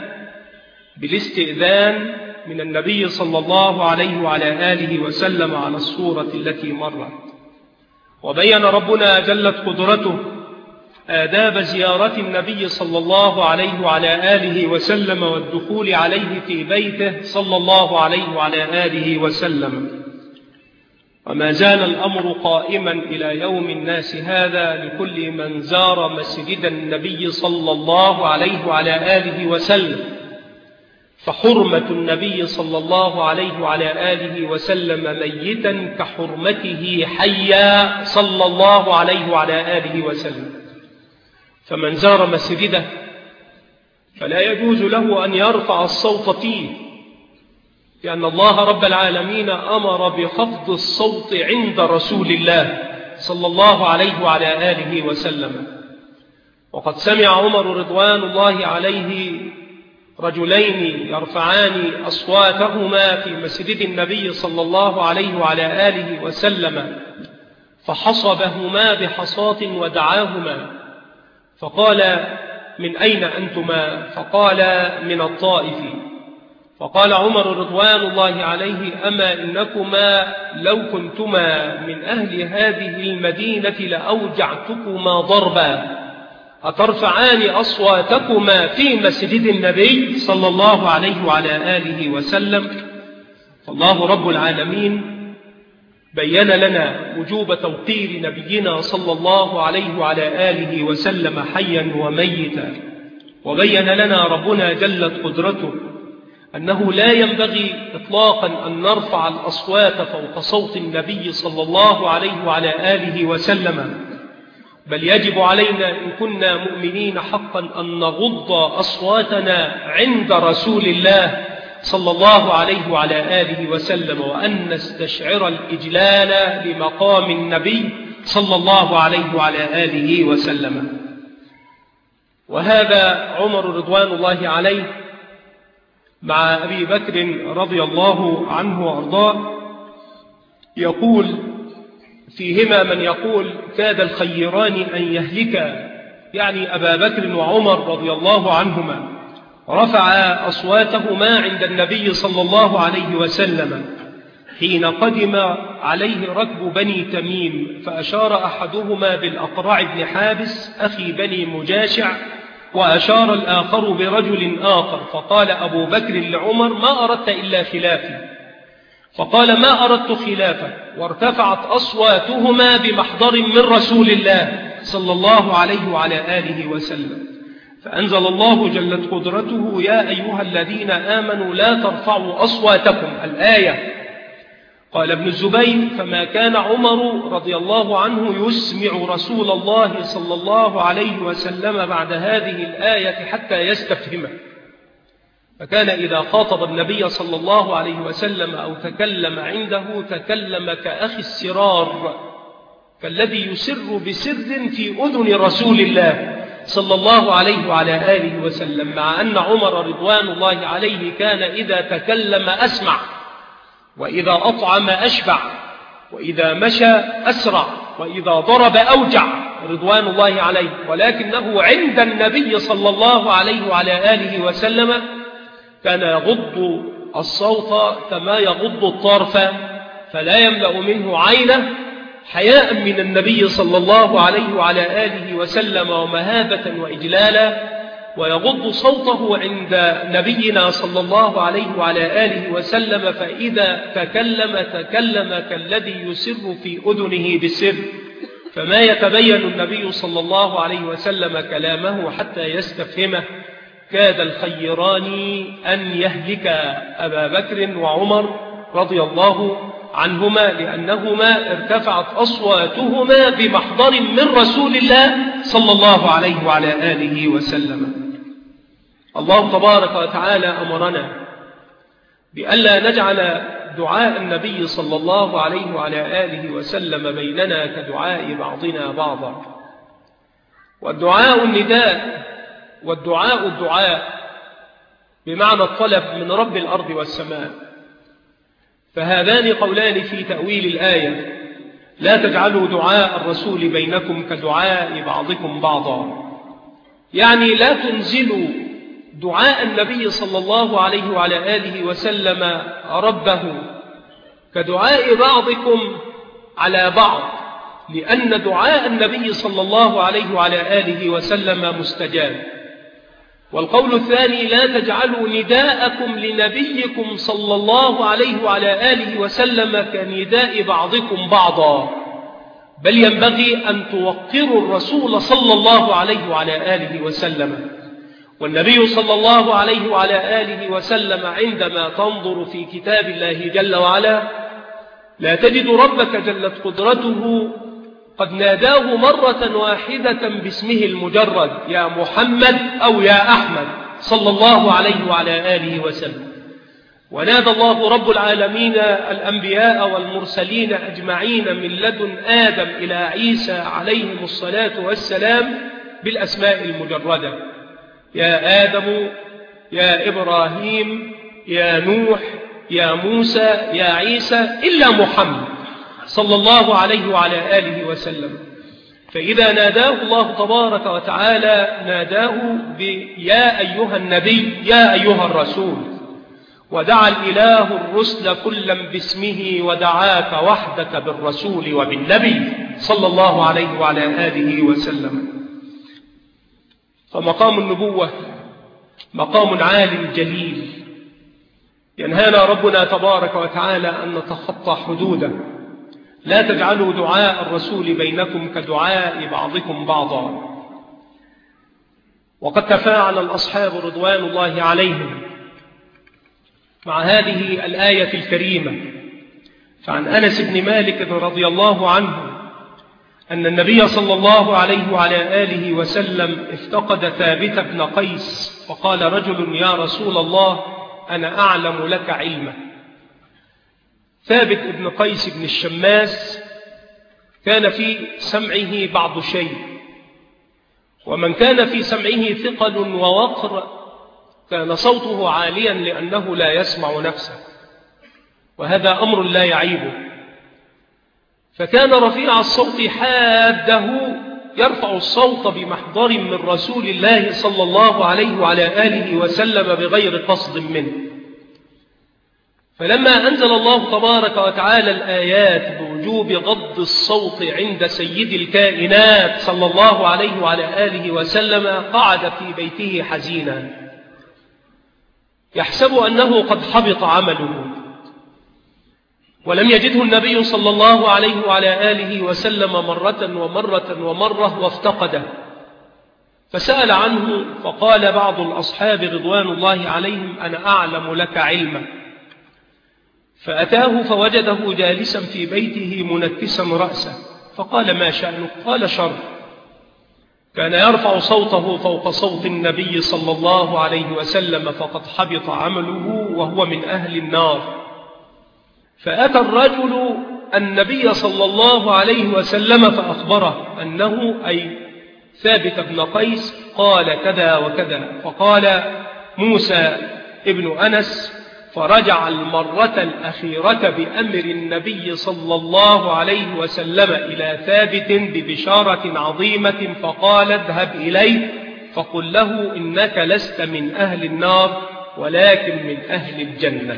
بالاستئذان من النبي صلى الله عليه وعلى آله وسلم على الصورة التي مرت. وبين ربنا جلت قدرته آداب زيارة النبي صلى الله عليه وعلى آله وسلم والدخول عليه في بيته صلى الله عليه وعلى آله وسلم. وما زال الأمر قائما إلى يوم الناس هذا لكل من زار مسجد النبي صلى الله عليه وعلى آله وسلم، فحرمة النبي صلى الله عليه وعلى آله وسلم ميتا كحرمته حيا صلى الله عليه وعلى آله وسلم. فمن زار مسجده فلا يجوز له أن يرفع الصوت فيه، لأن الله رب العالمين أمر بخفض الصوت عند رسول الله صلى الله عليه وعلى آله وسلم. وقد سمع عمر رضوان الله عليه رجلين يرفعان أصواتهما في مسجد النبي صلى الله عليه وعلى آله وسلم، فحصبهما بحصاة ودعاهما، فقال: من أين أنتما؟ فقال: من الطائف. فقال عمر رضوان الله عليه: أما إنكما لو كنتما من أهل هذه المدينة لأوجعتكما ضربا، أترفعان أصواتكما في مسجد النبي صلى الله عليه وعلى آله وسلم؟ فالله رب العالمين بين لنا وجوب توقير نبينا صلى الله عليه وعلى آله وسلم حيا وميتا. وبين لنا ربنا جلت قدرته أنه لا ينبغي إطلاقا أن نرفع الأصوات فوق صوت النبي صلى الله عليه وعلى آله وسلم، بل يجب علينا إن كنا مؤمنين حقا أن نغض أصواتنا عند رسول الله صلى الله عليه وعلى آله وسلم، وأن نستشعر الإجلال لمقام النبي صلى الله عليه وعلى آله وسلم. وهذا عمر رضوان الله عليه مع أبي بكر رضي الله عنه وأرضاه يقول فيهما من يقول: كاد الخيران أن يهلكا، يعني أبا بكر وعمر رضي الله عنهما، رفع أصواتهما عند النبي صلى الله عليه وسلم حين قدم عليه ركب بني تميم، فأشار أحدهما بالأقرع بن حابس أخي بني مجاشع، وأشار الآخر برجل آخر، فقال أبو بكر لعمر: ما أردت إلا خلافي؟ فقال: ما أردت خلافه. وارتفعت أصواتهما بمحضر من رسول الله صلى الله عليه وعلى آله وسلم، فأنزل الله جلت قدرته: يا أيها الذين آمنوا لا ترفعوا أصواتكم، الآية. قال ابن الزبير: فما كان عمر رضي الله عنه يسمع رسول الله صلى الله عليه وسلم بعد هذه الآية حتى يستفهمه، فكان إذا خاطب النبي صلى الله عليه وسلم أو تكلم عنده تكلم كأخي السرار، كالذي يسر بسر في أذن رسول الله صلى الله عليه وعلى آله وسلم، مع أن عمر رضوان الله عليه كان إذا تكلم أسمع، وإذا أطعم أشبع، وإذا مشى أسرع، وإذا ضرب أوجع رضوان الله عليه، ولكنه عند النبي صلى الله عليه وعلى آله وسلم كان يغض الصوت كما يغض الطرف، فلا يملأ منه عينه، حياء من النبي صلى الله عليه وعلى آله وسلم ومهابة وإجلالا، ويغض صوته عند نبينا صلى الله عليه وعلى آله وسلم، فإذا تكلم كالذي يسر في أذنه بالسر، فما يتبين النبي صلى الله عليه وسلم كلامه حتى يستفهمه. كاد الخيران أن يهلك أبا بكر وعمر رضي الله عنهما، لأنهما ارتفعت أصواتهما بمحضر من رسول الله صلى الله عليه وعلى آله وسلم. الله تبارك وتعالى أمرنا بألا نجعل دعاء النبي صلى الله عليه وعلى آله وسلم بيننا كدعاء بعضنا بعضا، والدعاء النداء، والدعاء الدعاء بمعنى الطلب من رب الأرض والسماء، فهذان قولان في تأويل الآية: لا تجعلوا دعاء الرسول بينكم كدعاء بعضكم بعضا، يعني لا تنزلوا دعاء النبي صلى الله عليه وعلى آله وسلم ربه كدعاء بعضكم على بعض، لأن دعاء النبي صلى الله عليه وعلى آله وسلم مستجاب. والقول الثاني: لا تجعلوا نداءكم لنبيكم صلى الله عليه وعلى آله وسلم كنداء بعضكم بعضا، بل ينبغي أن توقروا الرسول صلى الله عليه وعلى آله وسلم. والنبي صلى الله عليه وعلى آله وسلم عندما تنظر في كتاب الله جل وعلا لا تجد ربك جلت قدرته قد ناداه مرة واحدة باسمه المجرد: يا محمد أو يا أحمد صلى الله عليه وعلى آله وسلم. ونادى الله رب العالمين الأنبياء والمرسلين أجمعين من لدن آدم إلى عيسى عليهم الصلاة والسلام بالأسماء المجردة: يا آدم، يا إبراهيم، يا نوح، يا موسى، يا عيسى، إلا محمد صلى الله عليه وعلى آله وسلم. فإذا ناداه الله تبارك وتعالى ناداه يا أيها النبي، يا أيها الرسول، ودعا الإله الرسل كلا باسمه، ودعاك وحدك بالرسول وبالنبي صلى الله عليه وعلى آله وسلم. فمقام النبوة مقام عال جليل، ينهانا ربنا تبارك وتعالى أن نتخطى حدوده. لا تجعلوا دعاء الرسول بينكم كدعاء بعضكم بعضا. وقد تفاعل الأصحاب رضوان الله عليهم مع هذه الآية الكريمة. فعن أنس بن مالك رضي الله عنه أن النبي صلى الله عليه وعلى آله وسلم افتقد ثابت بن قيس، فقال رجل: يا رسول الله، أنا أعلم لك علما. ثابت بن قيس بن الشماس كان في سمعه بعض شيء، ومن كان في سمعه ثقل ووقر كان صوته عاليا لأنه لا يسمع نفسه، وهذا أمر لا يعيبه. فكان رفيع الصوت حاده يرفع الصوت بمحضر من رسول الله صلى الله عليه وعلى آله وسلم بغير قصد منه. فلما أنزل الله تبارك وتعالى الآيات بوجوب غض الصوت عند سيد الكائنات صلى الله عليه وعلى آله وسلم قعد في بيته حزينا يحسب أنه قد حبط عمله، ولم يجده النبي صلى الله عليه وعلى آله وسلم مرة ومرة ومرة وافتقده. فسأل عنه فقال بعض الأصحاب رضوان الله عليهم: أنا أعلم لك علما. فأتاه فوجده جالسا في بيته منكسا رأسه، فقال: ما شأنك؟ قال: شر. كان يرفع صوته فوق صوت النبي صلى الله عليه وسلم، فقد حبط عمله وهو من أهل النار. فأتى الرجل النبي صلى الله عليه وسلم فأخبره أنه أي ثابت بن قيس قال كذا وكذا. فقال موسى ابن أنس: فرجع المرة الأخيرة بأمر النبي صلى الله عليه وسلم إلى ثابت ببشارة عظيمة، فقال: اذهب إليه فقل له إنك لست من أهل النار ولكن من أهل الجنة.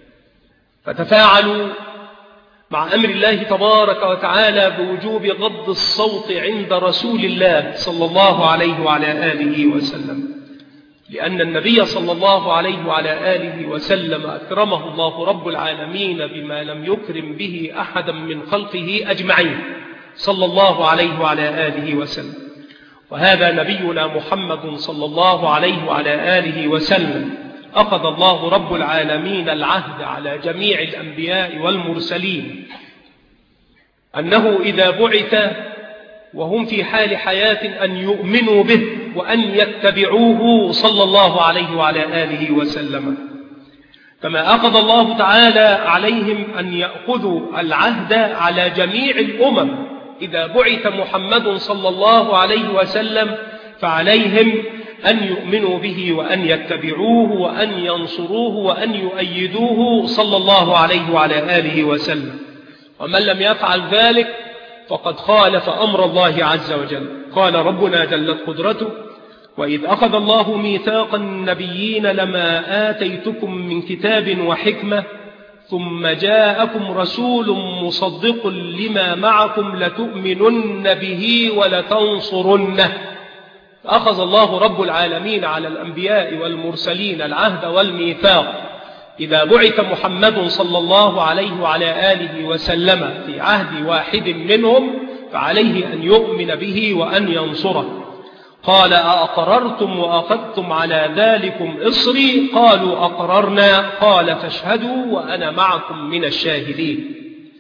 فتفاعلوا مع أمر الله تبارك وتعالى بوجوب غض الصوت عند رسول الله صلى الله عليه وعلى آله وسلم، لأن النبي صلى الله عليه وعلى آله وسلم أكرمه الله رب العالمين بما لم يكرم به أحدا من خلقه أجمعين صلى الله عليه وعلى آله وسلم. وهذا نبينا محمد صلى الله عليه وعلى آله وسلم أخذ الله رب العالمين العهد على جميع الأنبياء والمرسلين أنه إذا بعث وهم في حال حياة أن يؤمنوا به وأن يتبعوه صلى الله عليه وعلى آله وسلم، كما أخذ الله تعالى عليهم أن يأخذوا العهد على جميع الأمم. إذا بعث محمد صلى الله عليه وسلم فعليهم أن يؤمنوا به وأن يتبعوه وأن ينصروه وأن يؤيدوه صلى الله عليه وعلى آله وسلم. ومن لم يفعل ذلك فقد خالف أمر الله عز وجل. قال ربنا جلت قدرته: وإذ أخذ الله ميثاق النبيين لما آتيتكم من كتاب وحكمة ثم جاءكم رسول مصدق لما معكم لتؤمنن به ولتنصرنه. فأخذ الله رب العالمين على الأنبياء والمرسلين العهد والميثاق إذا بعث محمد صلى الله عليه وعلى آله وسلم في عهد واحد منهم فعليه أن يؤمن به وأن ينصره. قال: أأقررتم وأخذتم على ذلكم إصري؟ قالوا: أقررنا. قال: فاشهدوا وأنا معكم من الشاهدين.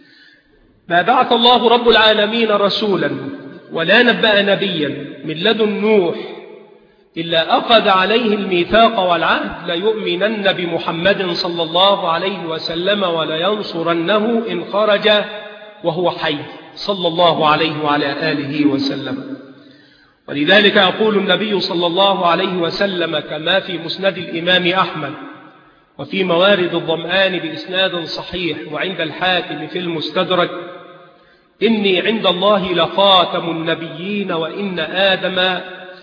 ما بعث الله رب العالمين رسولا ولا نبأ نبيا من لدن نوح إلا أخذ عليه الميثاق والعهد ليؤمنن بمحمد صلى الله عليه وسلم ولينصرنه إن خرج وهو حي صلى الله عليه وعلى آله وسلم. ولذلك يقول النبي صلى الله عليه وسلم كما في مسند الإمام أحمد وفي موارد الظمآن بإسناد صحيح وعند الحاكم في المستدرك: إني عند الله لخاتم النبيين وإن آدم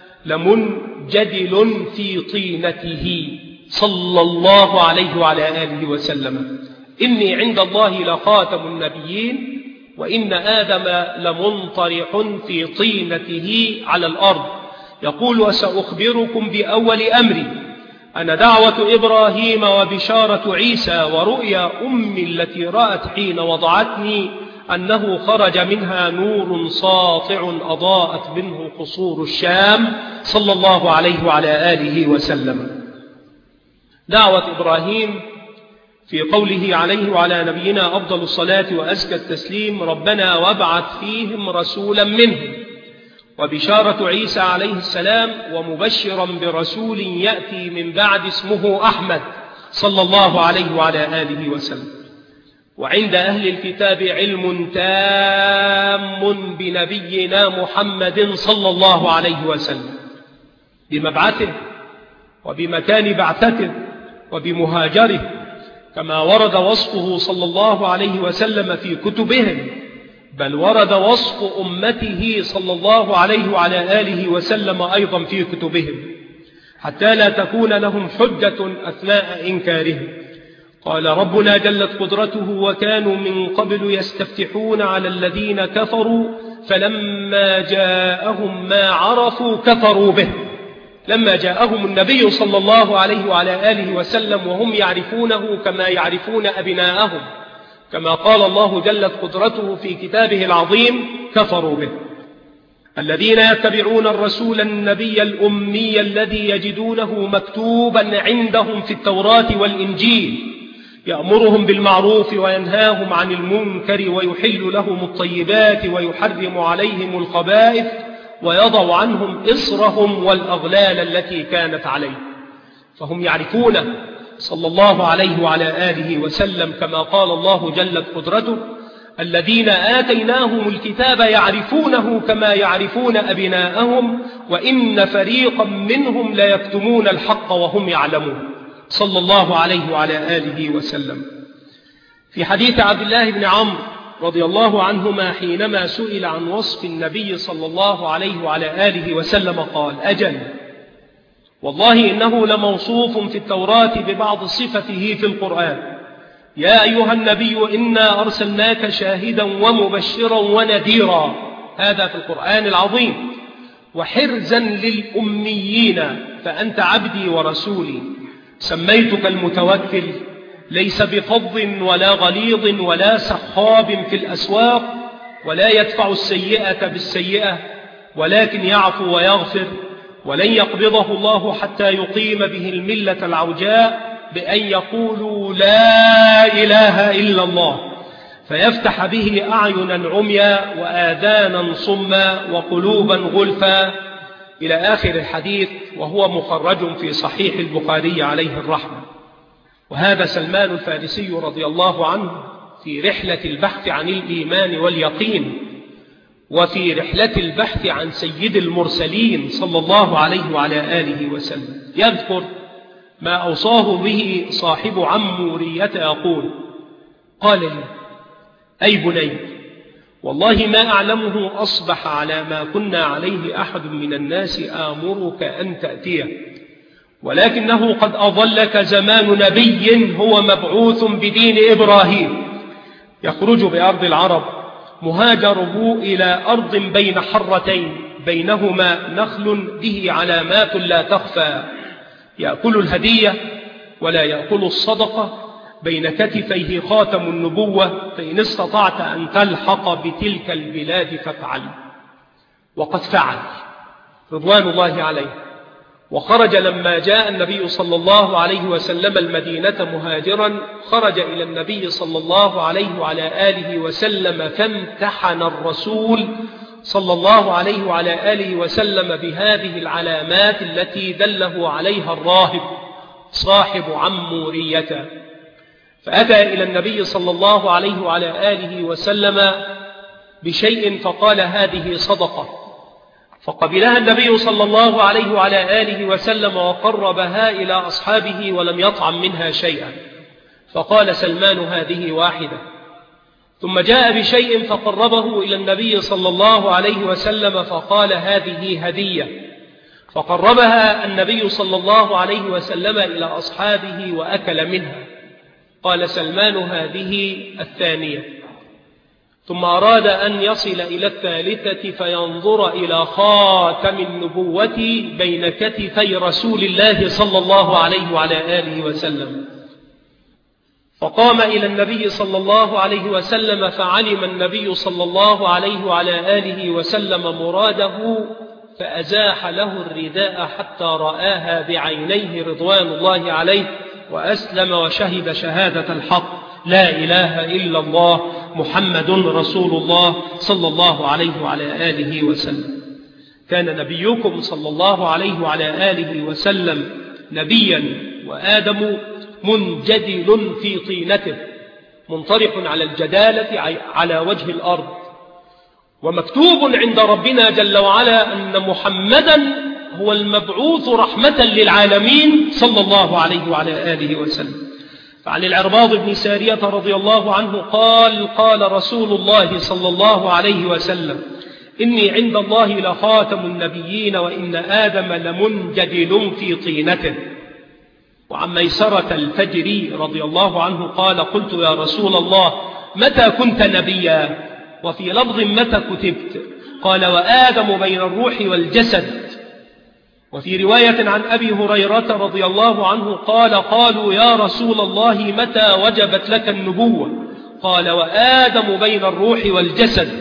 لمنجدل في طينته صلى الله عليه وعلى آله وسلم. إني عند الله لخاتم النبيين وإن آدم لمنطرح في طينته على الأرض. يقول: وسأخبركم بأول أمري، أنا دعوة إبراهيم وبشارة عيسى ورؤيا أمي التي رأت حين وضعتني أنه خرج منها نور ساطع أضاءت منه قصور الشام صلى الله عليه وعلى آله وسلم. دعوة إبراهيم في قوله عليه وعلى نبينا أفضل الصلاة وأزكى التسليم: ربنا وابعث فيهم رسولا منهم. وبشارة عيسى عليه السلام: ومبشرا برسول يأتي من بعد اسمه أحمد صلى الله عليه وعلى آله وسلم. وعند أهل الكتاب علم تام بنبينا محمد صلى الله عليه وسلم بمبعثه وبمكان بعثته وبمهاجره، كما ورد وصفه صلى الله عليه وسلم في كتبهم، بل ورد وصف أمته صلى الله عليه وعلى آله وسلم أيضا في كتبهم، حتى لا تكون لهم حجة أثناء إنكارهم. قال ربنا جلت قدرته: وكانوا من قبل يستفتحون على الذين كفروا فلما جاءهم ما عرفوا كفروا به. لما جاءهم النبي صلى الله عليه وعلى آله وسلم وهم يعرفونه كما يعرفون أبناءهم، كما قال الله جلت قدرته في كتابه العظيم: كفروا به. الذين يتبعون الرسول النبي الأمي الذي يجدونه مكتوبا عندهم في التوراة والإنجيل يأمرهم بالمعروف وينهاهم عن المنكر ويحل لهم الطيبات ويحرم عليهم الخبائث ويضع عنهم إصرهم والأغلال التي كانت عليه. فهم يعرفونه صلى الله عليه وعلى آله وسلم كما قال الله جلت قدرته: الذين آتيناهم الكتاب يعرفونه كما يعرفون أبناءهم وإن فريقا منهم ليكتمون الحق وهم يعلمون، صلى الله عليه وعلى آله وسلم. في حديث عبد الله بن عمرو رضي الله عنهما حينما سئل عن وصف النبي صلى الله عليه وعلى آله وسلم قال: أجل والله إنه لموصوف في التوراة ببعض صفته في القرآن: يا أيها النبي إنا أرسلناك شاهدا ومبشرا ونذيرا، هذا في القرآن العظيم، وحرزا للأميين فأنت عبدي ورسولي، سميتك المتوكل، ليس بفظ ولا غليظ ولا سخاب في الأسواق، ولا يدفع السيئة بالسيئة ولكن يعفو ويغفر، ولن يقبضه الله حتى يقيم به الملة العوجاء بأن يقولوا لا إله إلا الله، فيفتح به أعينا عميا وآذانا صما وقلوبا غلفا، إلى آخر الحديث، وهو مخرج في صحيح البخاري عليه الرحمة. وهذا سلمان الفارسي رضي الله عنه في رحلة البحث عن الإيمان واليقين، وفي رحلة البحث عن سيد المرسلين صلى الله عليه وعلى آله وسلم، يذكر ما أوصاه به صاحب عمورية يقول: قال لي: أي بني، والله ما أعلمه أصبح على ما كنا عليه أحد من الناس آمرك أن تأتيه، ولكنه قد أظلك زمان نبي هو مبعوث بدين إبراهيم، يخرج بأرض العرب مهاجره إلى أرض بين حرتين بينهما نخل به علامات لا تخفى، يأكل الهدية ولا يأكل الصدقة، بين كتفيه خاتم النبوة، فإن استطعت أن تلحق بتلك البلاد فافعل. وقد فعل رضوان الله عليه، وخرج لما جاء النبي صلى الله عليه وسلم المدينة مهاجرا، خرج إلى النبي صلى الله عليه وعلى آله وسلم فامتحن الرسول صلى الله عليه وعلى آله وسلم بهذه العلامات التي دله عليها الراهب صاحب عمورية. فأتى إلى النبي صلى الله عليه وعلى آله وسلم بشيء فقال: هذه صدقة، فقبلها النبي صلى الله عليه وعلى آله وسلم وقربها إلى أصحابه ولم يطعم منها شيئا، فقال سلمان: هذه واحدة. ثم جاء بشيء فقربه إلى النبي صلى الله عليه وسلم فقال: هذه هدية، فقربها النبي صلى الله عليه وسلم إلى أصحابه وأكل منها، قال سلمان: هذه الثانية. ثم أراد أن يصل إلى الثالثة فينظر إلى خاتم النبوة بين كتفي رسول الله صلى الله عليه وعلى آله وسلم، فقام إلى النبي صلى الله عليه وسلم، فعلم النبي صلى الله عليه وعلى آله وسلم مراده، فأزاح له الرداء حتى رآها بعينيه رضوان الله عليه، وأسلم وشهد شهادة الحق: لا إله إلا الله محمد رسول الله صلى الله عليه وعلى آله وسلم. كان نبيكم صلى الله عليه وعلى آله وسلم نبيا، وآدم منجدل في طينته، منطرح على الجدالة على وجه الأرض، ومكتوب عند ربنا جل وعلا أن محمدا هو المبعوث رحمة للعالمين صلى الله عليه وعلى آله وسلم. فعن العرباض بن سارية رضي الله عنه قال: قال رسول الله صلى الله عليه وسلم: إني عند الله لخاتم النبيين، وإن آدم لمنجدل في طينته. وعن ميسرة الفجري رضي الله عنه قال: قلت يا رسول الله متى كنت نبيا؟ وفي لفظ متى كتبت؟ قال: وآدم بين الروح والجسد. وفي رواية عن أبي هريرة رضي الله عنه قال: قالوا يا رسول الله متى وجبت لك النبوة؟ قال: وآدم بين الروح والجسد.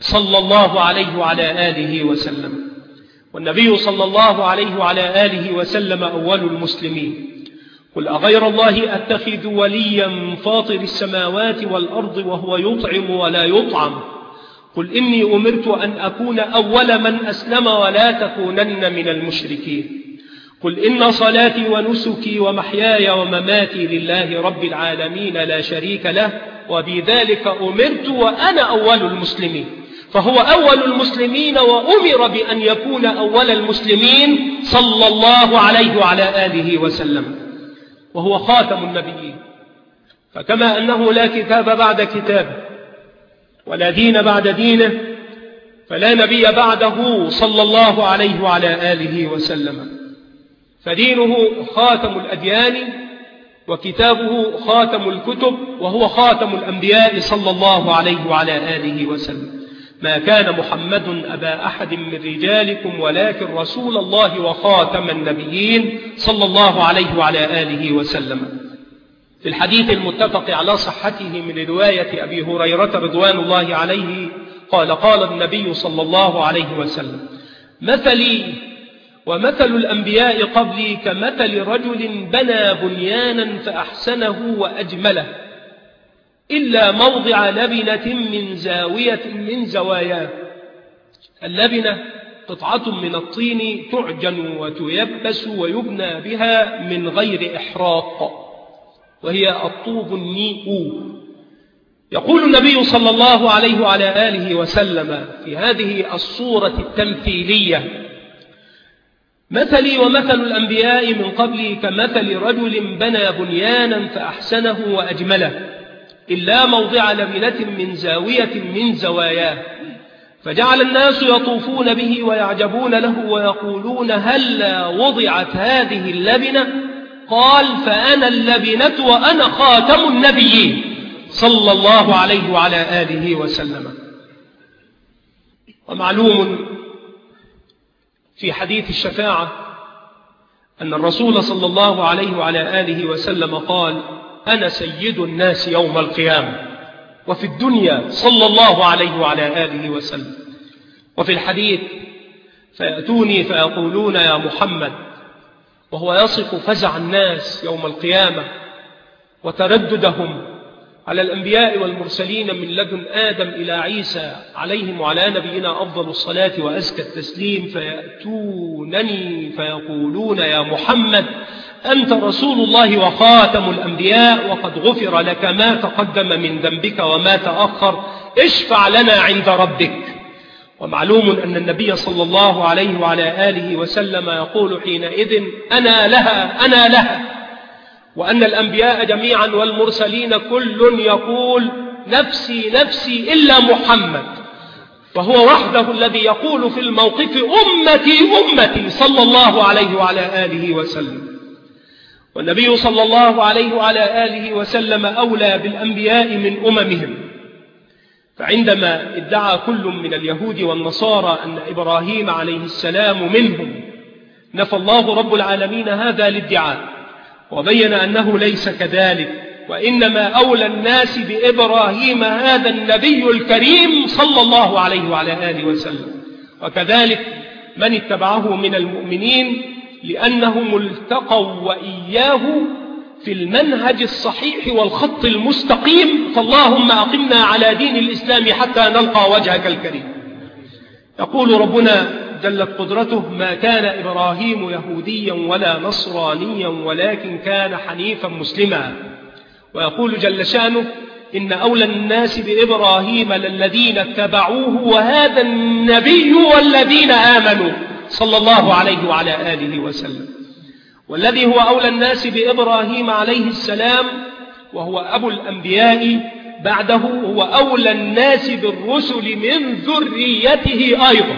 صلى الله عليه وعلى آله وسلم. والنبي صلى الله عليه وعلى آله وسلم أول المسلمين. قل أغير الله أتخذ وليا فاطر السماوات والأرض وهو يطعم ولا يطعم قل إني أمرت أن أكون أول من أسلم ولا تكونن من المشركين قل إن صلاتي ونسكي ومحياي ومماتي لله رب العالمين لا شريك له وبذلك أمرت وأنا أول المسلمين. فهو أول المسلمين وأمر بأن يكون أول المسلمين صلى الله عليه وعلى آله وسلم، وهو خاتم النبيين. فكما أنه لا كتاب بعد كتابه ولا دين بعد دينه، فلا نبي بعده صلى الله عليه وعلى آله وسلم. فدينه خاتم الأديان وكتابه خاتم الكتب، وهو خاتم الأنبياء صلى الله عليه وعلى آله وسلم. ما كان محمد أبا أحد من رجالكم ولكن رسول الله وخاتم النبيين صلى الله عليه وعلى آله وسلم. في الحديث المتفق على صحته من رواية أبي هريرة رضوان الله عليه قال النبي صلى الله عليه وسلم: مثلي ومثل الأنبياء قبلي كمثل رجل بنى بنيانا فأحسنه وأجمله إلا موضع لبنة من زاوية من زواياه. اللبنة قطعة من الطين تعجن وتيبس ويبنى بها من غير إحراق، وهي الطوب النيء. يقول النبي صلى الله عليه وعلى آله وسلم في هذه الصورة التمثيلية: مثلي ومثل الأنبياء من قبلي كمثل رجل بنى بنيانا فأحسنه وأجمله إلا موضع لبنة من زاوية من زواياه، فجعل الناس يطوفون به ويعجبون له ويقولون: هلا وضعت هذه اللبنة؟ قال: فأنا اللبنة وأنا خاتم النبيين صلى الله عليه وعلى آله وسلم. ومعلوم في حديث الشفاعة أن الرسول صلى الله عليه وعلى آله وسلم قال: أنا سيد الناس يوم القيامة. وفي الدنيا صلى الله عليه وعلى آله وسلم. وفي الحديث: فيأتوني فيقولون يا محمد، وهو يصف فزع الناس يوم القيامة وترددهم على الأنبياء والمرسلين من لدن آدم إلى عيسى عليهم وعلى نبينا أفضل الصلاة وأزكى التسليم، فيأتونني فيقولون يا محمد أنت رسول الله وخاتم الأنبياء وقد غفر لك ما تقدم من ذنبك وما تأخر، اشفع لنا عند ربك. ومعلوم أن النبي صلى الله عليه وعلى آله وسلم يقول حينئذ: أنا لها أنا لها. وأن الأنبياء جميعا والمرسلين كل يقول: نفسي نفسي إلا محمد، وهو وحده الذي يقول في الموقف: أمتي أمتي صلى الله عليه وعلى آله وسلم. والنبي صلى الله عليه وعلى آله وسلم أولى بالأنبياء من أممهم. فعندما ادعى كل من اليهود والنصارى أن إبراهيم عليه السلام منهم، نفى الله رب العالمين هذا الادعاء وبين أنه ليس كذلك، وإنما أولى الناس بإبراهيم هذا النبي الكريم صلى الله عليه وعلى آله وسلم، وكذلك من اتبعه من المؤمنين، لأنهم التقوا وإياه في المنهج الصحيح والخط المستقيم. فاللهم أقمنا على دين الإسلام حتى نلقى وجهك الكريم. يقول ربنا جلت قدرته: ما كان إبراهيم يهوديا ولا نصرانيا ولكن كان حنيفا مسلما. ويقول جل شانه: إن أولى الناس بإبراهيم للذين اتبعوه وهذا النبي والذين آمنوا صلى الله عليه وعلى آله وسلم. والذي هو أولى الناس بإبراهيم عليه السلام وهو أبو الأنبياء بعده هو أولى الناس بالرسل من ذريته أيضا.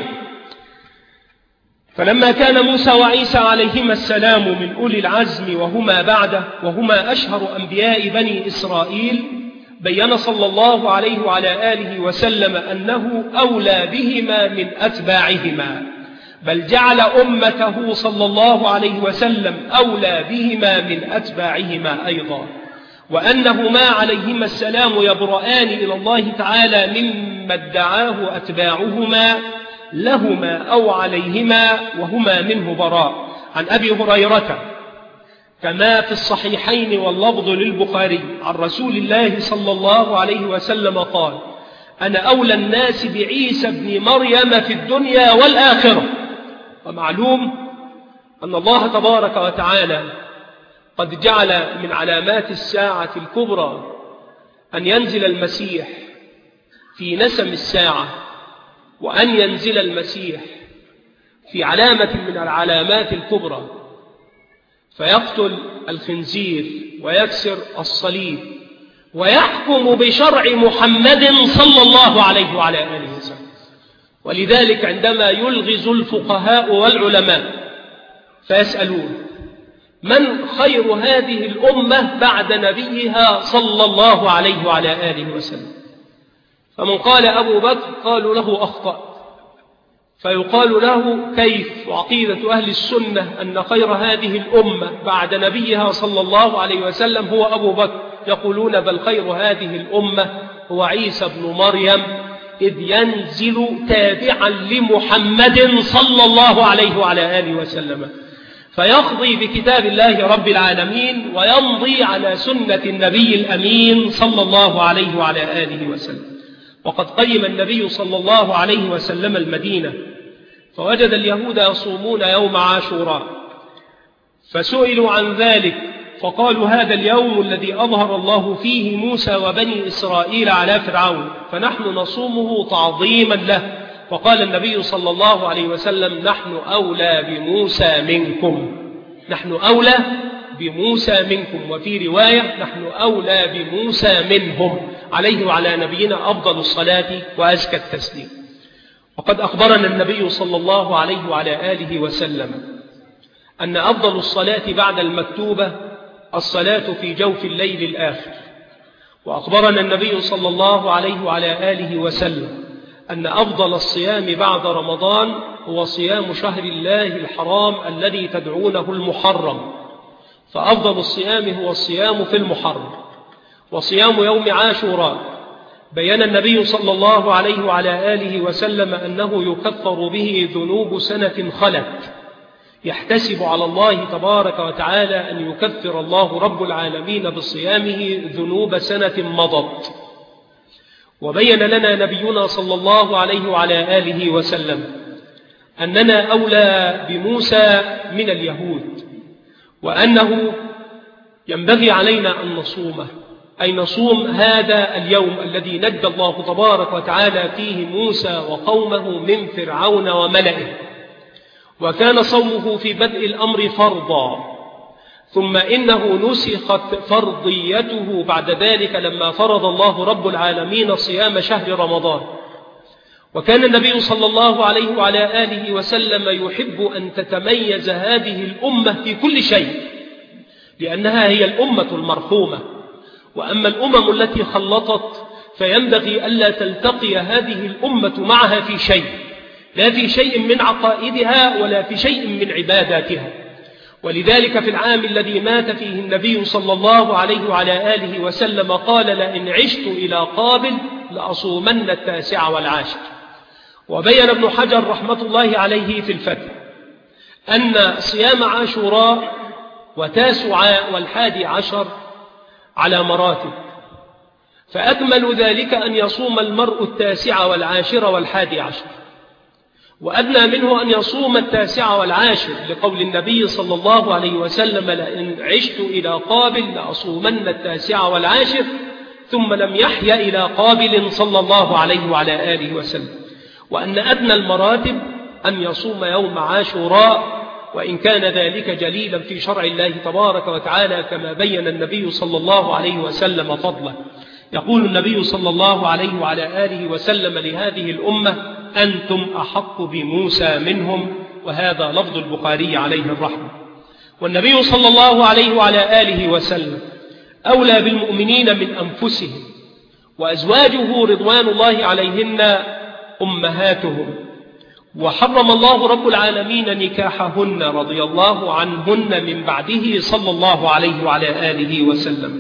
فلما كان موسى وعيسى عليهما السلام من أولي العزم وهما بعده وهما أشهر أنبياء بني إسرائيل، بين صلى الله عليه وعلى آله وسلم أنه أولى بهما من أتباعهما، بل جعل أمته صلى الله عليه وسلم أولى بهما من أتباعهما أيضا. وأنهما عليهما السلام يبرآن إلى الله تعالى مما ادعاه أتباعهما لهما أو عليهما وهما منه براء. عن أبي هريرة كما في الصحيحين واللفظ للبخاري عن رسول الله صلى الله عليه وسلم قال: أنا أولى الناس بعيسى ابن مريم في الدنيا والآخرة. ومعلوم أن الله تبارك وتعالى قد جعل من علامات الساعة الكبرى أن ينزل المسيح في نسم الساعة، وأن ينزل المسيح في علامة من العلامات الكبرى فيقتل الخنزير ويكسر الصليب ويحكم بشرع محمد صلى الله عليه وعلى آله وسلم. ولذلك عندما يلغز الفقهاء والعلماء فيسألون: من خير هذه الأمة بعد نبيها صلى الله عليه وعلى آله وسلم؟ فمن قال أبو بكر قالوا له أخطأ، فيقال له: كيف؟ وعقيدة أهل السنة أن خير هذه الأمة بعد نبيها صلى الله عليه وسلم هو أبو بكر. يقولون: بل خير هذه الأمة هو عيسى بن مريم، إذ ينزل تابعا لمحمد صلى الله عليه وعلى آله وسلم، فيقضي بكتاب الله رب العالمين ويمضي على سنة النبي الأمين صلى الله عليه وعلى آله وسلم. وقد قيم النبي صلى الله عليه وسلم المدينة فوجد اليهود يصومون يوم عاشوراء، فسئلوا عن ذلك فقالوا: هذا اليوم الذي أظهر الله فيه موسى وبني إسرائيل على فرعون، فنحن نصومه تعظيما له. فقال النبي صلى الله عليه وسلم: نحن أولى بموسى منكم، نحن أولى بموسى منكم، وفي رواية: نحن أولى بموسى منهم، عليه وعلى نبينا أفضل الصلاة وأزكى التسليم. وقد أخبرنا النبي صلى الله عليه وعلى آله وسلم أن أفضل الصلاة بعد المكتوبة الصلاة في جوف الليل الآخر. وأخبرنا النبي صلى الله عليه وعلى آله وسلم أن أفضل الصيام بعد رمضان هو صيام شهر الله الحرام الذي تدعونه المحرم، فأفضل الصيام هو الصيام في المحرم. وصيام يوم عاشوراء بيّن النبي صلى الله عليه وعلى آله وسلم أنه يكفر به ذنوب سنة خلت، يحتسب على الله تبارك وتعالى أن يكفر الله رب العالمين بصيامه ذنوب سنة مضت. وبين لنا نبينا صلى الله عليه وعلى آله وسلم أننا أولى بموسى من اليهود، وأنه ينبغي علينا أن نصومه، أي نصوم هذا اليوم الذي نجى الله تبارك وتعالى فيه موسى وقومه من فرعون وملئه. وكان صومه في بدء الأمر فرضا، ثم إنه نسخت فرضيته بعد ذلك لما فرض الله رب العالمين صيام شهر رمضان. وكان النبي صلى الله عليه وعلى آله وسلم يحب أن تتميز هذه الأمة في كل شيء، لأنها هي الأمة المرحومة. وأما الأمم التي خلطت فينبغي ألا تلتقي هذه الأمة معها في شيء، لا في شيء من عقائدها ولا في شيء من عباداتها. ولذلك في العام الذي مات فيه النبي صلى الله عليه وعلى آله وسلم قال: لئن عشت إلى قابل لأصومن 9 والعاشر. وبين ابن حجر رحمة الله عليه في الفتح أن صيام عاشوراء وتاسعاء وال11 على مراتب، فأكمل ذلك أن يصوم المرء 9 والعاشر وال11، وأدنى منه أن يصوم 9 والعاشر، لقول النبي صلى الله عليه وسلم: لئن عشت إلى قابل لأصومن 9 والعاشر، ثم لم يحيا إلى قابل صلى الله عليه وعلى آله وسلم. وأن أدنى المراتب أن يصوم يوم عاشوراء، وإن كان ذلك جليلا في شرع الله تبارك وتعالى كما بين النبي صلى الله عليه وسلم فضله. يقول النبي صلى الله عليه وعلى آله وسلم لهذه الأمة: أنتم أحق بموسى منهم، وهذا لفظ البخاري عليه الرحمة. والنبي صلى الله عليه وعلى آله وسلم أولى بالمؤمنين من أنفسهم، وأزواجه رضوان الله عليهن أمهاتهم، وحرم الله رب العالمين نكاحهن رضي الله عنهن من بعده صلى الله عليه وعلى آله وسلم.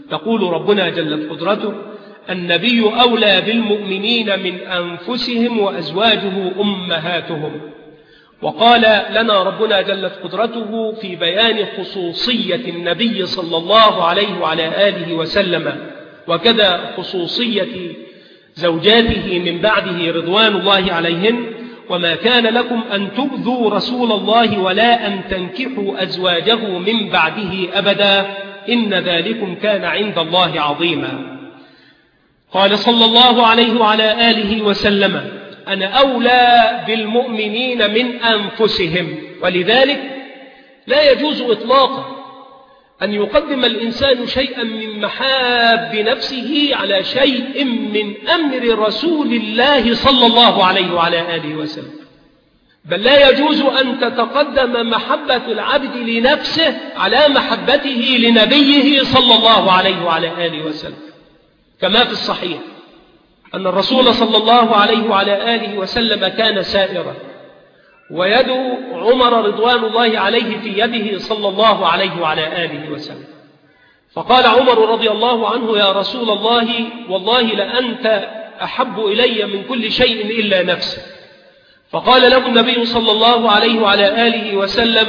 يقول ربنا جلت قدرته: النبي أولى بالمؤمنين من أنفسهم وأزواجه أمهاتهم. وقال لنا ربنا جلت قدرته في بيان خصوصية النبي صلى الله عليه وعلى آله وسلم، وكذا خصوصية زوجاته من بعده رضوان الله عليهن: وما كان لكم أن تؤذوا رسول الله ولا أن تنكحوا أزواجه من بعده أبدا، إن ذلكم كان عند الله عظيما. قال صلى الله عليه وعلى آله وسلم: أنا أولى بالمؤمنين من أنفسهم. ولذلك لا يجوز إطلاقا أن يقدم الإنسان شيئا من محاب نفسه على شيء من أمر رسول الله صلى الله عليه وعلى آله وسلم، بل لا يجوز أن تتقدم محبة العبد لنفسه على محبته لنبيه صلى الله عليه وعلى آله وسلم، كما في الصحيح أن الرسول صلى الله عليه وعلى آله وسلم كان سائرا، ويد عمر رضوان الله عليه في يده صلى الله عليه وعلى آله وسلم. فقال عمر رضي الله عنه: يا رسول الله، والله لأنت أحب إلي من كل شيء إلا نفسي. فقال له النبي صلى الله عليه وعلى آله وسلم: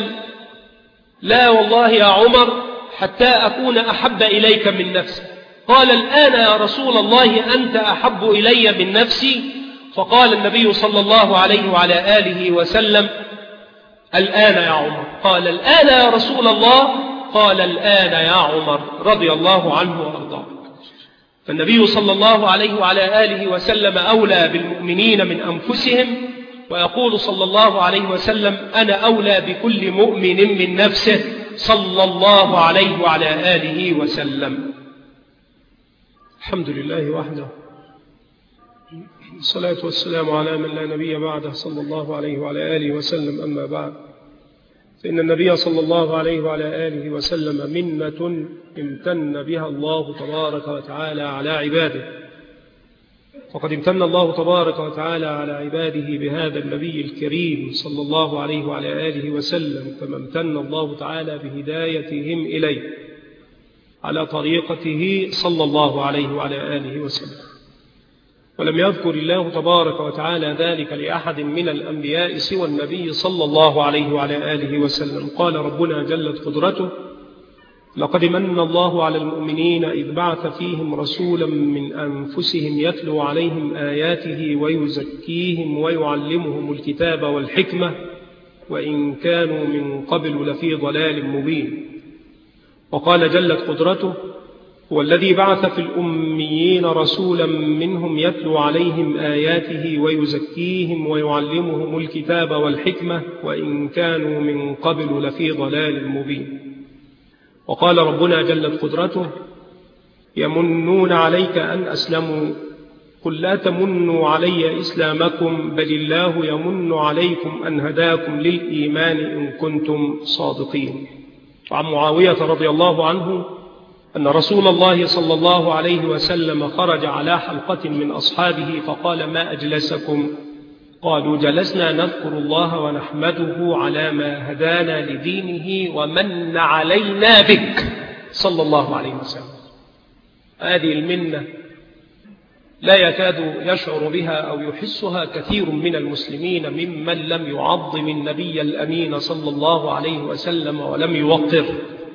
لا والله يا عمر، حتى أكون أحب إليك من نفسي. قال: الآن يا رسول الله أنت أحب إلي من نفسي. فقال النبي صلى الله عليه وعلى آله وسلم: الآن يا عمر. قال: الآن يا رسول الله. قال: الآن يا عمر، رضي الله عنه وأرضاه. فالنبي صلى الله عليه وعلى آله وسلم أولى بالمؤمنين من أنفسهم، ويقول صلى الله عليه وسلم: أنا أولى بكل مؤمن من نفسه، صلى الله عليه وعلى آله وسلم. الحمد لله وحده، الصلاة والسلام على من لا نبي بعده، صلى الله عليه وعلى آله وسلم. أما بعد، فإن النبي صلى الله عليه وعلى آله وسلم منة امتن بها الله تبارك وتعالى على عباده. وقد امتن الله تبارك وتعالى على عباده بهذا النبي الكريم صلى الله عليه وعلى آله وسلم، كما امتن الله تعالى بهدايتهم إليه على طريقته صلى الله عليه وعلى آله وسلم. ولم يذكر الله تبارك وتعالى ذلك لأحد من الأنبياء سوى النبي صلى الله عليه وعلى آله وسلم. قال ربنا جلت قدرته: لقد من الله على المؤمنين إذ بعث فيهم رسولا من أنفسهم يتلو عليهم آياته ويزكيهم ويعلمهم الكتاب والحكمة وإن كانوا من قبل لفي ضلال مبين. وقال جلت قدرته: هو الذي بعث في الأميين رسولا منهم يتلو عليهم آياته ويزكيهم ويعلمهم الكتاب والحكمة وإن كانوا من قبل لفي ضلال مبين. وقال ربنا جلت قدرته: يمنون عليك أن أسلموا، قل لا تمنوا علي إسلامكم، بل الله يمن عليكم أن هداكم للإيمان إن كنتم صادقين. وعن معاوية رضي الله عنه أن رسول الله صلى الله عليه وسلم خرج على حلقة من أصحابه فقال: ما أجلسكم؟ قالوا: جلسنا نذكر الله ونحمده على ما هدانا لدينه ومن علينا بك، صلى الله عليه وسلم. هذه المنة لا يكاد يشعر بها أو يحسها كثير من المسلمين ممن لم يعظم النبي الأمين صلى الله عليه وسلم ولم يوقر.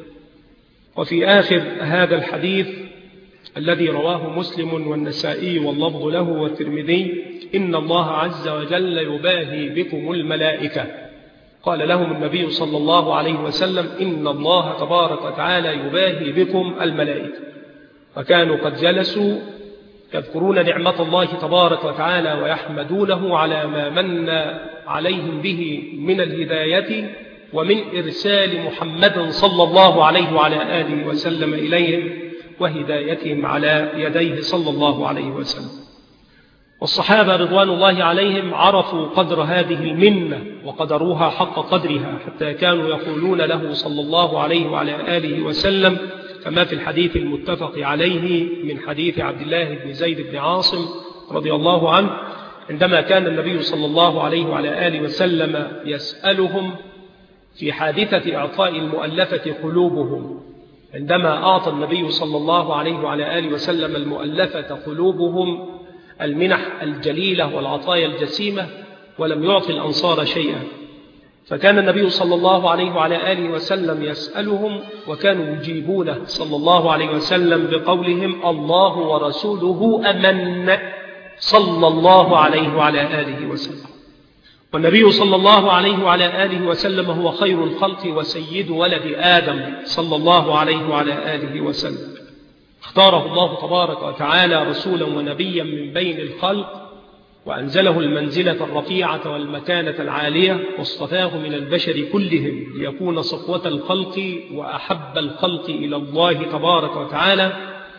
وفي آخر هذا الحديث الذي رواه مسلم والنسائي واللفظ له والترمذي: إن الله عز وجل يباهي بكم الملائكة. قال لهم النبي صلى الله عليه وسلم: إن الله تبارك وتعالى يباهي بكم الملائكة. فكانوا قد جلسوا يذكرون نعمة الله تبارك وتعالى ويحمدونه على ما من عليهم به من الهداية ومن إرسال محمد صلى الله عليه وعلى آله وسلم إليهم وهدايتهم على يديه صلى الله عليه وسلم. والصحابة رضوان الله عليهم عرفوا قدر هذه المنة وقدروها حق قدرها، حتى كانوا يقولون له صلى الله عليه وعلى آله وسلم كما في الحديث المتفق عليه من حديث عبد الله بن زيد بن عاصم رضي الله عنه، عندما كان النبي صلى الله عليه وعلى آله وسلم يسألهم في حادثة إعطاء المؤلفة قلوبهم، عندما أعطى النبي صلى الله عليه وعلى آله وسلم المؤلفة قلوبهم المنح الجليلة والعطايا الجسيمة ولم يعطي الأنصار شيئا، فكان النبي صلى الله عليه وعلى آله وسلم يسألهم وكانوا يجيبونه صلى الله عليه وسلم بقولهم الله ورسوله أمن صلى الله عليه وعلى آله وسلم. والنبي صلى الله عليه وعلى آله وسلم هو خير الخلق وسيد ولد آدم صلى الله عليه وعلى آله وسلم. اختاره الله تبارك وتعالى رسولا ونبيا من بين الخلق، وأنزله المنزلة الرفيعة والمكانة العالية، واصطفاه من البشر كلهم ليكون صفوة الخلق وأحب الخلق إلى الله تبارك وتعالى،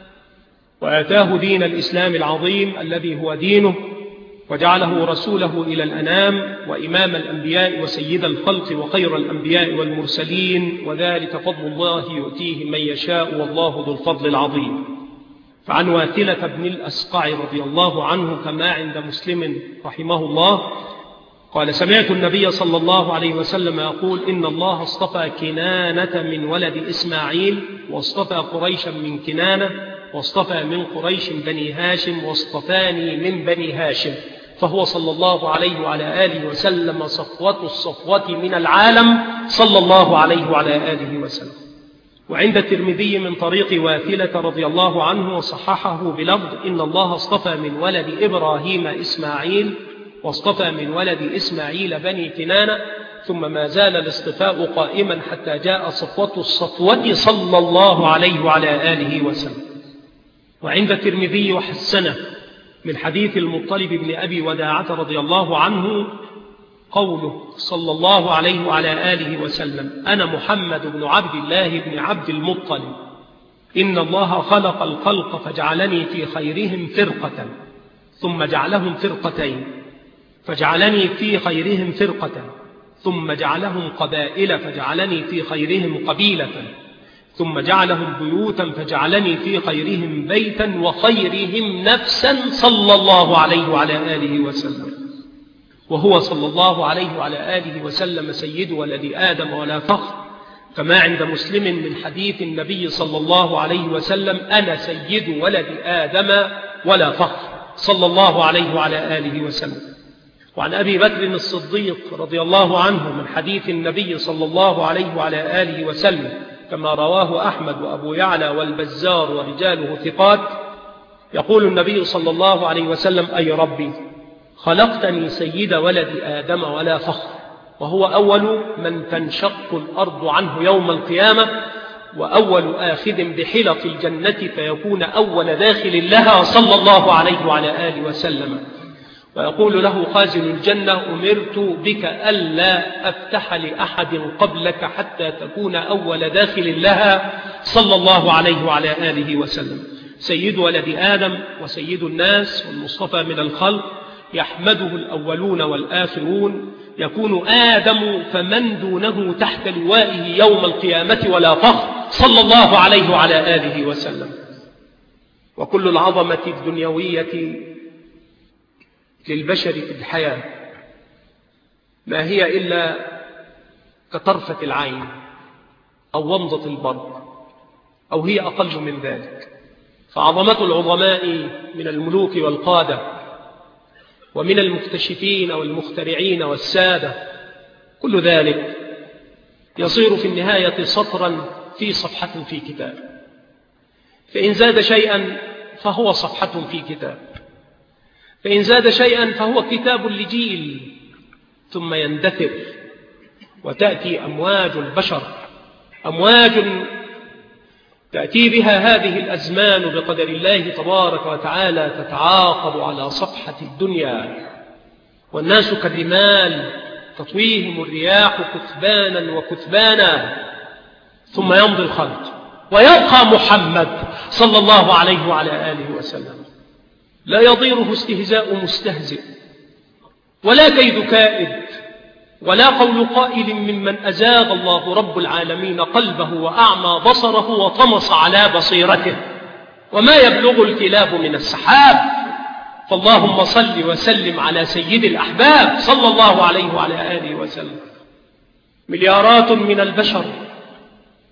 وآتاه دين الإسلام العظيم الذي هو دينه، وجعله رسوله إلى الأنام وإمام الأنبياء وسيد الخلق وخير الأنبياء والمرسلين، وذلك فضل الله يؤتيه من يشاء والله ذو الفضل العظيم. فعن واثلة بن الأسقع رضي الله عنه كما عند مسلم رحمه الله قال سمعت النبي صلى الله عليه وسلم يقول إن الله اصطفى كنانة من ولد إسماعيل، واصطفى قريشا من كنانة، واصطفى من قريش بني هاشم، واصطفاني من بني هاشم، فهو صلى الله عليه وعلى آله وسلم صفوة الصفوة من العالم صلى الله عليه وعلى آله وسلم. وعند الترمذي من طريق واثلة رضي الله عنه وصححه بلفظ إن الله اصطفى من ولد إبراهيم إسماعيل، واصطفى من ولد إسماعيل بني كنانة، ثم ما زال الاصطفاء قائما حتى جاء صفوة الصفوة صلى الله عليه وعلى آله وسلم. وعند الترمذي وحسنه من حديث المطلب بن أبي وداعة رضي الله عنه قوله صلى الله عليه وعلى آله وسلم أنا محمد بن عبد الله بن عبد المطلب، إن الله خلق الخلق فجعلني في خيرهم فرقة ثم جعلهم فرقتين، فجعلني في خيرهم فرقة ثم جعلهم قبائل فجعلني في خيرهم قبيلة، ثم جعلهم بيوتا فجعلني في خيرهم بيتا وخيرهم نفسا صلى الله عليه وعلى آله وسلم. وهو صلى الله عليه وعلى آله وسلم سيد ولد آدم ولا فخر، كما عند مسلم من حديث النبي صلى الله عليه وسلم أنا سيد ولد آدم ولا فخر صلى الله عليه وعلى آله وسلم. وعن أبي بكر الصديق رضي الله عنه من حديث النبي صلى الله عليه وعلى آله وسلم كما رواه أحمد وأبو يعلى والبزار ورجاله ثقات، يقول النبي صلى الله عليه وسلم أي ربي خلقتني سيد ولد آدم ولا فخر، وهو أول من تنشق الأرض عنه يوم القيامة، وأول آخذ بحلق الجنة فيكون أول داخل لها صلى الله عليه وعلى آله وسلم. ويقول له خازن الجنة أمرت بك ألا أفتح لأحد قبلك حتى تكون أول داخل لها صلى الله عليه وعلى آله وسلم. سيد ولد آدم وسيد الناس والمصطفى من الخلق، يحمده الأولون والآخرون، يكون آدم فمن دونه تحت لوائه يوم القيامة ولا فخر صلى الله عليه وعلى آله وسلم. وكل العظمة الدنيوية للبشر في الحياة ما هي إلا كطرفة العين أو ومضة البرق أو هي أقل من ذلك. فعظمة العظماء من الملوك والقادة ومن المكتشفين والمخترعين والسادة كل ذلك يصير في النهاية سطرا في صفحة في كتاب، فإن زاد شيئا فهو صفحة في كتاب، فإن زاد شيئا فهو كتاب لجيل، ثم يندثر وتأتي أمواج البشر، أمواج تأتي بها هذه الأزمان بقدر الله تبارك وتعالى تتعاقب على صفحة الدنيا، والناس كالرمال تطويهم الرياح كثبانا وكثبانا، ثم يمضي الخلق ويبقى محمد صلى الله عليه وعلى آله وسلم، لا يضيره استهزاء مستهزئ ولا كيد كائد ولا قول قائل ممن أزاغ الله رب العالمين قلبه وأعمى بصره وطمس على بصيرته، وما يبلغ الكلاب من السحاب. فاللهم صل وسلم على سيد الأحباب صلى الله عليه وعلى آله وسلم. مليارات من البشر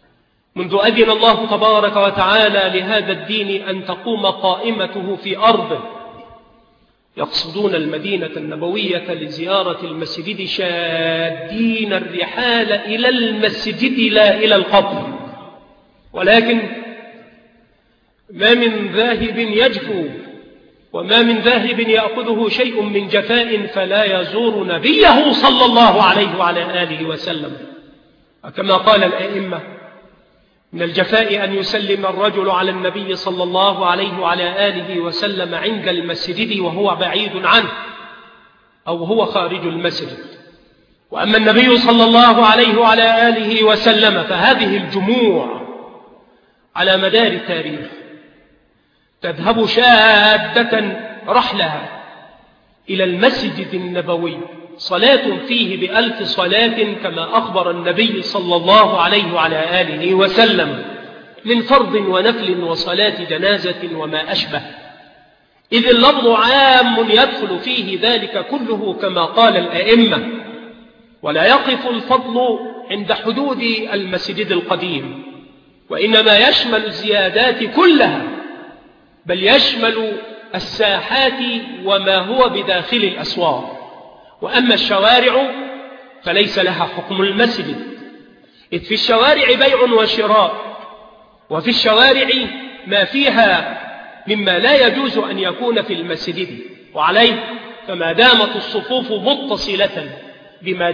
منذ أذن الله تبارك وتعالى لهذا الدين أن تقوم قائمته في أرضه يقصدون المدينة النبوية لزيارة المسجد شادين الرحال إلى المسجد لا إلى القبر، ولكن ما من ذاهب يجفو وما من ذاهب يأخذه شيء من جفاء فلا يزور نبيه صلى الله عليه وعلى آله وسلم. وكما قال الأئمة من الجفاء أن يسلم الرجل على النبي صلى الله عليه وعلى آله وسلم عند المسجد وهو بعيد عنه أو هو خارج المسجد. وأما النبي صلى الله عليه وعلى آله وسلم فهذه الجموع على مدار التاريخ تذهب شادة رحلها إلى المسجد النبوي، صلاة فيه ب1000 صلاة كما أخبر النبي صلى الله عليه وعلى آله وسلم، من فرض ونفل وصلاة جنازة وما أشبه، إذ اللفظ عام يدخل فيه ذلك كله كما قال الأئمة. ولا يقف الفضل عند حدود المسجد القديم، وإنما يشمل الزيادات كلها، بل يشمل الساحات وما هو بداخل الأسواق. وأما الشوارع فليس لها حكم المسجد، إذ في الشوارع بيع وشراء، وفي الشوارع ما فيها مما لا يجوز أن يكون في المسجد. وعليه فما دامت الصفوف متصلة بما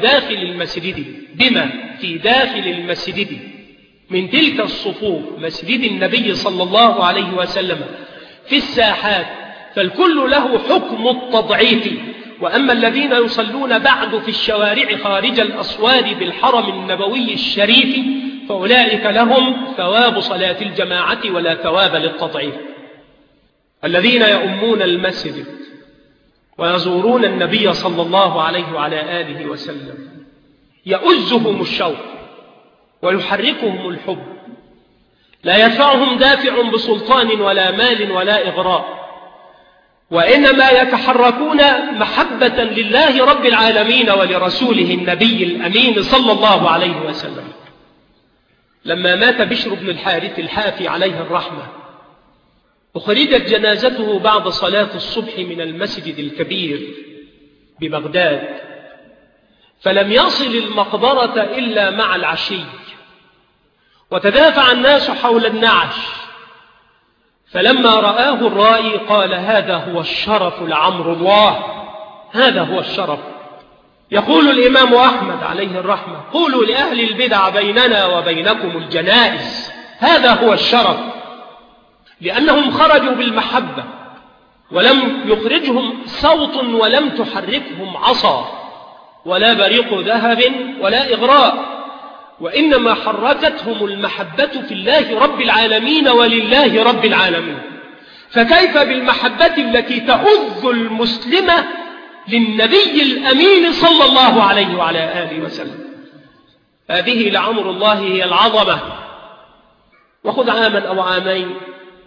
في داخل المسجد من تلك الصفوف مسجد النبي صلى الله عليه وسلم في الساحات، فالكل له حكم التضعيف. وأما الذين يصلون بعد في الشوارع خارج الأسوار بالحرم النبوي الشريف فأولئك لهم ثواب صلاة الجماعة ولا ثواب للتضعيف. الذين يؤمون المسجد ويزورون النبي صلى الله عليه وعلى آله وسلم يؤزهم الشوق ويحركهم الحب، لا يدفعهم دافع بسلطان ولا مال ولا إغراء، وإنما يتحركون محبة لله رب العالمين ولرسوله النبي الأمين صلى الله عليه وسلم. لما مات بشر بن الحارث الحافي عليه الرحمة أخرجت جنازته بعد صلاة الصبح من المسجد الكبير ببغداد، فلم يصل المقبرة إلا مع العشي، وتدافع الناس حول النعش، فلما رآه الرائي قال: هذا هو الشرف لعمر الله، هذا هو الشرف. يقول الإمام أحمد عليه الرحمة: قولوا لأهل البدع بيننا وبينكم الجنائز، هذا هو الشرف، لأنهم خرجوا بالمحبة ولم يخرجهم صوت ولم تحركهم عصا ولا بريق ذهب ولا إغراء، وإنما حركتهم المحبة في الله رب العالمين ولله رب العالمين. فكيف بالمحبة التي تؤذ المسلمة للنبي الأمين صلى الله عليه وعلى آله وسلم؟ هذه لعمر الله هي العظمة. وخذ عاما أو عامين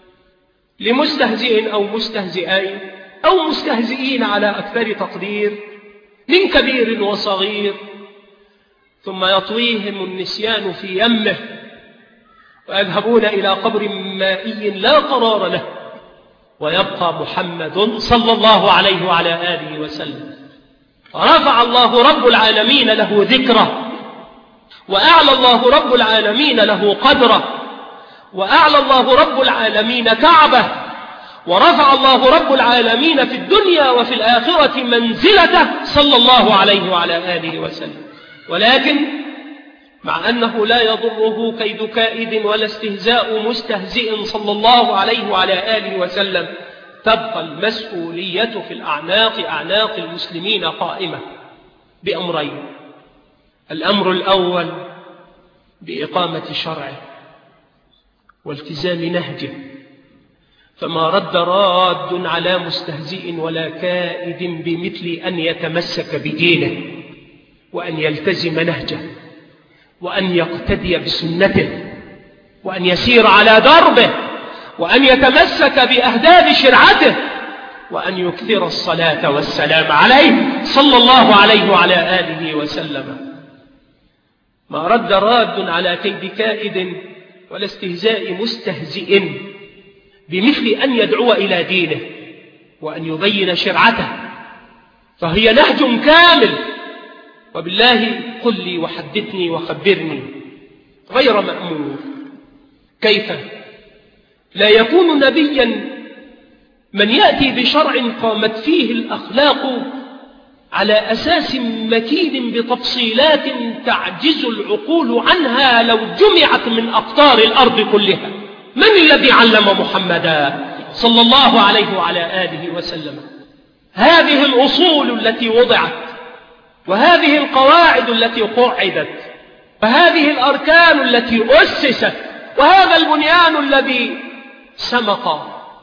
لمستهزئ أو مستهزئين أو مستهزئين على أكثر تقدير من كبير وصغير، ثم يطويهم النسيان في يمه ويذهبون إلى قبر مائي لا قرار له، ويبقى محمد صلى الله عليه وعلى آله وسلم. رفع الله رب العالمين له ذكره، وأعلى الله رب العالمين له قدره، وأعلى الله رب العالمين كعبه، ورفع الله رب العالمين في الدنيا وفي الآخرة منزلته صلى الله عليه وعلى آله وسلم. ولكن مع أنه لا يضره كيد كائد ولا استهزاء مستهزئ صلى الله عليه وعلى آله وسلم، تبقى المسؤولية في أعناق المسلمين قائمة بأمرين: الأمر الأول بإقامة شرعه والتزام نهجه، فما رد راد على مستهزئ ولا كائد بمثل أن يتمسك بدينه وأن يلتزم نهجه وأن يقتدي بسنته وأن يسير على دربه وأن يتمسك بأهداف شرعته وأن يكثر الصلاة والسلام عليه صلى الله عليه وعلى آله وسلم. ما رد راد على كيد كائد ولا استهزاء مستهزئ بمثل أن يدعو إلى دينه وأن يبين شرعته، فهي نهج كامل. وبالله قل لي وحدثني وخبرني غير مأمور كيف لا يكون نبيا من يأتي بشرع قامت فيه الأخلاق على أساس مكين بتفصيلات تعجز العقول عنها لو جمعت من أقطار الأرض كلها. من الذي علم محمدا صلى الله عليه وعلى آله وسلم هذه الأصول التي وضعت، وهذه القواعد التي قعدت، وهذه الأركان التي أسست، وهذا البنيان الذي سمق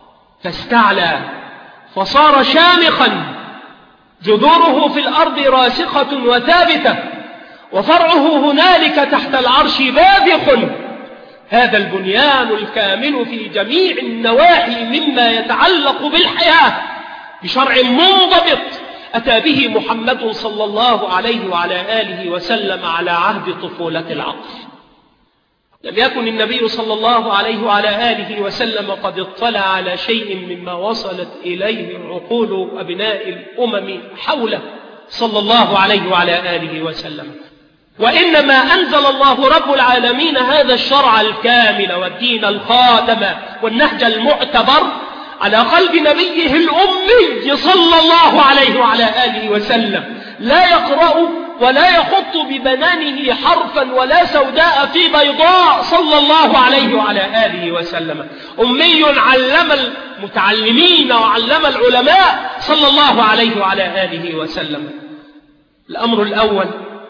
فاستعلى فصار شامخا، جذوره في الأرض راسخة وثابتة، وفرعه هنالك تحت العرش باذخ. هذا البنيان الكامل في جميع النواحي مما يتعلق بالحياة بشرع منضبط أتى به محمد صلى الله عليه وعلى آله وسلم على عهد طفولة العقل. لم يكن النبي صلى الله عليه وعلى آله وسلم قد اطلع على شيء مما وصلت إليه عقول أبناء الأمم حوله صلى الله عليه وعلى آله وسلم، وإنما أنزل الله رب العالمين هذا الشرع الكامل والدين الخاتم والنهج المعتبر على قلب نبيه الأمي صلى الله عليه وعلى آله وسلم، لا يقرأ ولا يخط ببنانه حرفا ولا سوداء في بيضاء صلى الله عليه وعلى آله وسلم، أمي علم المتعلمين وعلم العلماء صلى الله عليه وعلى آله وسلم. الأمر الأول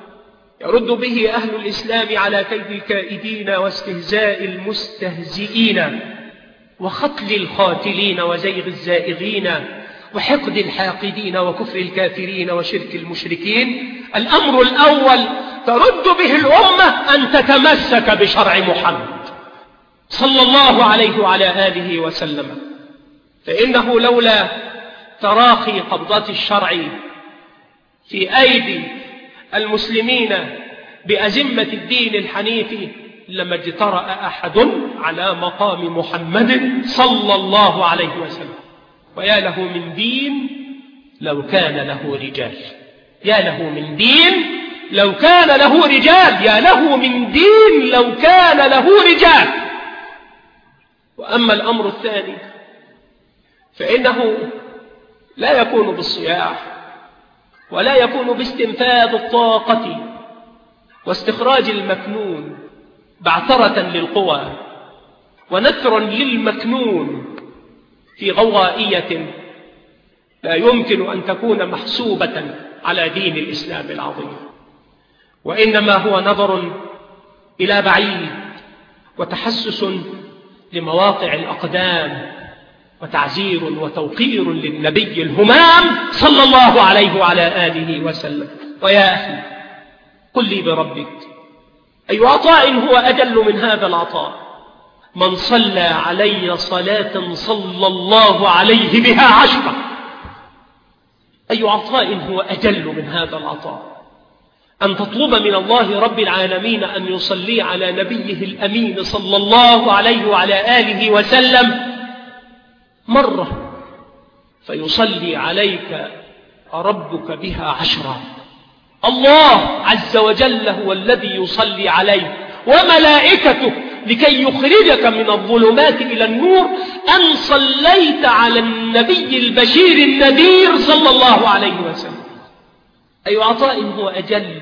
يرد به أهل الإسلام على كيد الكائدين واستهزاء المستهزئين وختل الخاتلين وزيغ الزائغين وحقد الحاقدين وكفر الكافرين وشرك المشركين. الأمر الأول ترد به الأمة أن تتمسك بشرع محمد صلى الله عليه وعلى آله وسلم، فإنه لولا تراخي قبضة الشرع في أيدي المسلمين بأزمة الدين الحنيف لما اجترأ أحد على مقام محمد صلى الله عليه وسلم. ويا له من دين لو كان له رجال، يا له من دين لو كان له رجال، يا له من دين لو كان له رجال. وأما الأمر الثاني فإنه لا يكون بالصياح ولا يكون باستنفاذ الطاقة واستخراج المكنون بعثرة للقوى ونثرا للمكنون في غوائية لا يمكن أن تكون محسوبة على دين الإسلام العظيم، وإنما هو نظر إلى بعيد وتحسس لمواقع الأقدام وتعزير وتوقير للنبي الهمام صلى الله عليه وعلى آله وسلم. ويا أخي قل لي بربك أي عطاء هو أجل من هذا العطاء؟ من صلى علي صلاة صلى الله عليه بها 10. أي عطاء هو أجل من هذا العطاء؟ أن تطلب من الله رب العالمين أن يصلي على نبيه الأمين صلى الله عليه وعلى آله وسلم مرة فيصلي عليك ربك بها 10. الله عز وجل هو الذي يصلي عليك وملائكته لكي يخرجك من الظلمات إلى النور أن صليت على النبي البشير النذير صلى الله عليه وسلم. أي عطاء هو أجل،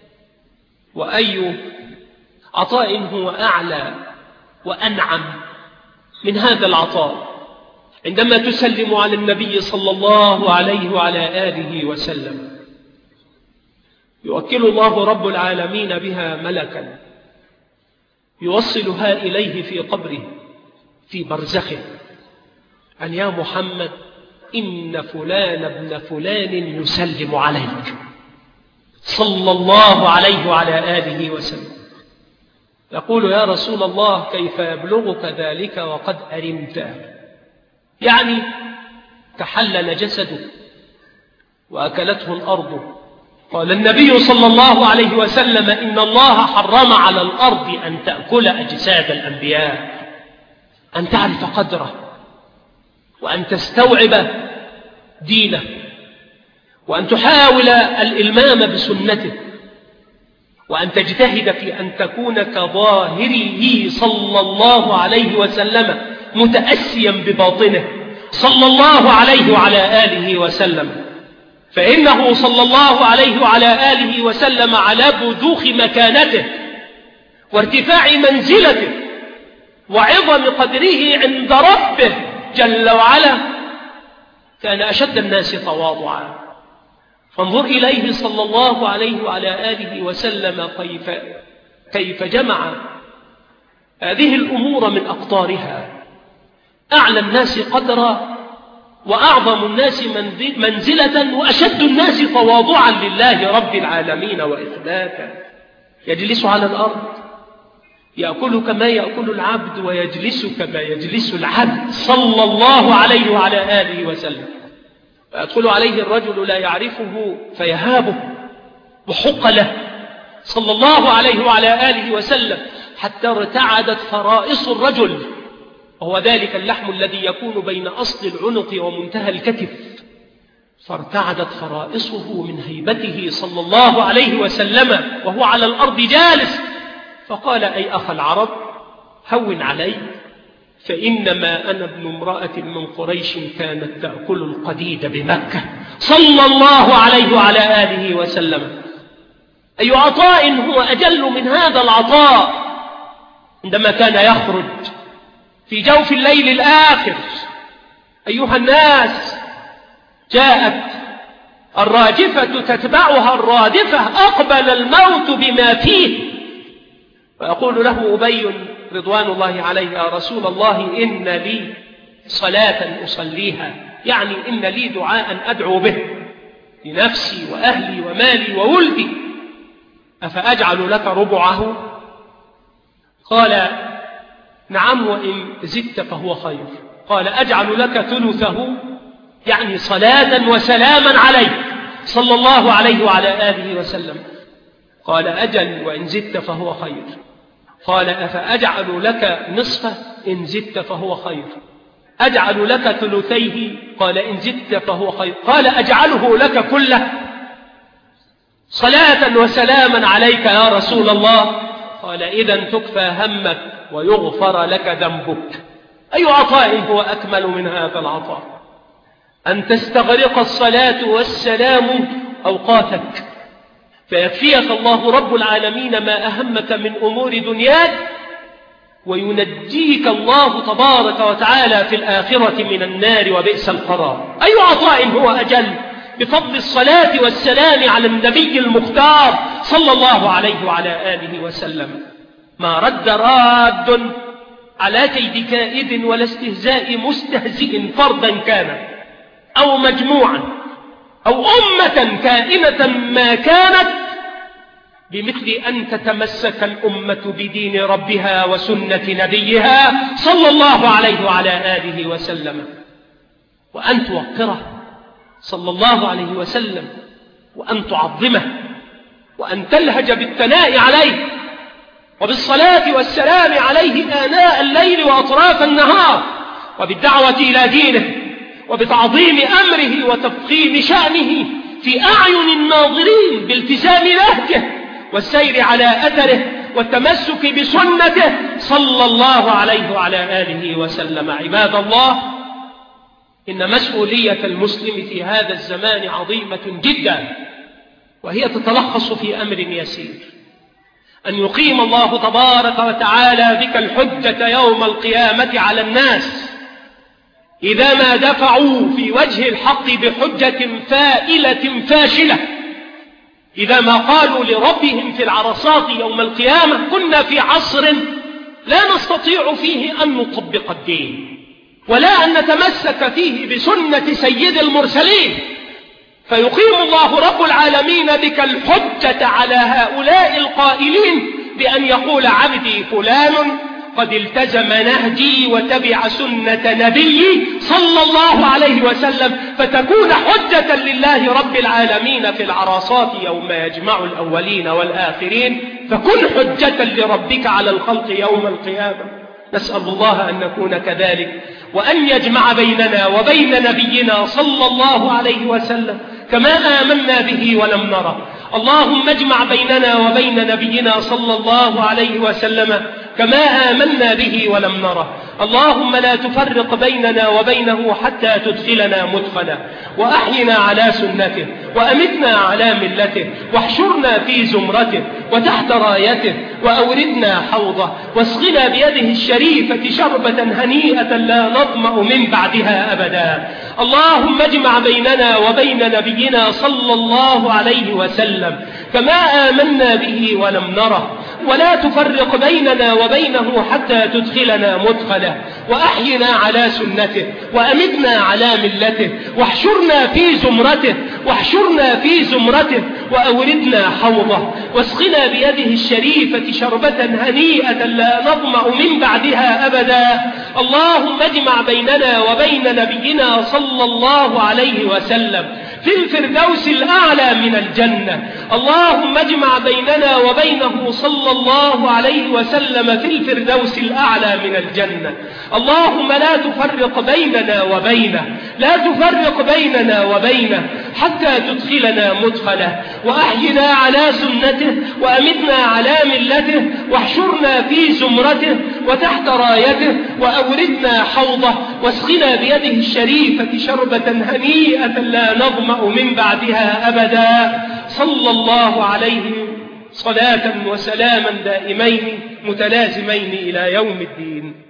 وأي عطاء هو أعلى وأنعم من هذا العطاء عندما تسلم على النبي صلى الله عليه وعلى آله وسلم. يوكل الله رب العالمين بها ملكا يوصلها إليه في قبره في برزخه أن يا محمد إن فلان ابن فلان يسلم عليك صلى الله عليه وعلى آله وسلم. يقول يا رسول الله كيف يبلغك ذلك وقد أرمت؟ يعني تحلل جسده وأكلته الأرض قال النبي صلى الله عليه وسلم: إن الله حرم على الأرض أن تأكل أجساد الأنبياء. أن تعرف قدره، وأن تستوعب دينه، وأن تحاول الإلمام بسنته، وأن تجتهد في أن تكون كظاهره صلى الله عليه وسلم متأسيا بباطنه صلى الله عليه وعلى آله وسلم. فإنه صلى الله عليه وعلى آله وسلم على بذوخ مكانته وارتفاع منزلته وعظم قدره عند ربه جل وعلا كان أشد الناس تواضعا. فانظر إليه صلى الله عليه وعلى آله وسلم كيف جمع هذه الأمور من أقطارها: أعلى الناس قدرا، وأعظم الناس منزلة، وأشد الناس تواضعا لله رب العالمين وإخلاقا. يجلس على الأرض يأكل كما يأكل العبد، ويجلس كما يجلس العبد صلى الله عليه وعلى آله وسلم. فيدخل عليه الرجل لا يعرفه فيهابه وحق له صلى الله عليه وعلى آله وسلم، حتى ارتعدت فرائص الرجل، وهو ذلك اللحم الذي يكون بين أصل العنق ومنتهى الكتف، فارتعدت فرائصه من هيبته صلى الله عليه وسلم وهو على الأرض جالس. فقال: أي أخ العرب، هون علي، فإنما أنا ابن امرأة من قريش كانت تأكل القديد بمكة صلى الله عليه وعلى آله وسلم. أي عطاء هو أجل من هذا العطاء عندما كان يخرج في جوف الليل الآخر. أيها الناس، جاءت الراجفة تتبعها الرادفة، أقبل الموت بما فيه، فيقول له أبي رضوان الله عليه: يا رسول الله، إن لي صلاة أصليها، يعني إن لي دعاء أدعو به لنفسي وأهلي ومالي وولدي، أفأجعل لك ربعه؟ قال: نعم، وإن زدت فهو خير. قال: أجعل لك ثلثه، يعني صلاة وسلاما عليه صلى الله عليه وعلى آله وسلم. قال: أجل، وإن زدت فهو خير. قال: أفأجعل لك نصفه؟ إن زدت فهو خير. أجعل لك ثلثيه؟ قال: إن زدت فهو خير. قال: أجعله لك كله صلاة وسلاما عليك يا رسول الله. قال: إذن تكفى همك ويغفر لك ذنبك. أي عطاء هو أكمل من هذا العطاء؟ أن تستغرق الصلاة والسلام أوقاتك، فيكفيك الله رب العالمين ما أهمك من أمور دنياك، وينجيك الله تبارك وتعالى في الآخرة من النار وبئس القرار. أي عطاء هو أجل بفضل الصلاة والسلام على النبي المختار صلى الله عليه وعلى آله وسلم. ما رد راد على كيد كائد ولا استهزاء مستهزئ، فردا كان أو مجموعا أو أمة كائنة ما كانت، بمثل أن تتمسك الأمة بدين ربها وسنة نبيها صلى الله عليه وعلى آله وسلم، وأن توقره صلى الله عليه وسلم، وأن تعظمه، وأن تلهج بالثناء عليه وبالصلاة والسلام عليه آناء الليل وأطراف النهار، وبالدعوة إلى دينه، وبتعظيم أمره وتفخيم شأنه في أعين الناظرين، بالتزام نهجه والسير على أثره والتمسك بسنته صلى الله عليه وعلى آله وسلم. عباد الله، إن مسؤولية المسلم في هذا الزمان عظيمة جدا، وهي تتلخص في أمر يسير: أن يقيم الله تبارك وتعالى بك الحجة يوم القيامة على الناس إذا ما دفعوا في وجه الحق بحجة فائلة فاشلة، إذا ما قالوا لربهم في العرصات يوم القيامة: كنا في عصر لا نستطيع فيه أن نطبق الدين ولا أن نتمسك فيه بسنة سيد المرسلين، فيقيم الله رب العالمين بك الحجة على هؤلاء القائلين بأن يقول عبدي فلان قد التزم نهجي وتبع سنة نبيي صلى الله عليه وسلم، فتكون حجة لله رب العالمين في العرصات يوم يجمع الأولين والآخرين، فكن حجة لربك على الخلق يوم القيامة. نسأل الله أن نكون كذلك، وأن يجمع بيننا وبين نبينا صلى الله عليه وسلم كما آمنا به ولم نره. اللهم اجمع بيننا وبين نبينا صلى الله عليه وسلم كما آمنا به ولم نره. اللهم لا تفرق بيننا وبينه حتى تدخلنا مدخلا، وأحينا على سنته، وأمتنا على ملته، واحشرنا في زمرته وتحت رايته، وأوردنا حوضه، واسقنا بيده الشريفة شربة هنيئة لا نظمأ من بعدها أبدا. اللهم اجمع بيننا وبين نبينا صلى الله عليه وسلم كما آمنا به ولم نره، ولا تفرق بيننا وبينه حتى تدخلنا مدخله، وأحينا على سنته، وأمتنا على ملته، واحشرنا في زمرته، وأوردنا حوضه، واسقنا بيده الشريفة شربة هنيئة لا نظمأ من بعدها أبدا. اللهم اجمع بيننا وبين نبينا صلى الله عليه وسلم في الفردوس الأعلى من الجنة. اللهم اجمع بيننا وبينه صلى الله عليه وسلم في الفردوس الأعلى من الجنة. اللهم لا تفرق بيننا وبينه حتى تدخلنا مدخله، وأحينا على سنته، وأمتنا على ملته، واحشرنا في زمرته وتحت رايته، وأوردنا حوضه، واسقنا بيده الشريفة شربة هنيئة لا نظمأ من بعدها أبدا. صلى الله عليه صلاة وسلاما دائمين متلازمين إلى يوم الدين.